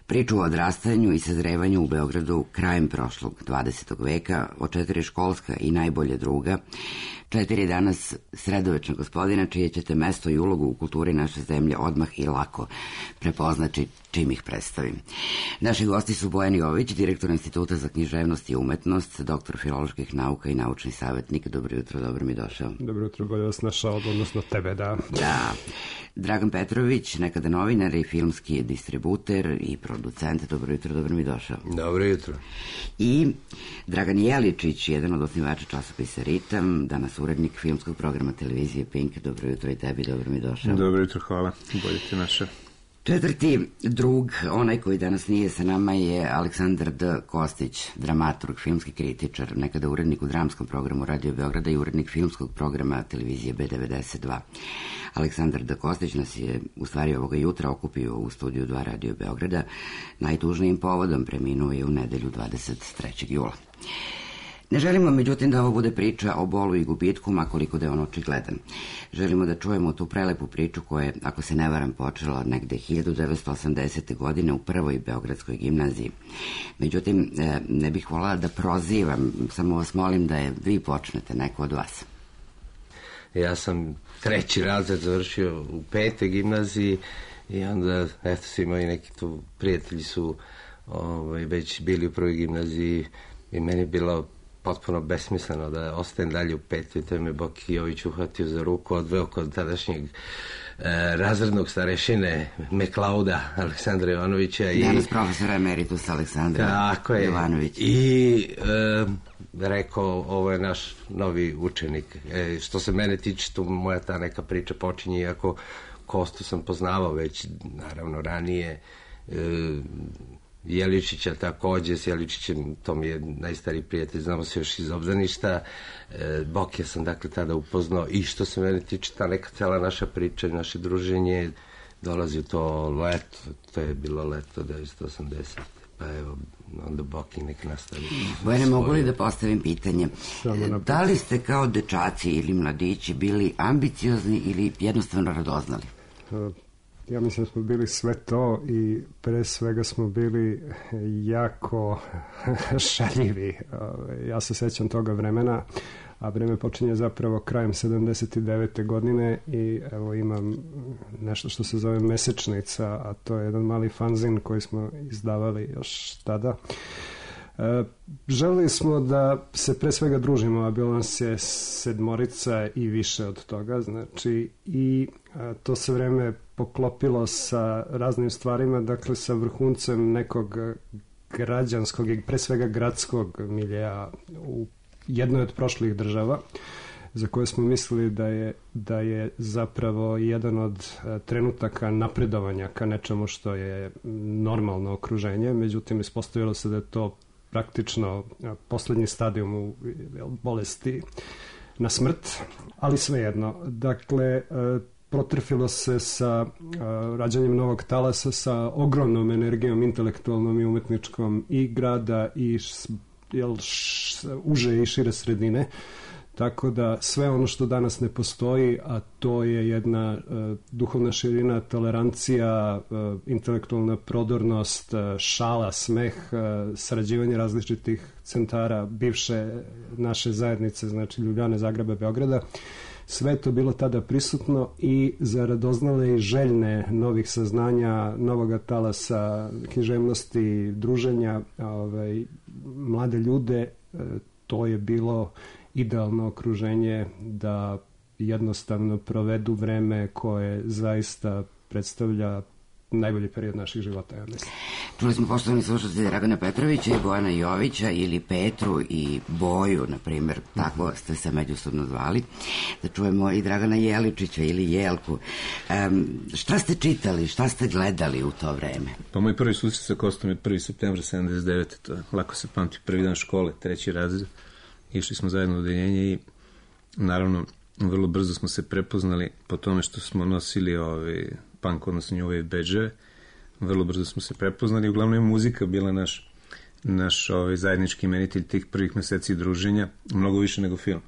Priču o odrastanju i sazrevanju u Beogradu krajem prošlog 20. veka od 4 školska i najbolje druga, 4 danas sredovečna gospodina čije ćete mesto i ulogu u kulturi naše zemlje odmah i lako prepoznati čim ih predstavim. Naši gosti su Bojan Jović, direktor Instituta za književnost i umetnost, doktor filoloških nauka i naučni savjetnik. Dobro jutro, dobro mi došao.
Dobro jutro, bolje vas našao, odnosno tebe, da.
Da. Dragan Petrović, nekada novinar i filmski distributer i producent. Dobro jutro, dobro mi došao.
Dobro jutro.
I Dragan Jeličić, jedan od osnivača časopisa Ritam, danas urednik filmskog programa televizije Pink. Dobro jutro i tebi, dobro mi došao.
Dobro jutro, hvala. Bolje ti naše.
Četvrti drug, onaj koji danas nije sa nama, je Aleksandar D. Kostić, dramaturg, filmski kritičar, nekada urednik u dramskom programu Radio Beograda i urednik filmskog programa televizije B92. Aleksandar D. Kostić nas je u stvari ovoga jutra okupio u studiju 2 Radio Beograda. Najtužnijim povodom preminuo je u nedelju 23. jula. Ne želimo, međutim, da ovo bude priča o bolu i gubitku, makoliko da je on očigledan. Želimo da čujemo tu prelepu priču koja je, ako se ne varam, počela negde 1980. godine u prvoj Beogradskoj gimnaziji. Međutim, ne bih volala da prozivam, samo vas molim da je vi počnete, neko od vas.
Ja sam 3. razred završio u 5. gimnaziji i onda, eto, svi moji neki tu prijatelji su već bili u prvoj gimnaziji i meni je bilo potpuno besmisleno da ostajem dalje u 5. To je me Boki Jović uhvatio za ruku, odveo kod tadašnjeg razrednog starešine Meklauda Aleksandra Jovanovića.
Danas profesor emeritus Aleksandra Jovanović.
I rekao, ovo je naš novi učenik. Što se mene tiče, tu moja ta neka priča počinje, iako Kostu sam poznavao već, naravno, ranije. Jeličića takođe, s Jeličićem, to mi je najstariji prijatelj, znamo se još iz obdaništa. Bokija sam dakle tada upoznao i što se mene tiče, ta neka cela naša priča, naše druženje dolazi u to leto, to je bilo leto 1980. Pa evo, onda Boki nek nastavi.
Bojane, mogu li da postavim pitanje? Da li ste kao dečaci ili mladići bili ambiciozni ili jednostavno radoznali?
Ja mislim da smo bili sve to i pre svega smo bili jako šaljivi. Ja se sećam toga vremena, a vreme počinje zapravo krajem 79. godine i evo imam nešto što se zove Mesečnica, a to je jedan mali fanzin koji smo izdavali još tada. Želeli smo da se pre svega družimo, a bilo nas je 7 i više od toga, znači i to se vreme poklopilo sa raznim stvarima, dakle sa vrhuncem nekog građanskog i pre svega gradskog miljeja u jednoj od prošlih država, za koje smo mislili da je zapravo jedan od trenutaka napredovanja ka nečemu što je normalno okruženje, međutim ispostavilo se da je to praktično poslednji stadijum u bolesti na smrt, ali svejedno. Dakle, protrfilo se sa rađanjem novog talasa, sa ogromnom energijom intelektualnom i umetničkom i grada i uže i šire sredine. Tako da sve ono što danas ne postoji, a to je jedna duhovna širina, tolerancija, intelektualna prodornost, šala, smeh, sarađivanje različitih centara bivše naše zajednice, znači Ljubljane, Zagreba, Beograda, sve to bilo tada prisutno i za radoznale i željne novih saznanja, novoga talasa, književnosti, druženja, mlade ljude, to je bilo idealno okruženje da jednostavno provedu vreme koje zaista predstavlja najbolji period naših života, ja mislim.
Čuli smo poštovani slušatelji Dragana Petrovića i Bojana Jovića ili Petru i Boju, na primjer, tako ste se međusobno zvali. Da čujemo i Dragana Jeličića ili Jelku. Šta ste čitali, šta ste gledali u to vreme?
Pa moj prvi susret sa Kostom je 1. septembra 79. To lako se pamti, prvi dan škole, 3. razred. Išli smo zajedno u odeljenje i naravno vrlo brzo smo se prepoznali po tome što smo nosili punk, odnosno new wave bedževe. Vrlo brzo smo se prepoznali. Uglavnom je muzika bila naš zajednički imenitelj tih prvih meseci druženja, mnogo više nego film.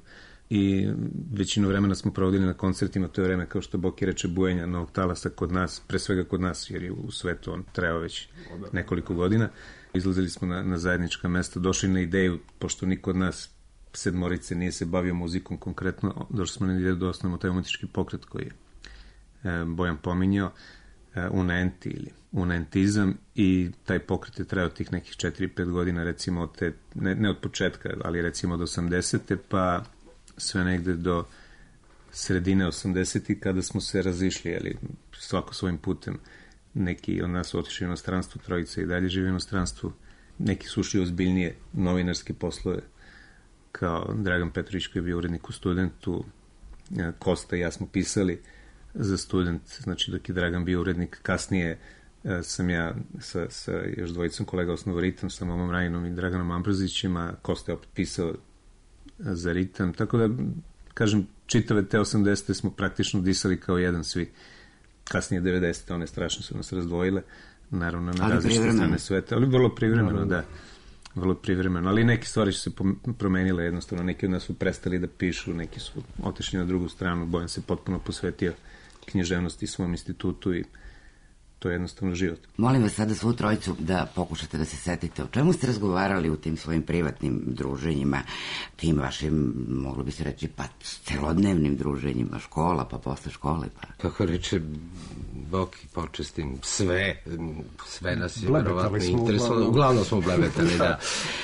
i većinu vremena smo provodili na koncertima. To je vreme, kao što Boki reče, bujenja novog talasa kod nas, pre svega kod nas, jer je u svetu on trajao već nekoliko godina. Izlazili smo na zajednička mesta, došli na ideju, pošto niko od nas sedmorice nije se bavio muzikom konkretno, došli smo na ideju da osnovimo taj umetnički pokret koji je Bojan pominjao, Unenti ili unentizam, i taj pokret je trajao tih nekih 4-5 godina, recimo od te, ne od početka, ali recimo od 80. pa sve negde do sredine 80. kada smo se razišli, ali svako svojim putem. Neki od nas otišli u inostranstvo, trojica i dalje žive u inostranstvu, neki su ušli ozbiljnije novinarske poslove, kao Dragan Petrović koji je bio urednik u Studentu, Kosta i ja smo pisali za Student, znači dok je Dragan bio urednik. Kasnije sam ja sa još dvojicom kolega osnovao Ritam, sa Momom Rajinom i Draganom Ambrozićem, a Kosta je opet pisao za Ritam, tako da, kažem, čitave te 80. smo praktično disali kao jedan svi. Kasnije 90. one strašno su nas razdvojile, naravno na različite strane sveta, ali vrlo privremeno, da. Vrlo privremeno, ali neke stvari su se promenile jednostavno, neki od nas su prestali da pišu, neki su otišli na drugu stranu, Bojan se potpuno posvetio književnosti svom institutu i to je jednostavno život.
Molim vas sada svu trojicu da pokušate da se setite o čemu ste razgovarali u tim svojim privatnim druženjima, tim vašim, moglo bi se reći, pa celodnevnim druženjima, škola, pa posle škole, pa...
Kako reče Boki, počestim, sve nas je verovatno interesovalo. Uglavnom smo blebetali, da.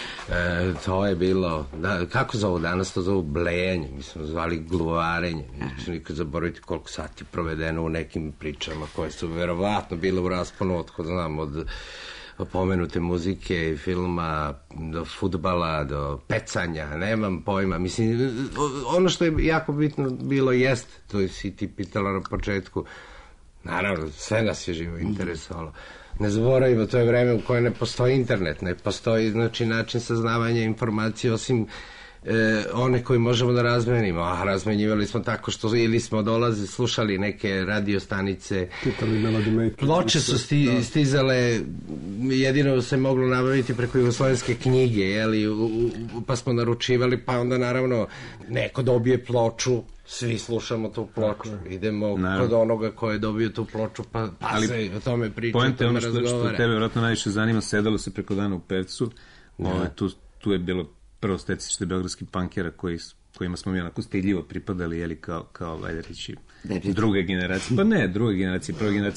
To je bilo, da, kako zovu danas, to zovu blejanje, mi smo zvali gluvarenje, neću nikad zaboraviti koliko sati provedeno u nekim pričama koje su verovatno bile u rasponu od pomenute muzike i filma do fudbala, do pecanja, nemam pojma, mislim, ono što je jako bitno bilo jest, to si ti pitala na početku, naravno, sve nas je živo interesovalo. Ne zaboravimo, to je vreme u koje ne postoji internet, ne postoji, znači, način saznavanja informacije osim one koje možemo da razmenimo. A razmenjivali smo tako što ili smo dolazili, slušali neke radio stanice, ploče su stizale, jedino se moglo nabaviti preko jugoslovenske knjige, jeli, pa smo naručivali, pa onda naravno neko dobije ploču, svi slušamo tu ploču, idemo kod onoga ko je dobio tu ploču, pa se o tome priča, o tome razgovara.
Što tebe vjerojatno najviše zanima, sedalo se preko dana u Pevcu, tu je bilo prvo stecište beogradskih punkera kojima smo mi onako stidljivo pripadali, jeli, kao valjda reći, druge generacije. Pa ne, druge generacije,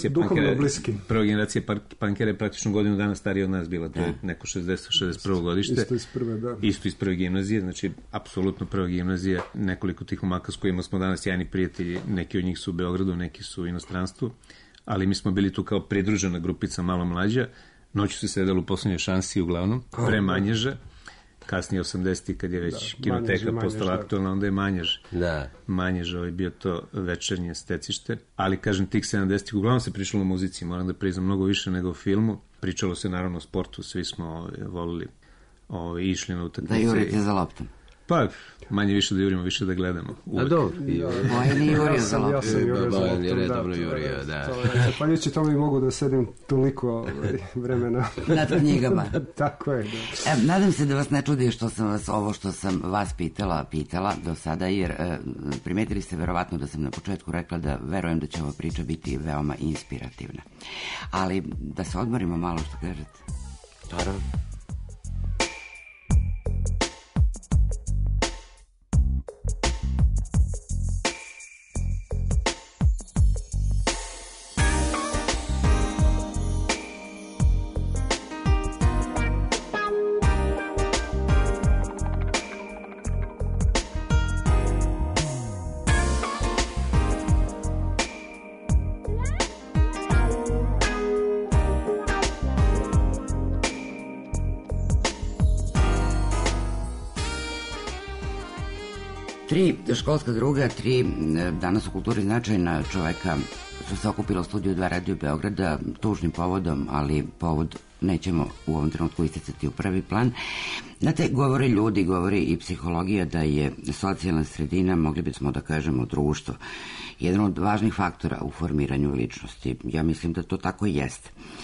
prva generacija punkera je praktično godinu dana starija od nas bila, to je neko 60-61 godište.
Isto iz prve, da.
Isto iz prve gimnazije, znači apsolutno prva gimnazija, nekoliko tih momaka s kojima smo danas sjajni prijatelji, neki od njih su u Beogradu, neki su u inostranstvu, ali mi smo bili tu kao pridružena grupica malo mlađa, noću se sedelo u Poslednjoj šansi uglavnom, pre Manježa. Kasnije 80. kad je već kinoteka postala aktualna, onda je Manjež bio to večernje stecište. Ali, kažem, tih 70. uglavnom se pričalo o muzici, moram da priznam, mnogo više nego o filmu. Pričalo se naravno o sportu, svi smo volili i išli na utakmice.
Da jurite za loptom.
Pa, manje više da jurimo, više da gledamo.
A dobro.
Bojan je jurio za loptom.
Bojan je redovno jurio, da.
Zahvaljujući tome i mogu da sedim toliko vremena
nad knjigama.
Tako je, da.
Nadam se da vas ne čudi što sam vas ovo što sam vas pitala do sada, jer primetili ste verovatno da sam na početku rekla da verujem da će ova priča biti veoma inspirativna. Ali da se odmorimo malo, što kažete.
Naravno.
Tri školska druga, tri danas u kulturi značajna čoveka su se okupila u studiju 2 Radio Beograda tužnim povodom, ali povod nećemo u ovom trenutku isticati u prvi plan. Znate, govore ljudi, govori i psihologija da je socijalna sredina, mogli bismo da kažemo društvo, jedan od važnih faktora u formiranju ličnosti. Ja mislim da to tako jeste.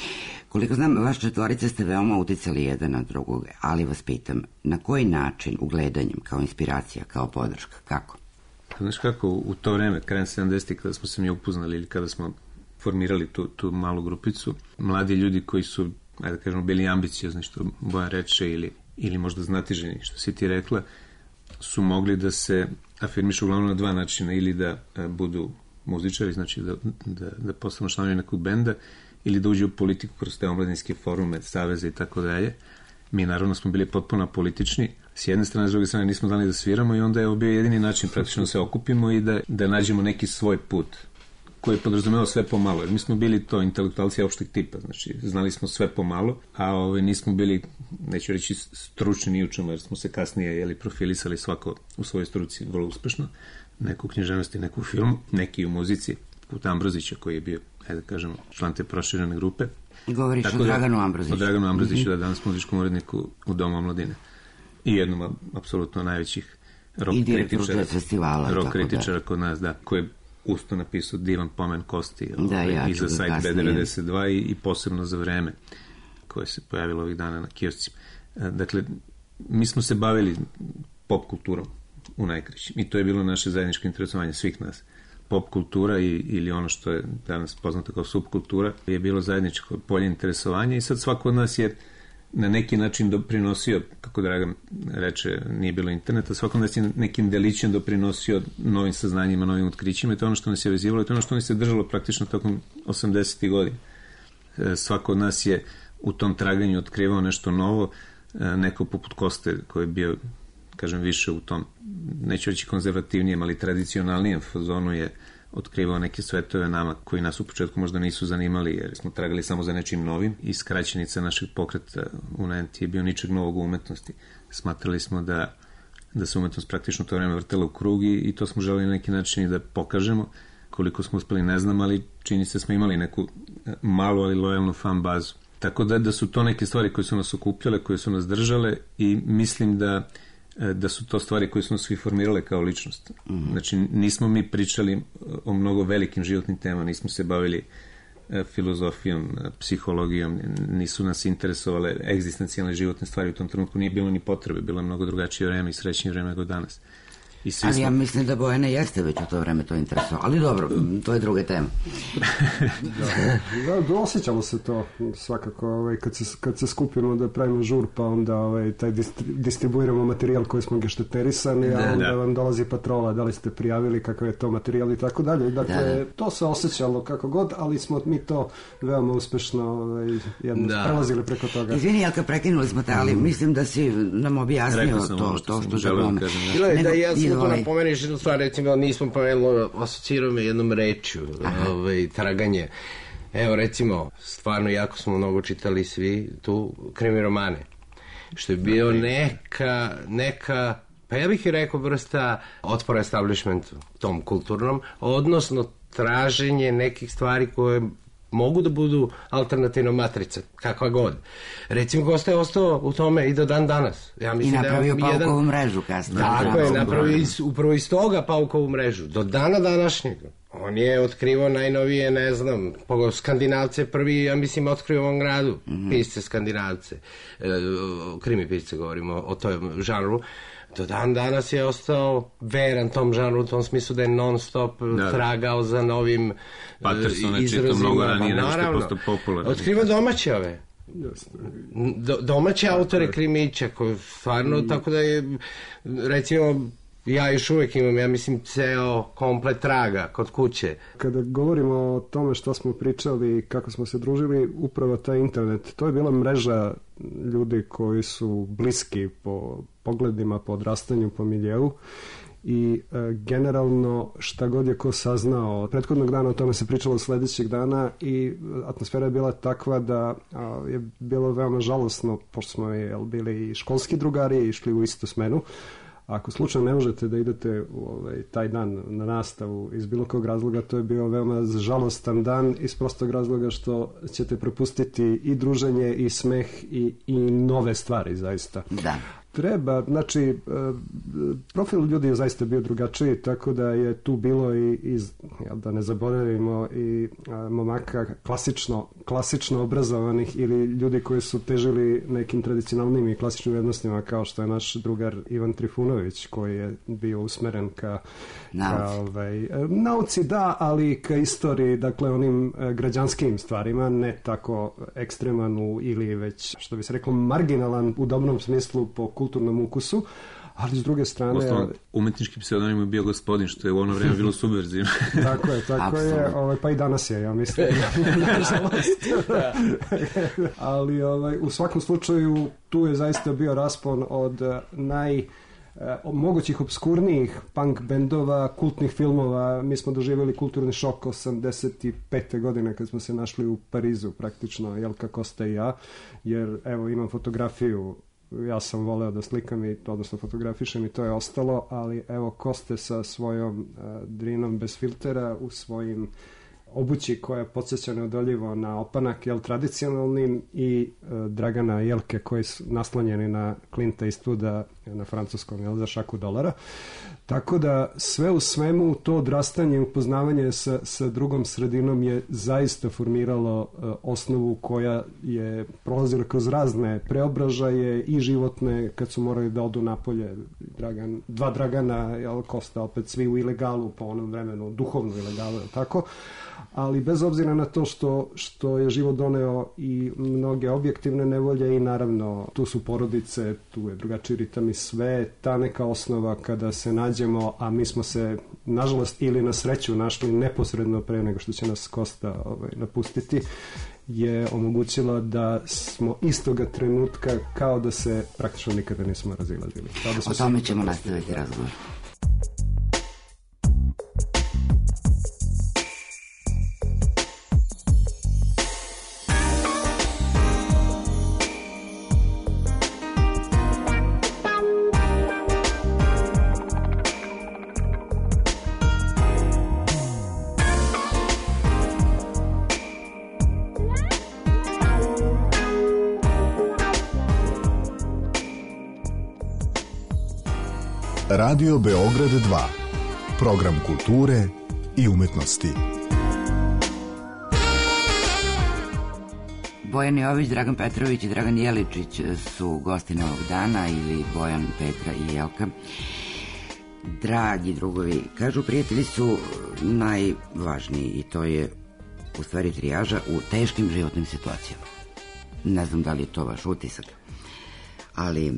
Koliko znam, vaš četvorica ste veoma uticali jedan na drugog, ali vas pitam, na koji način, ugledanjem, kao inspiracija, kao podrška, kako?
Znaš kako, u to vreme, krajem 70. kada smo se mi upoznali ili kada smo formirali tu malu grupicu, mladi ljudi koji su, ajde da kažemo, bili ambiciozni, što Bojan reče, ili možda znatiženi, što si ti rekla, su mogli da se afirmišu uglavnom na dva načina, ili da budu muzičari, znači da postanu članovi nekog benda, ili da uđe u politiku kroz te omladinske forume, saveze i tako dalje. Mi naravno smo bili potpuno politični, s jedne strane, s druge strane nismo znali da sviramo i onda je ovo bio jedini način praktično da se okupimo i da nađemo neki svoj put koji je podrazumevao sve pomalo, jer mi smo bili to intelektualci opšteg tipa, znači znali smo sve pomalo, a nismo bili, neću reći stručni ni u čemu, jer smo se kasnije profilisali svako u svojoj struci vrlo uspešno, neku u književnosti, neku u filmu, neki u muzici, put Ambrozića koji je bio, ajde da kažemo, član te proširene grupe.
Govoriš o Draganu Ambroziću.
O Draganu Ambroziću, da, danas muzičkom uredniku u Domu omladine. I jednom, apsolutno, najvećih rock kritičara kod nas, da, koji je usto napisao divan pomen Kosti i za sajt B92 i posebno za vreme koje se pojavilo ovih dana na kioscima. Dakle, mi smo se bavili pop kulturom u najkraćem i to je bilo naše zajedničko interesovanje svih nas. Pop kultura ili ono što je danas poznato kao subkultura je bilo zajedničko polje interesovanja i sad svako od nas je na neki način doprinosio, kako Dragan reče, nije bilo interneta, svako od nas je nekim delićem doprinosio novim saznanjima, novim otkrićima i to je ono što nas je vezivalo i to je ono što nas je držalo praktično tokom 80. godina. Svako od nas je u tom traganju otkrivao nešto novo, neko poput Koste koji je bio, kažem, više u tom, neću reći konzervativnijem, ali tradicionalnijem fazonu je otkrivao neke svetove nama koji nas u početku možda nisu zanimali jer smo tragali samo za nečim novim i skraćenica našeg pokreta u NT je bio ničeg novog u umetnosti. Smatrali smo da se umetnost praktično to vreme vrtela u krug i to smo želeli na neki način i da pokažemo. Koliko smo uspeli ne znam, ali čini se smo imali neku malu ali lojalnu fan bazu. Tako da su to neke stvari koje su nas okupljale, koje su nas držale i mislim da su to stvari koje su nas svi formirale kao ličnost. Znači, nismo mi pričali o mnogo velikim životnim temama, nismo se bavili filozofijom, psihologijom, nisu nas interesovale egzistencijalne životne stvari u tom trenutku, nije bilo ni potrebe, bilo je mnogo drugačije vreme i srećnije vreme nego danas.
Ali ja mislim da Bojana jeste već u to vreme to interesovalo, ali dobro, to je druga tema.
Da, osjećalo se to svakako, kad se skupimo da pravimo žur, pa onda taj distribuiramo materijal koji smo gešteterisani, a onda vam dolazi patrola, da li ste prijavili kakav je to materijal i tako dalje. Dakle, to se osjećalo kako god, ali smo mi to veoma uspešno prelazili preko toga.
Izvini, Jelka, prekinuli smo te, ali mislim da si nam objasnio to što želim.
Ja sam to napomeniš jednu stvar, recimo nismo pomenuli, asocirao me jednom rečju, traganje. Evo recimo, stvarno jako smo mnogo čitali svi tu krimi romane, što je bio neka, pa ja bih i rekao vrsta otpora establishmentu, tom kulturnom, odnosno traženje nekih stvari koje mogu da budu alternativna matrica, kakva god. Recimo, Kosta je ostao u tome i do dan danas. Ja mislim
i napravio paukovu mrežu kasnije.
Tako je, napravio upravo iz toga paukovu mrežu. Do dana današnjeg. On je otkrivao najnovije, ne znam, Skandinavce prvi, ja mislim, otkrio u ovom gradu. Pisce Skandinavce. Krimi pisce govorimo o tom žanru. Do dan danas je ostao veran tom žanru u tom smislu da je non stop tragao za novim izrazima.
Mnogo ranije nego što je postao popularno.
Otkriva domaće ove. Domaće autore krimića koji stvarno, tako da je, recimo, ja još uvijek imam, ja mislim, ceo komplet traga kod kuće.
Kada govorimo o tome što smo pričali i kako smo se družili, upravo taj internet, to je bila mreža ljudi koji su bliski po pogledima, po odrastanju, po miljeu i generalno šta god je ko saznao od prethodnog dana, o tome se pričalo sledećeg dana i atmosfera je bila takva da je bilo veoma žalosno, pošto smo bili i školski drugari i išli u istu smenu. Ako slučajno ne možete da idete taj dan na nastavu iz bilo kog razloga, to je bio veoma žalostan dan iz prostog razloga što ćete propustiti i druženje i smeh i nove stvari zaista.
Da.
Treba, znači, profil ljudi je zaista bio drugačiji, tako da je tu bilo i da ne zaboravimo, i momaka klasično obrazovanih ili ljudi koji su težili nekim tradicionalnim i klasičnim vrednostima, kao što je naš drugar Ivan Trifunović, koji je bio usmeren ka nauci, da, ali ka istoriji, dakle, onim građanskim stvarima, ne tako ekstreman ili već, što bi se reklo, marginalan u dobrom smislu po kulturnom ukusu, ali s druge strane...
Osnovno, umetnički pseudonim je bio Gospodin, što je u ono vreme bilo subverzivno.
Tako je, pa i danas je, ja mislim. Nažalost. Ali u svakom slučaju tu je zaista bio raspon od mogućih obskurnijih punk bendova, kultnih filmova. Mi smo doživjeli kulturni šok 85. godine kad smo se našli u Parizu, praktično Jelka Kosta i ja, jer evo imam fotografiju, ja sam voleo da slikam i to, odnosno fotografišem, i to je ostalo, ali evo Koste sa svojom drinom bez filtera u svojim obući koja je podsjeća neodoljivo na opanak, tradicionalnim, i Dragana i Jelke koji su naslonjeni na Clinta Eastwooda na francuskom, za šaku dolara. Tako da sve u svemu to odrastanje i upoznavanje sa drugom sredinom je zaista formiralo osnovu koja je prolazila kroz razne preobražaje i životne, kad su morali da odu napolje. Dva Dragana, Kosta, opet svi u ilegalu po onom vremenu, duhovnu ilegalu, tako. Ali bez obzira na to što je život doneo i mnoge objektivne nevolje, i naravno tu su porodice, tu je drugačiji ritam i sve, ta neka osnova kada se nađemo, a mi smo se nažalost ili na sreću našli neposredno pre nego što će nas Kosta napustiti, je omogućila da smo istoga trenutka kao da se praktično nikada nismo razilazili.
O tome ćemo nastaviti razgovor.
Radio Beograd 2. Program kulture i umetnosti.
Bojan Jović, Dragan Petrović i Dragan Jeličić su gosti novog dana, ili Bojan, Petra i Jelka. Dragi drugovi, kažu prijatelji su najvažniji, i to je u stvari trijaža u teškim životnim situacijama. Ne znam da li je to vaš utisak, ali...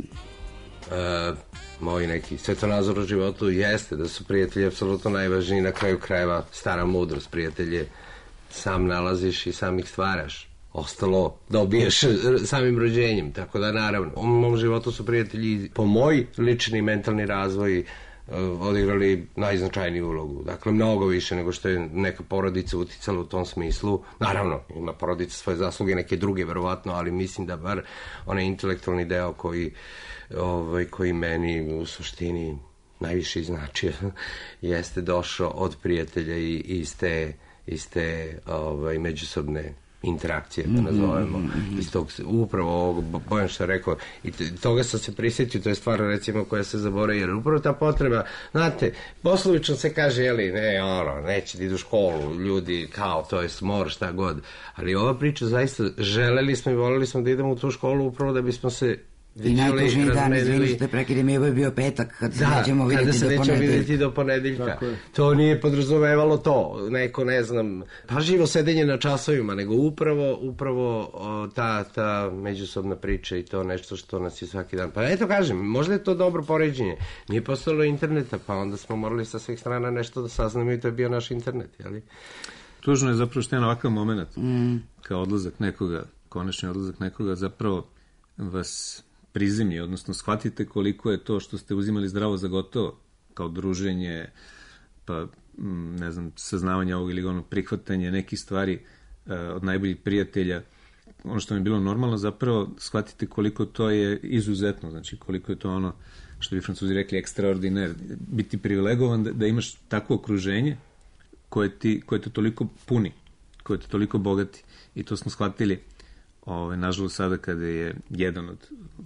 Moj neki svetonazor u životu jeste da su prijatelji apsolutno najvažniji. Na kraju krajeva stara mudrost, prijatelje sam nalaziš i sam ih stvaraš, ostalo dobiješ samim rođenjem. Tako da naravno u mom životu su prijatelji, po moj lični mentalni razvoj, odigrali najznačajniju ulogu. Dakle, mnogo više nego što je neka porodica uticala u tom smislu. Naravno, ima porodica svoje zasluge, neke druge verovatno, ali mislim da bar onaj intelektualni deo koji meni u suštini najviše značio jeste došao od prijatelja i iz te međusobne interakcije, da nazovemo, iz tog, upravo ovog, Bojan što je rekao, i toga sam se prisjetio, to je stvar recimo koja se zaboravlja, jer upravo ta potreba, znate, poslovično se kaže, neće da idu u školu, ljudi, kao, to je smor, šta god, ali ova priča zaista, želeli smo i voleli smo da idemo u tu školu upravo da bismo se
i najtužniji dan, izvini što prekidem, je bio petak kad se nećemo vidjeti do ponedeljka.
To nije podrazumevalo to, neko, ne znam, pažljivo sedenje na časovima, nego upravo ta međusobna priča i to nešto što nas je svaki dan. Pa eto kažem, možda je to dobro poređenje. Nije postalo interneta, pa onda smo morali sa svih strana nešto da saznamo i to je bio naš internet, jeli?
Tužno je zapravo što je ovakav moment, kao odlazak nekoga, konačni odlazak nekoga, zapravo vas prizemlji, odnosno shvatite koliko je to što ste uzimali zdravo za gotovo, kao druženje, pa ne znam, saznavanje ovog ili onog, prihvatanje nekih stvari od najboljih prijatelja, ono što mi je bilo normalno, zapravo shvatite koliko to je izuzetno, znači koliko je to ono što bi Francuzi rekli ekstraordiner, biti privilegovan da imaš takvo okruženje koje te toliko puni, koje te toliko bogati, i to smo shvatili nažalost sada kada je jedan od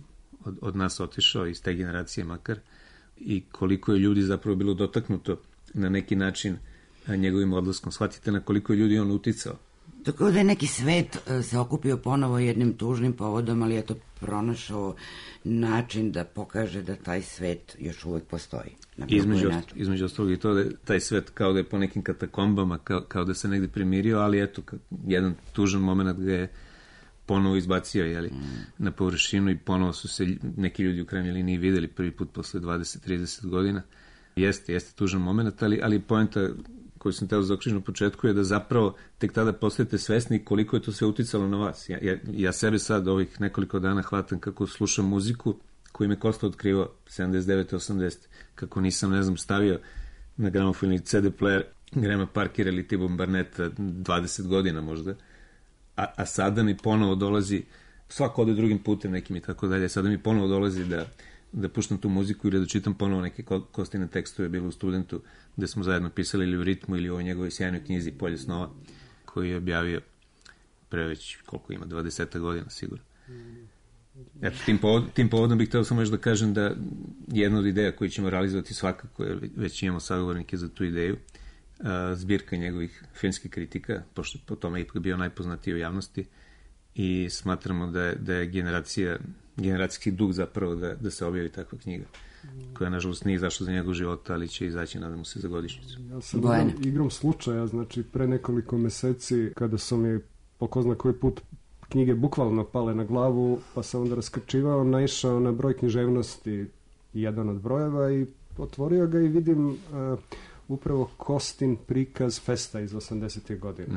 od nas otišao, iz te generacije makar, i koliko je ljudi zapravo bilo dotaknuto na neki način njegovim odlaskom. Shvatite na koliko je ljudi on uticao.
Tako da je neki svet se okupio ponovo jednim tužnim povodom, ali je to pronašao način da pokaže da taj svet još uvek postoji.
Između ostalog i to da je taj svet kao da je po nekim katakombama, kao da se negde primirio, ali eto, jedan tužan moment ga je ponovo izbacio na površinu i ponovo su se neki ljudi u krajnjoj liniji videli prvi put posle 20-30 godina. Jeste tužan moment, ali poenta koju sam teo zaokružiti na početku je da zapravo tek tada postajete svesni koliko je to sve uticalo na vas. Ja sebe sad ovih nekoliko dana hvatam kako slušam muziku koju me Kosta otkrivao 79. 80. Kako nisam, stavio na gramofon ili CD player Grahama Parkera ili T-Bone Barnetta 20 godina možda, a sada mi ponovo dolazi, svako ode drugim putem nekim i tako dalje, sada mi ponovo dolazi da puštam tu muziku ili da čitam ponovo neke Kostine tekstove, bilo u Studentu, gde smo zajedno pisali ili u Ritmu ili u ovoj njegovoj sjajnoj knjizi Polje snova, koju je objavio pre već, koliko ima, 20 godina sigurno. Eto, tim povodom bih hteo samo još da kažem da jedna od ideja koju ćemo realizovati svakako, jer već imamo sagovornike za tu ideju, zbirka njegovih filmskih kritika, pošto po tome ipak bio najpoznatiji u javnosti, i smatramo da je generacijski duh zapravo da se objavi takva knjiga, koja nažalost nije izašla za njegov život, ali će izaći, nadamo se, za godišnjicu.
Ja sam igrom slučaja, znači pre nekoliko meseci, kada su mi po ko zna koji put knjige bukvalno pale na glavu, pa sam onda raskrčivao, naišao na broj književnosti, jedan od brojeva, i otvorio ga i vidim upravo Kostin prikaz Festa iz 80. godine.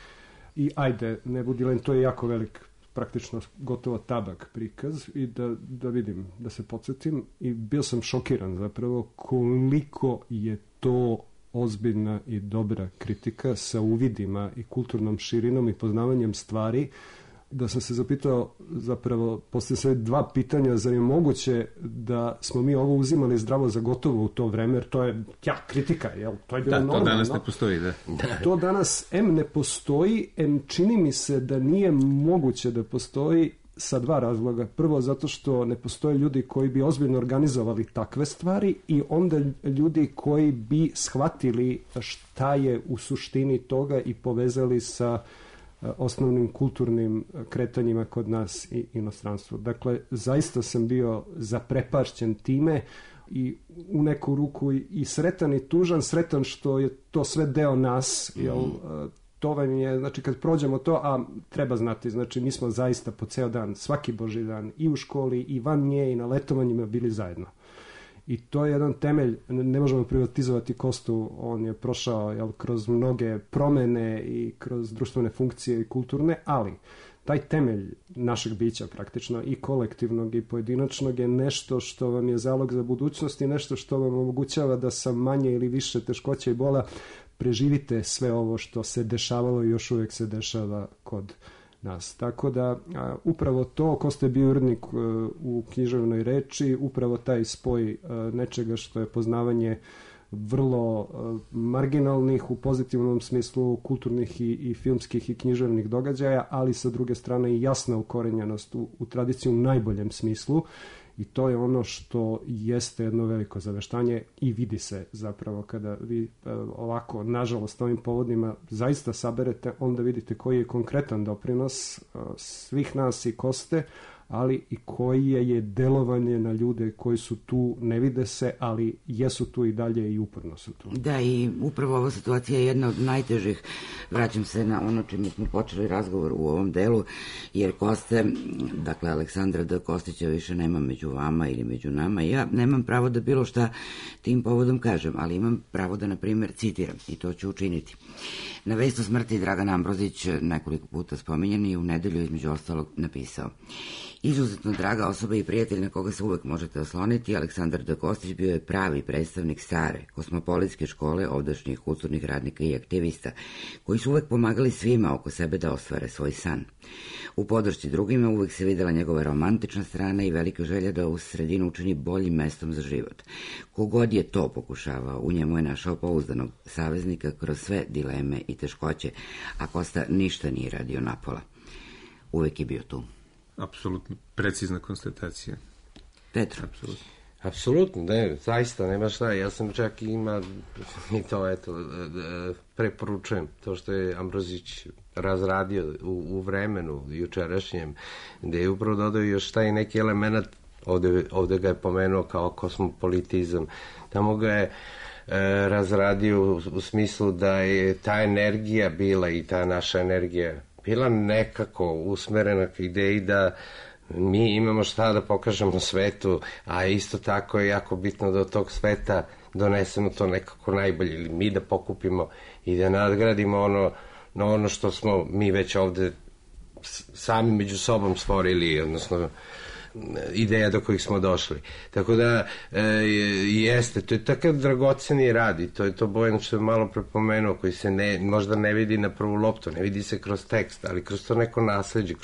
I ajde, ne budi len, to je jako velik, praktično gotovo tabak prikaz, i da vidim, da se podsjetim, i bio sam šokiran zapravo koliko je to ozbiljna i dobra kritika sa uvidima i kulturnom širinom i poznavanjem stvari, da sam se zapitao, zapravo, poslije sve dva pitanja, zar je moguće da smo mi ovo uzimali zdravo za gotovo u to vreme, jer to je kritika, jel? To je bilo normalno.
To danas ne postoji, da.
To danas ne postoji, čini mi se da nije moguće da postoji sa dva razloga. Prvo, zato što ne postoje ljudi koji bi ozbiljno organizovali takve stvari, i onda ljudi koji bi shvatili šta je u suštini toga i povezali sa osnovnim kulturnim kretanjima kod nas i inostranstvu. Dakle, zaista sam bio zaprepašćen time i u neku ruku i sretan i tužan. Sretan što je to sve deo nas, jer to vam je, znači kad prođemo to, a treba znati, znači mi smo zaista po ceo dan, svaki božji dan, i u školi i van nje i na letovanjima bili zajedno. I to je jedan temelj, ne možemo privatizovati Kostu, on je prošao kroz mnoge promene i kroz društvene funkcije i kulturne, ali taj temelj našeg bića praktično, i kolektivnog i pojedinačnog, je nešto što vam je zalog za budućnost i nešto što vam omogućava da sa manje ili više teškoća i bola preživite sve ovo što se dešavalo i još uvijek se dešava kod nas. Tako da upravo to, Kosta je bio urednik u književnoj reči, upravo taj spoj nečega što je poznavanje vrlo marginalnih u pozitivnom smislu kulturnih i filmskih i književnih događaja, ali sa druge strane i jasna ukorenjenost u tradiciju u najboljem smislu, i to je ono što jeste jedno veliko zaveštanje i vidi se zapravo kada vi ovako, nažalost, ovim povodima zaista saberete, onda vidite koji je konkretan doprinos svih nas i Koste, ali i koje je delovanje na ljude koji su tu, ne vide se, ali jesu tu i dalje i uporno su tu.
Da, i upravo ova situacija je jedna od najtežih, vraćam se na ono čime smo počeli razgovor u ovom delu, jer Koste, dakle Aleksandra D. Kostića više nema među vama ili među nama. Ja nemam pravo da bilo šta tim povodom kažem, ali imam pravo da, na primjer, citiram, i to ću učiniti. Na vest o smrti Dragan Ambrozić, nekoliko puta spominjan, i u nedelju između ostalog napisao: izuzetno draga osoba i prijatelj na koga se uvek možete osloniti, Aleksandar D. Kostić bio je pravi predstavnik stare kosmopolitske škole ovdašnjih kulturnih radnika i aktivista, koji su uvek pomagali svima oko sebe da ostvare svoj san. U podršci drugima uvek se videla njegova romantična strana i velika želja da u sredinu učini boljim mestom za život. Kogod je to pokušavao, u njemu je našao pouzdanog saveznika kroz sve dileme i teškoće, a Kosta ništa nije radio napola. Uvek je bio tu.
Apsolutno precizna konstatacija.
Petro.
Apsolutno, ne, zaista, nema šta. Ja sam čak i to, eto, preporučujem to što je Ambrozić razradio u vremenu jučerašnjem, gde je upravo dodao još taj neki element, ovde ga je pomenuo kao kosmopolitizam, tamo ga je razradio u smislu da je ta energija bila i ta naša energija bila nekako usmerena k ideji da mi imamo šta da pokažemo svetu, a isto tako je jako bitno da od tog sveta donesemo to nekako najbolje, ili mi da pokupimo i da nadgradimo ono što smo mi već ovde sami među sobom stvorili, odnosno ideja do kojih smo došli. Tako da jeste, to je takav dragoceni rad i to je to Bojan što je malo prepomenuo, koji se možda ne vidi na prvu loptu, ne vidi se kroz tekst, ali kroz to neko nasleđe,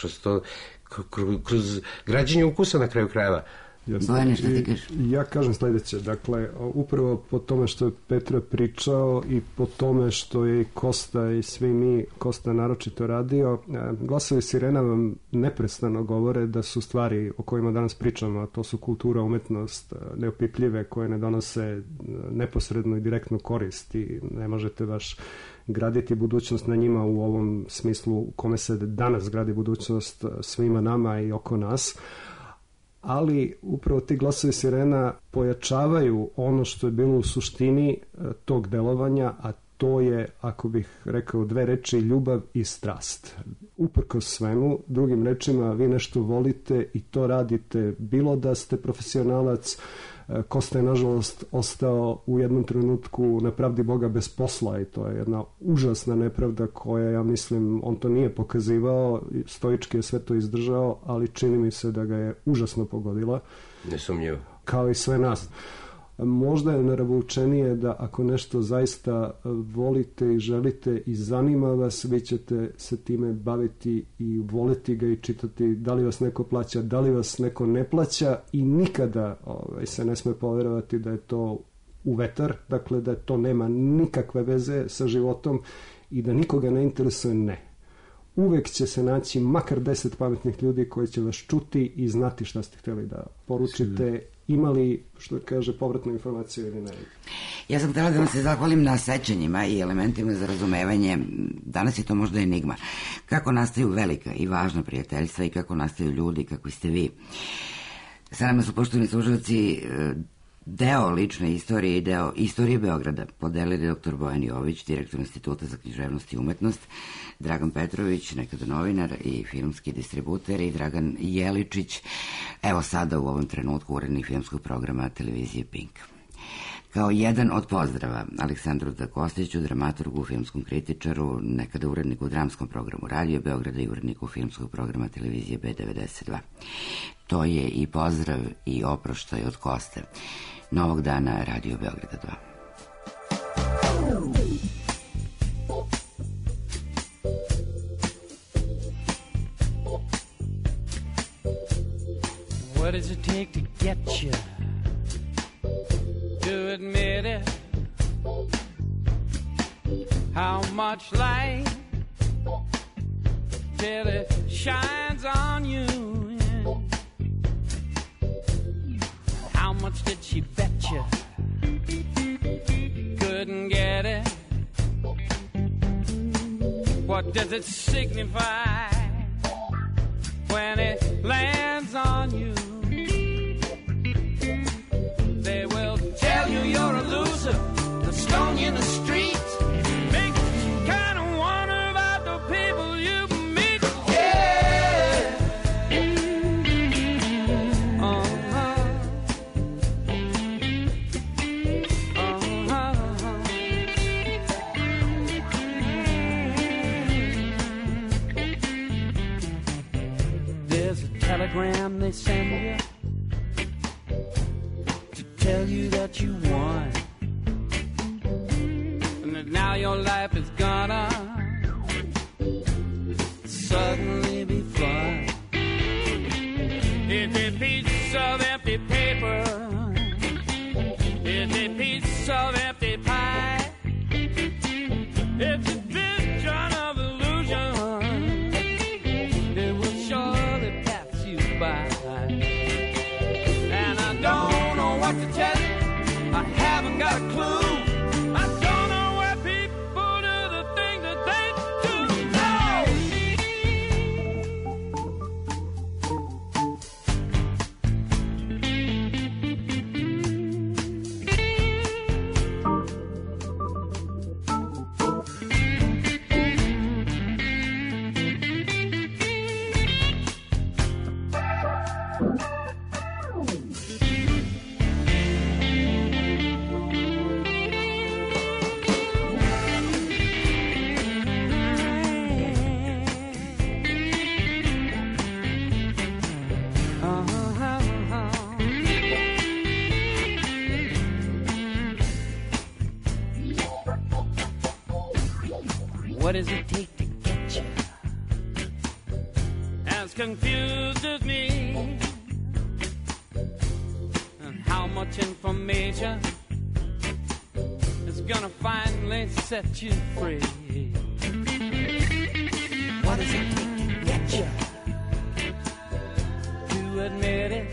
kroz građenje ukusa na kraju krajeva.
Bojane, šta ti kažeš?
Ja kažem sledeće, dakle, upravo po tome što je Petra pričao i po tome što je Kosta i svi mi, Kosta naročito radio, glasovi sirena vam neprestano govore da su stvari o kojima danas pričamo, a to su kultura, umetnost, neopipljive, koje ne donose neposrednu i direktnu korist i ne možete baš graditi budućnost na njima u ovom smislu u kome se danas gradi budućnost svima nama i oko nas. Ali upravo ti glasovi sirena pojačavaju ono što je bilo u suštini tog delovanja, a to je, ako bih rekao dve reči, ljubav i strast. Uprkos svemu, drugim rečima, vi nešto volite i to radite, bilo da ste profesionalac. Kosta je, nažalost, ostao u jednom trenutku na pravdi Boga bez posla i to je jedna užasna nepravda koja, ja mislim, on to nije pokazivao, stoički je sve to izdržao, ali čini mi se da ga je užasno pogodila.
Nesumnjivo.
Kao i sve nas. Možda je naravučenije da ako nešto zaista volite i želite i zanima vas, vi ćete se time baviti i voleti ga i čitati da li vas neko plaća, da li vas neko ne plaća i nikada se ne sme poverovati da je to u vetar, dakle da to nema nikakve veze sa životom i da nikoga ne interesuje, ne. Uvek će se naći makar 10 pametnih ljudi koji će vas čuti i znati šta ste htjeli da poručite, imali, što kaže, povratnu informaciju ili ne.
Ja sam htjela da vam se zahvalim na sećanjima i elementima za razumevanje. Danas je to možda enigma. Kako nastaju velika i važna prijateljstva i kako nastaju ljudi kakvi ste vi. Sa nama su, poštovani slušalci, deo lične istorije i deo istorije Beograda podelili dr. Bojan Jović, direktor Instituta za književnost i umetnost, Dragan Petrović, nekada novinar i filmski distributer, i Dragan Jeličić, evo sada u ovom trenutku urednik filmskog programa televizije Pink. Kao jedan od pozdrava Aleksandru Kostiću, dramaturgu, filmskom kritičaru, nekada uredniku u dramskom programu Radio Beograda i uredniku filmskog programa televizije B92. To je i pozdrav i oproštaj od Koste, novog dana Radio Beograda
2. What does it take to get you to admit it? How much light till it shines on you? How much did she bet you? Couldn't get it. What does it signify when it lands on you? They will tell you you're a loser, they'll stone you in the streets, make you kind of wonder about the people you meet. Yeah. There's a telegram they send you to tell you that you won, and that now your life is gonna suddenly be fun. It's a piece of empty paper, it's a piece of empty pie, it's a vision of illusion, it will surely pass you by. And
What does it take to get you? As confused as me. And how much information is gonna finally set you free? What does it take to get you to admit it?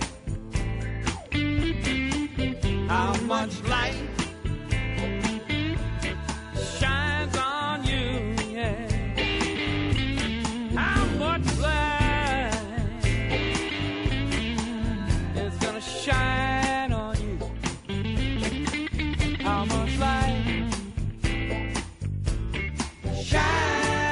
How much light shines on you, yeah. How much light is gonna shine on you? How much light shine?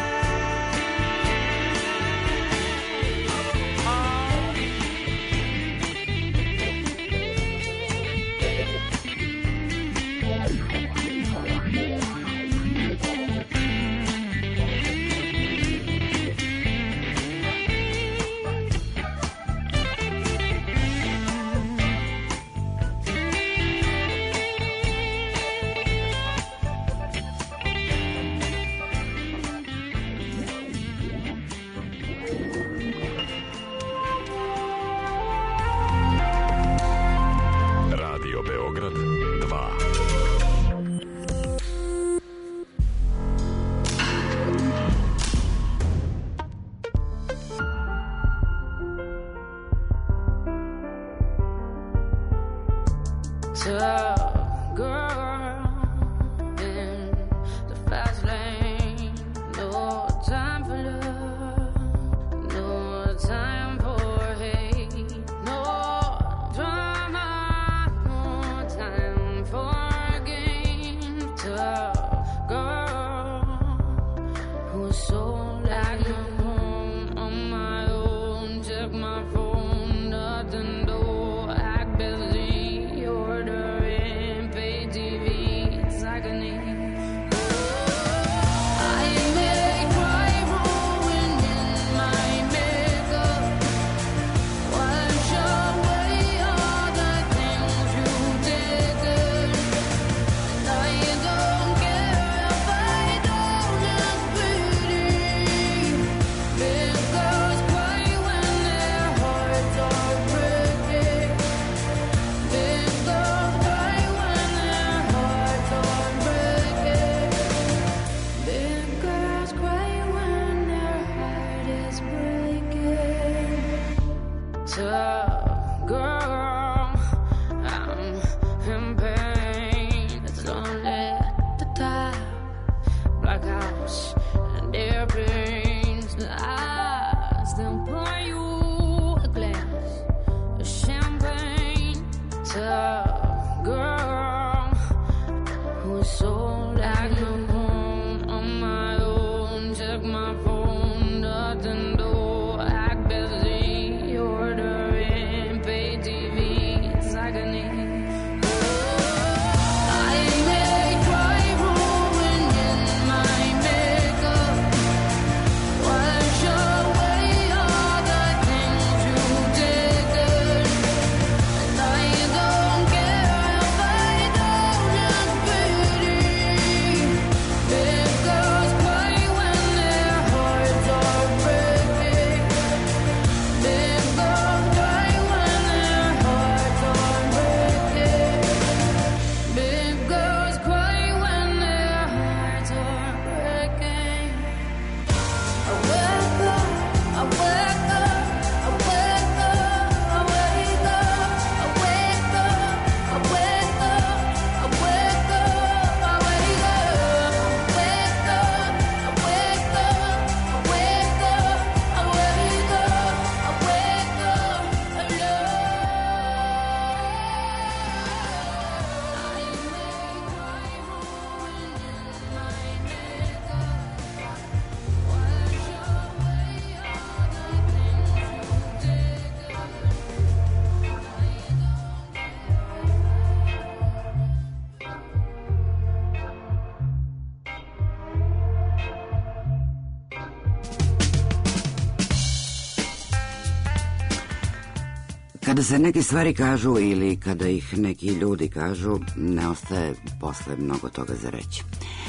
Kada se neke stvari kažu ili kada ih neki ljudi kažu, ne ostaje posle mnogo toga za reći.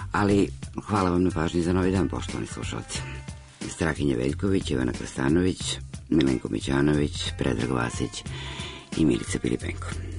Ali hvala vam na pažnji za Novi dan, poštovani slušalci. Strahinja Veljković, Ivana Krstanović, Milenko Mićanović, Predrag Vasić i Milica Pilipenko.